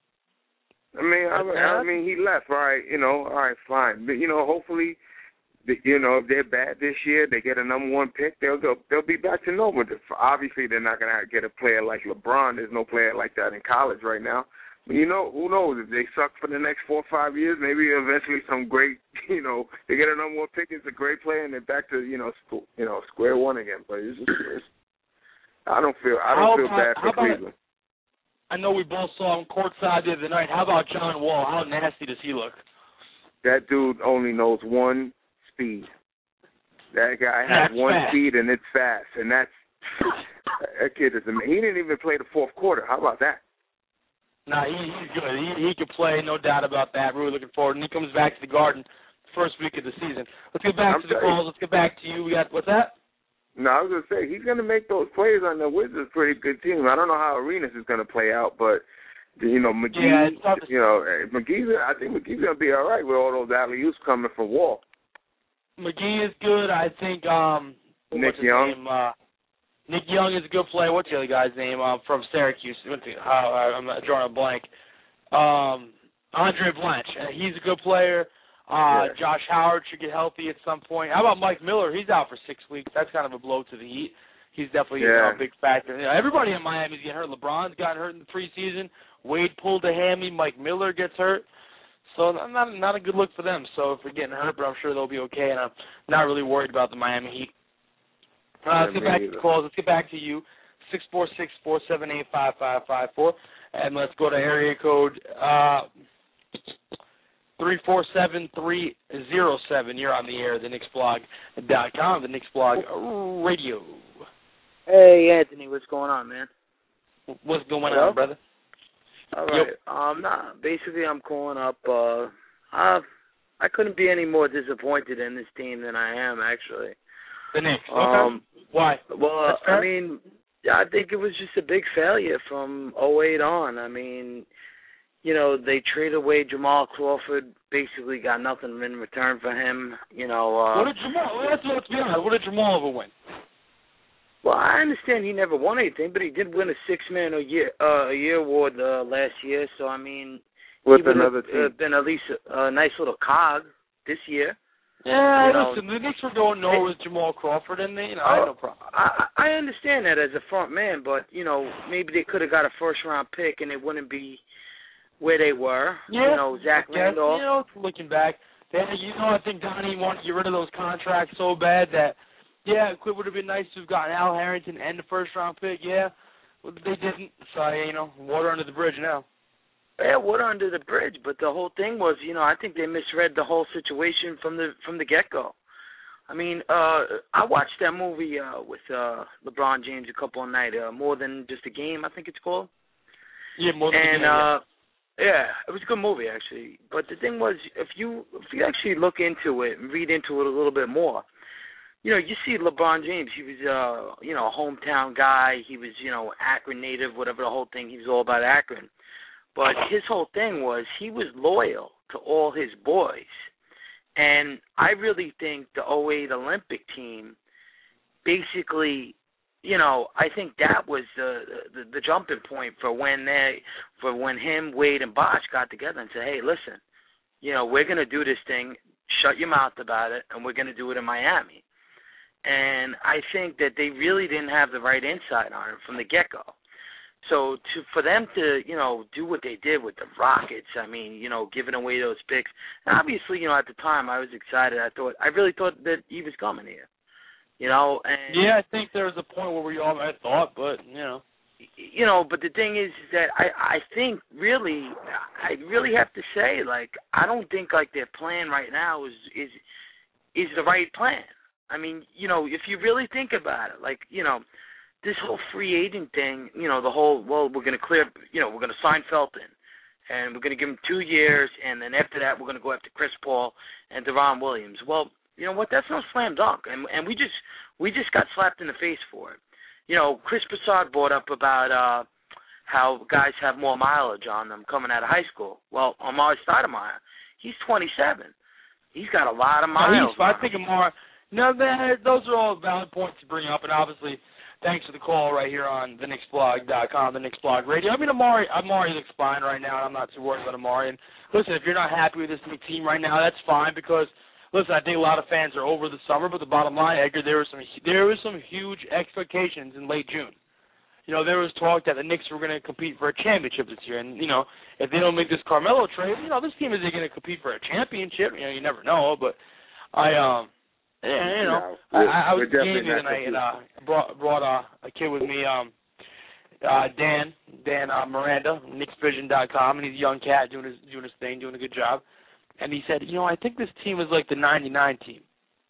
I mean, I, That's I mean, he left. All right, you know, all right, fine. But you know, hopefully, you know, if they're bad this year, they get a number one pick. They'll go. They'll be back to normal. Obviously, they're not going to get a player like LeBron. There's no player like that in college right now. But you know, who knows? If they suck for the next four or five years, maybe eventually some great, you know, they get a number one pick. It's a great player, and they're back to you know, sc- you know, square one again. But it's just, it's, I don't feel. I don't How feel about, bad for how about, Cleveland. I know we both saw him courtside the other night. How about John Wall? How nasty does he look? That dude only knows one speed. That guy has That's one fast. speed, and it's fast. And that's that kid is. He didn't even play the fourth quarter. How about that? Nah, he, he's good. He, he can play, no doubt about that. Really looking forward. And he comes back to the Garden first week of the season. Let's get back I'm to the telling calls. Let's get back to you. We got what's that? No, I was going to say, he's going to make those plays on the Wizards a pretty good team. I don't know how Arenas is going to play out, but, you know, McGee, yeah, it's tough to you know, McGee's, I think McGee's going to be all right with all those alley-oops coming from Wall. McGee is good. I think um, Nick what's his Young. name? Uh, Nick Young is a good player. What's the other guy's name? Uh, from Syracuse. What's the, uh, I'm not drawing a blank. Um, Andre Blanche. Uh, he's a good player. Uh, Yeah. Josh Howard should get healthy at some point. How about Mike Miller? He's out for six weeks. That's kind of a blow to the Heat. he's definitely yeah. you know, a big factor. You know, everybody in Miami's getting hurt. LeBron's gotten hurt in the preseason. Wade pulled a hammy. Mike Miller gets hurt. So not not a good look for them. So if they're getting hurt, but I'm sure they'll be okay, and I'm not really worried about the Miami Heat. Uh, yeah, let's get back to the calls. Let's get back to you. six four six, four seven eight, five five five four. And let's go to area code uh, three four seven three zero seven. You're on the air, the Knicks Blog dot com, the Knicks Blog Radio. Hey, Anthony, what's going on, man? What's going Hello? on, brother? All right. Yep. Um, nah, basically, I'm calling up. Uh, I I couldn't be any more disappointed in this team than I am, actually. The Knicks. Um, okay. Why? Well, I mean, I think it was just a big failure from oh eight on. I mean, you know, they traded away Jamal Crawford, basically got nothing in return for him. You know. Uh, what did Jamal? Let's, let's be honest. What did Jamal ever win? Well, I understand he never won anything, but he did win a six-man a year uh, a year award uh, last year. So I mean, with he another have, team, uh, been at least a, a nice little cog this year. Yeah, you know, listen, the Knicks were going nowhere with Jamal Crawford, and they, you know, I had no problem. I, I understand that as a front man, but you know, maybe they could have got a first-round pick, and it wouldn't be where they were. Yeah, you know, Zach yeah, Randolph. You know, looking back, they, you know, I think Donnie wanted to get rid of those contracts so bad that. Yeah, it would have been nice to have gotten Al Harrington and the first-round pick, yeah. But they didn't, so, you know, water under the bridge now. Yeah, water under the bridge, but the whole thing was, you know, I think they misread the whole situation from the from the get-go. I mean, uh, I watched that movie uh, with uh, LeBron James a couple of nights, uh, More Than Just a Game, I think it's called. Yeah, More Than and, a Game, uh, yeah. yeah, it was a good movie, actually. But the thing was, if you if you actually look into it and read into it a little bit more, you know, you see LeBron James, he was, uh, you know, a hometown guy. He was, you know, Akron native, whatever the whole thing. He was all about Akron. But his whole thing was he was loyal to all his boys. And I really think the oh eight Olympic team basically, you know, I think that was the, the, the jumping point for when they, for when him, Wade, and Bosh got together and said, hey, listen, you know, we're going to do this thing, shut your mouth about it, and we're going to do it in Miami. And I think that they really didn't have the right insight on it from the get-go. So to for them to, you know, do what they did with the Rockets, I mean, you know, giving away those picks. And obviously, you know, at the time I was excited. I thought, I really thought that he was coming here. You know, and yeah, I think there was a point where we all I thought, but you know, you know, but the thing is that I I think really I really have to say, like, I don't think like their plan right now is is is the right plan. I mean, you know, if you really think about it, like, you know, this whole free agent thing, you know, the whole, well, we're going to clear, you know, we're going to sign Felton, and we're going to give him two years, and then after that we're going to go after Chris Paul and Deron Williams. Well, you know what, that's no slam dunk, and and we just we just got slapped in the face for it. You know, Chris Broussard brought up about uh, how guys have more mileage on them coming out of high school. Well, Amari Stoudemire, he's twenty-seven. He's got a lot of miles. No, I think Amari. No, man, those are all valid points to bring up, and obviously, thanks for the call right here on the Knicks Blog dot com, the Knicks Blog Radio. I mean, Amari, Amari looks fine right now, and I'm not too worried about Amari. And listen, if you're not happy with this team right now, that's fine because, listen, I think a lot of fans are over the summer, but the bottom line, Edgar, there was some there was some huge expectations in late June. You know, there was talk that the Knicks were going to compete for a championship this year, and you know, if they don't make this Carmelo trade, you know, this team isn't going to compete for a championship. You know, you never know, but I um. Yeah, you know, no, I, I was gaming tonight and uh, brought brought uh, a kid with me, um, uh, Dan Dan uh, Miranda, Knicks Vision dot com, and he's a young cat doing his doing his thing, doing a good job. And he said, you know, I think this team is like the ninety-nine team.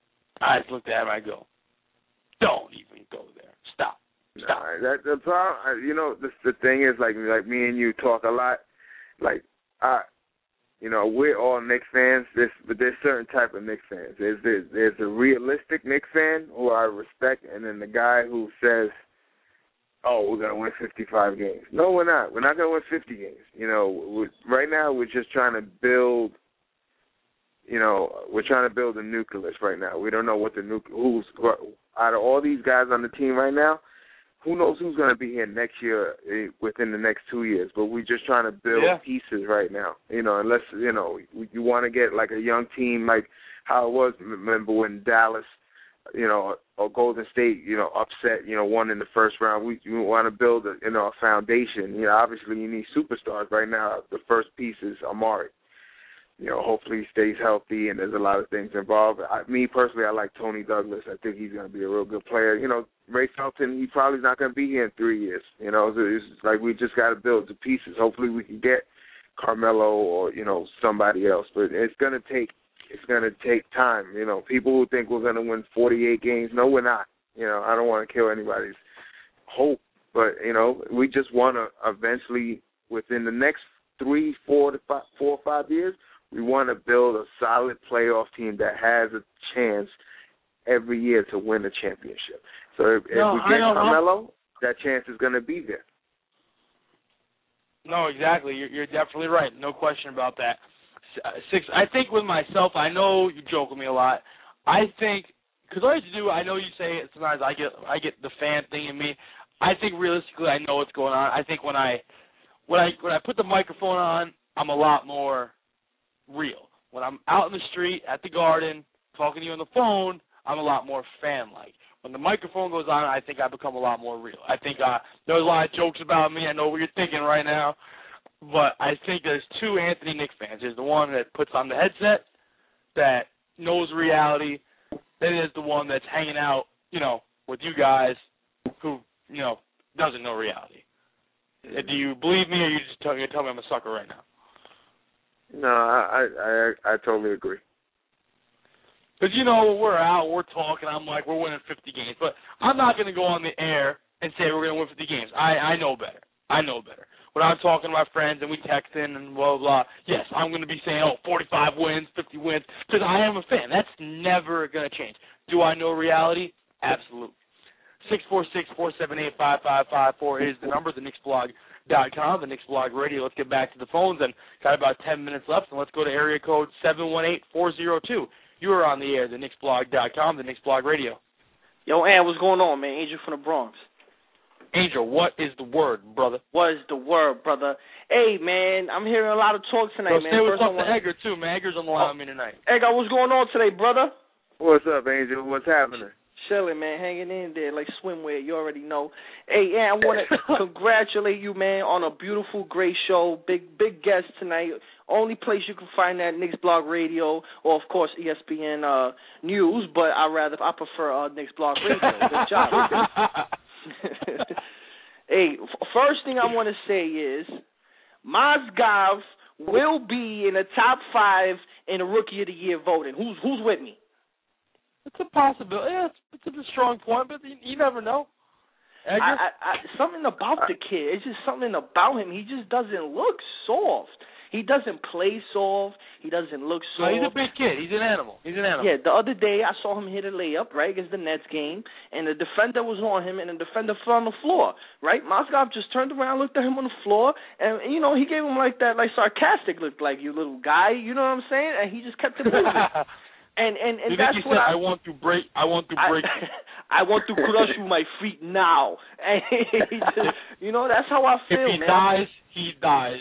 I just looked at him, I go, don't even go there. Stop. Stop. Nah, that the problem. You know, the the thing is, like like me and you talk a lot. Like I. You know, we're all Knicks fans, there's, but there's certain type of Knicks fans. There's, there's there's a realistic Knicks fan who I respect, and then the guy who says, oh, we're going to win fifty-five games. No, we're not. We're not going to win fifty games. You know, we're, right now we're just trying to build, you know, we're trying to build a nucleus right now. We don't know what the nucleus, who's, out of all these guys on the team right now, who knows who's going to be here next year, within the next two years. But we're just trying to build yeah. pieces right now. You know, unless, you know, you want to get like a young team like how it was. Remember when Dallas you know, or Golden State, you know, upset, you know, one in the first round. We, we want to build a, you know, a foundation. You know, obviously you need superstars. Right now, the first piece is Amari. You know, hopefully he stays healthy, and there's a lot of things involved. I, me personally, I like Tony Douglas. I think he's going to be a real good player. You know, Ray Felton, he probably not going to be here in three years. You know, so it's like we just got to build the pieces. Hopefully we can get Carmelo or, you know, somebody else. But it's going to take it's going to take time. You know, people who think we're going to win forty-eight games, no, we're not. You know, I don't want to kill anybody's hope, but you know, we just want to eventually, within the next three, four to five, four or five years. We want to build a solid playoff team that has a chance every year to win a championship. So if, no, if we get Carmelo, that chance is going to be there. No, exactly. You're, you're definitely right. No question about that. Six. I think with myself, I know you joke with me a lot. I think because all you have to do, I know you say it sometimes. I get I get the fan thing in me. I think realistically, I know what's going on. I think when I when I when I put the microphone on, I'm a lot more real. When I'm out in the street, at the Garden, talking to you on the phone, I'm a lot more fan-like. When the microphone goes on, I think I become a lot more real. I think uh, there's a lot of jokes about me. I know what you're thinking right now. But I think there's two Anthony Knicks fans. There's the one that puts on the headset, that knows reality. Then there's the one that's hanging out, you know, with you guys who, you know, doesn't know reality. Mm-hmm. Do you believe me, or are you just tell, you tell me I'm a sucker right now? No, I I I, I totally agree. Because, you know, we're out, we're talking, I'm like, we're winning fifty games. But I'm not going to go on the air and say we're going to win fifty games. I, I know better. I know better. When I'm talking to my friends and we text in and blah, blah, blah, yes, I'm going to be saying, oh, forty-five wins, fifty wins, because I am a fan. That's never going to change. Do I know reality? Absolutely. six four six, four seven eight, five five five four is the number, the Knicks Blog dot com, the Knicks Blog Radio. Let's get back to the phones, and got about ten minutes left, and let's go to area code seven one eight, four zero two. You are on the air, the Knicks Blog dot com, the Knicks Blog Radio. Yo, Ann, what's going on, man? Angel from the Bronx. Angel, what is the word, brother? What is the word, brother? Hey, man, I'm hearing a lot of talk tonight, so man. Say what's First up to Edgar, too, man. Edgar's on the line with me tonight. Edgar, what's going on today, brother? What's up, Angel? What's happening? Chilling, man, hanging in there like swimwear. You already know. Hey, yeah, I want to congratulate you, man, on a beautiful, great show. Big, big guest tonight. Only place you can find that, Knicks Blog Radio, or of course E S P N uh, News. But I rather, I prefer uh, Knicks Blog Radio. Good job. Hey, f- first thing I want to say is, Mozgov will be in the top five in the Rookie of the Year voting. Who's who's with me? It's a possibility. Yeah, it's, it's a strong point, but you, you never know. I, I, I, something about the kid. It's just something about him. He just doesn't look soft. He doesn't play soft. He doesn't look soft. No, he's a big kid. He's an animal. He's an animal. Yeah, the other day I saw him hit a layup, right, against the Nets game, and the defender was on him, and the defender fell on the floor, right? Mozgov just turned around, looked at him on the floor, and, you know, he gave him like that, like, sarcastic look, like, you little guy, you know what I'm saying? And he just kept it moving. And and, and you that's think he what said, I, I want to break. I want to break. I, I want to crush you, my feet now. And he just, you know, that's how I feel, man. If he man. dies, he dies.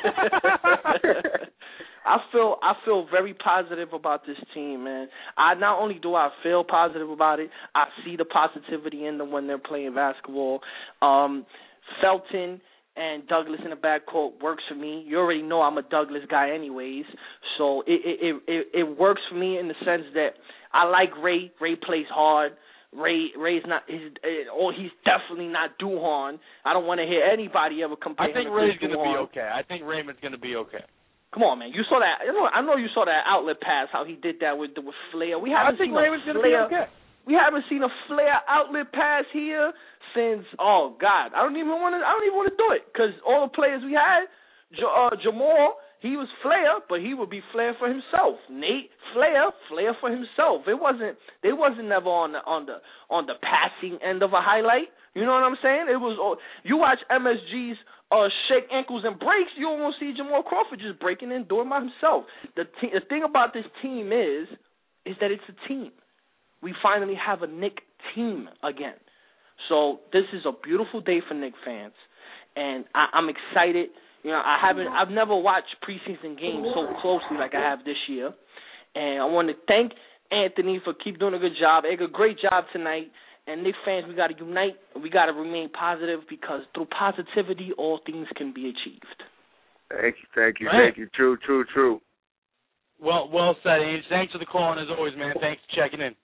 I feel I feel very positive about this team, man. I not only do I feel positive about it, I see the positivity in them when they're playing basketball. Um, Felton and Douglas in the backcourt works for me. You already know I'm a Douglas guy anyways, so it it, it it works for me in the sense that I like Ray. Ray plays hard. Ray Ray's not he's oh he's definitely not Duhon. I don't want to hear anybody ever compare him to Duhon. I think Ray's going to be okay. I think Raymond's going to be okay. Come on, man. You saw that. I know, I know you saw that outlet pass, how he did that with with Flair. We haven't I think seen Raymond's a going to be Flair. okay. We haven't seen a Flair outlet pass here since, oh, God. I don't even want to I don't even want to do it because all the players we had, J- uh, Jamal, he was Flair, but he would be Flair for himself. Nate, Flair, Flair for himself. It wasn't, they wasn't never on the, on the, on the passing end of a highlight. You know what I'm saying? It was, all, you watch M S G's uh, shake ankles and breaks, you almost see Jamal Crawford just breaking in, doing by himself. The, te- the thing about this team is, is that it's a team. We finally have a Knick team again. So this is a beautiful day for Knick fans, and I, I'm excited. You know, I haven't, I've never watched preseason games so closely like I have this year, and I want to thank Anthony for keep doing a good job. Edgar, great job tonight. And Knicks fans, we got to unite and we got to remain positive because through positivity, all things can be achieved. Thank you, thank you, Right. thank you. True, true, true. Well, well said, Age. Thanks for the call, and as always, man, thanks for checking in.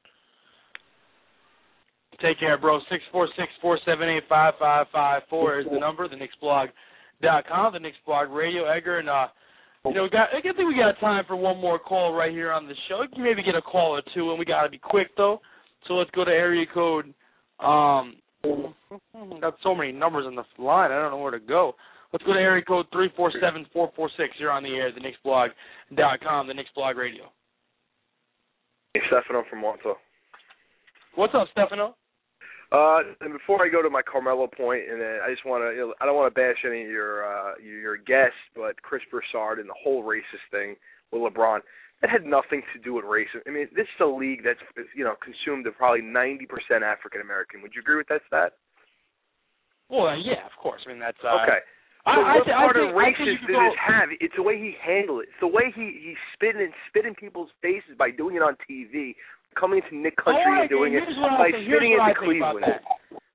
Take care, bro. six four six, four seven eight, five five five four is the number, the Knicks Blog dot com, the Knicks Blog Radio. Edgar, and, uh, you know, we got, I think we got time for one more call right here on the show. You can maybe get a call or two, and we got to be quick, though. So let's go to area code. Um, got so many numbers on the line, I don't know where to go. Let's go to area code three four seven, four four six. You're on the air, the Knicks Blog dot com, the Knicks Blog Radio. Hey, Stefano from Montauk. What's up, Stefano? Uh, and before I go to my Carmelo point, and uh, I just want to, you know, I don't want to bash any of your uh, your guests, but Chris Broussard and the whole racist thing with LeBron, that had nothing to do with racism. I mean, this is a league that's, you know, consumed of probably ninety percent African American. Would you agree with that stat? Well, uh, yeah, of course. I mean, that's uh, okay. I, So I, what I, part I think, of I think racist you does could go, this have? It's the way he handled it. It's the way he he spit and spit in people's faces by doing it on T V, coming to Nick Country oh, and doing it here's what I by think, spitting here's what into I think about Cleveland. that.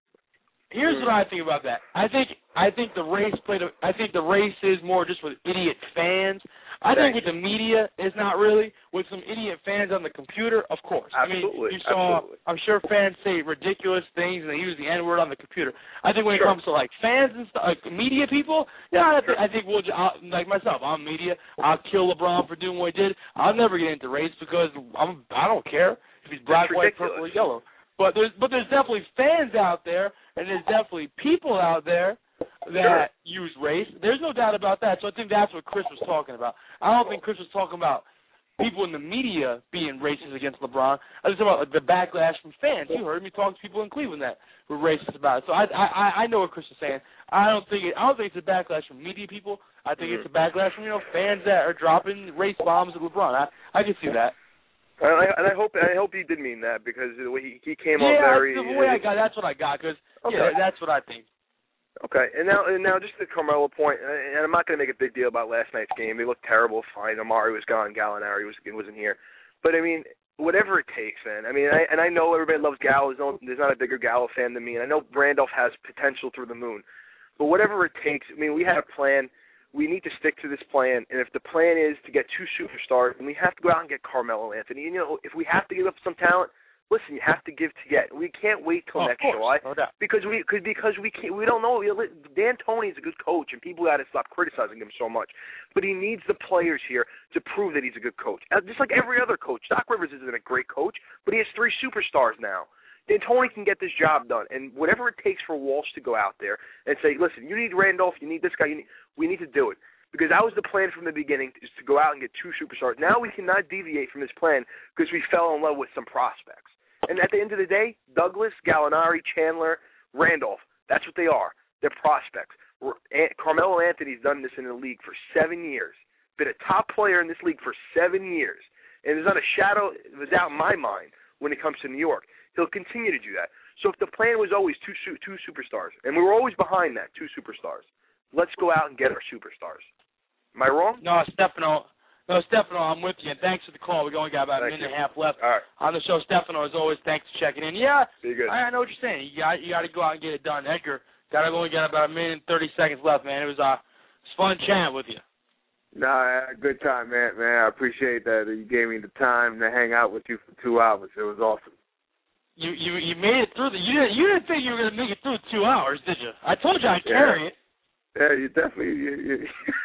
Here's what I think about that. I think I think the race played. A, I think the race is more just with idiot fans. I think with the media, it's not really. With some idiot fans on the computer, of course. Absolutely. I mean, you saw. Absolutely. I'm sure fans say ridiculous things and they use the N word on the computer. I think when Sure. it comes to like fans and stuff, like media people, yeah, I, th- I think we'll j- I'll, like myself. I'm media. I'll kill LeBron for doing what he did. I'll never get into race because I'm. I don't care if he's black, It's white, ridiculous. purple, or yellow. But there's but there's definitely fans out there, and there's definitely people out there that Sure. use race. There's no doubt about that. So I think that's what Chris was talking about. I don't think Chris was talking about people in the media being racist against LeBron. I was talking about like, the backlash from fans. You heard me talk to people in Cleveland that were racist about it. So I I I know what Chris is saying. I don't think it, I don't think it's a backlash from media people. I think it's a backlash from you know fans that are dropping race bombs at LeBron. I I can see that. And I, and I hope I hope he did mean that because the way he, he came yeah, off very. the way I got that's what I got because Okay. yeah, that's what I think. Okay, and now and now just the Carmelo point, and I'm not going to make a big deal about last night's game. They looked terrible, fine. Amari was gone, Gallinari was wasn't here, but I mean, whatever it takes, man. I mean, I, and I know everybody loves Gallo. There's, no, there's not a bigger Gallo fan than me, and I know Randolph has potential through the moon, but whatever it takes. I mean, we had a plan. We need to stick to this plan, and if the plan is to get two superstars, then we have to go out and get Carmelo Anthony. And, you know, if we have to give up some talent, listen, you have to give to get. We can't wait till Oh, next of course, July no doubt. because we cause, because we can't, we don't know. Dan Tony is a good coach, and people got to stop criticizing him so much. But he needs the players here to prove that he's a good coach, Uh, just like every other coach. Doc Rivers isn't a great coach, but he has three superstars now. Dan Tony can get this job done, and whatever it takes for Walsh to go out there and say, listen, you need Randolph, you need this guy, you need, we need to do it. Because that was the plan from the beginning, is to go out and get two superstars. Now we cannot deviate from this plan because we fell in love with some prospects. And at the end of the day, Douglas, Gallinari, Chandler, Randolph, that's what they are. They're prospects. Carmelo Anthony's done this in the league for seven years, been a top player in this league for seven years, and there's not a shadow of a doubt in my mind when it comes to New York. He'll continue to do that. So if the plan was always two two superstars, and we were always behind that, two superstars, let's go out and get our superstars. Am I wrong? No, Stefano. No, Stefano, I'm with you. And thanks for the call. We've only got about a Thank minute you. and a half left All right. on the show. Stefano, as always, thanks for checking in. Yeah, Be good. I, I know what you're saying. You got you got to go out and get it done. Edgar, got to only got about a minute and thirty seconds left, man. It was uh, it was fun chatting with you. No, I had a good time, man. Man, I appreciate that you gave me the time to hang out with you for two hours. It was awesome. You you you made it through the. You didn't you didn't think you were gonna make it through two hours, did you? I told you I'd Yeah. carry it. Yeah, you definitely you, you,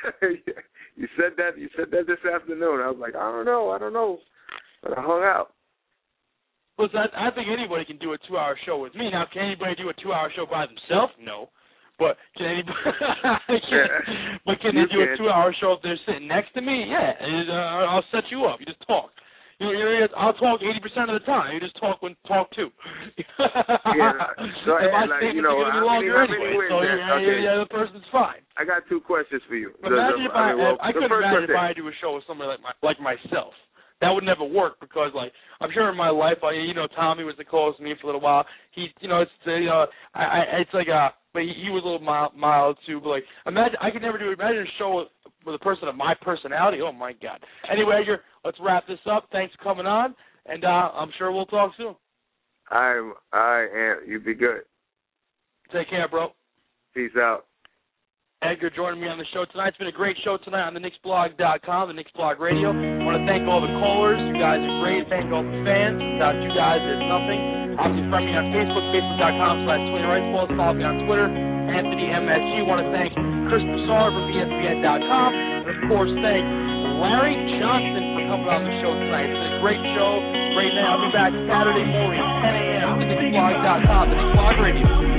you said that you said that this afternoon. I was like, I don't know, I don't know, but I hung out. Listen, I, I think anybody can do a two-hour show with me. Now, can anybody do a two-hour show by themselves? No. But can anybody? can, but can You they do can. a two-hour show if they're sitting next to me? Yeah, and, uh, I'll set you up. You just talk. You know, you know, I'll talk eighty percent of the time. You just talk when talk to. Yeah, so, and my like, statements you know, are going to be how longer many- how many anyway, wins so there? yeah, Okay. yeah, the person's fine. I got two questions for you. Imagine The- the- if I, mean, well, I the couldn't first imagine if question- I had to do a show with somebody like my, like myself. That would never work because, like, I'm sure in my life, I, you know, Tommy was the closest to me for a little while. He, you know, it's, uh, you know, I, I, it's like a, but he, he was a little mild, mild too. But like, imagine I could never do. Imagine a show with, with a person of my personality. Oh my God. Anyway, Edgar, let's wrap this up. Thanks for coming on, and uh, I'm sure we'll talk soon. I'm, I am. You be good. Take care, bro. Peace out. Edgar joining me on the show tonight. It's been a great show tonight on the Knicks Blog dot com, the Knicks Blog Radio. I want to thank all the callers. You guys are great. Thank all the fans. Without you guys, there's nothing. Obviously, friend me on Facebook, facebook dot com slash Twitter Rights Balls. Follow me on Twitter, Anthony M S G. I want to thank Chris Broussard from E S P N dot com. And, of course, thank Larry Johnson for coming on the show tonight. It's been a great show. Great night. I'll be back Saturday morning, ten a.m. on the Knicks Blog dot com, the Knicks Blog Radio.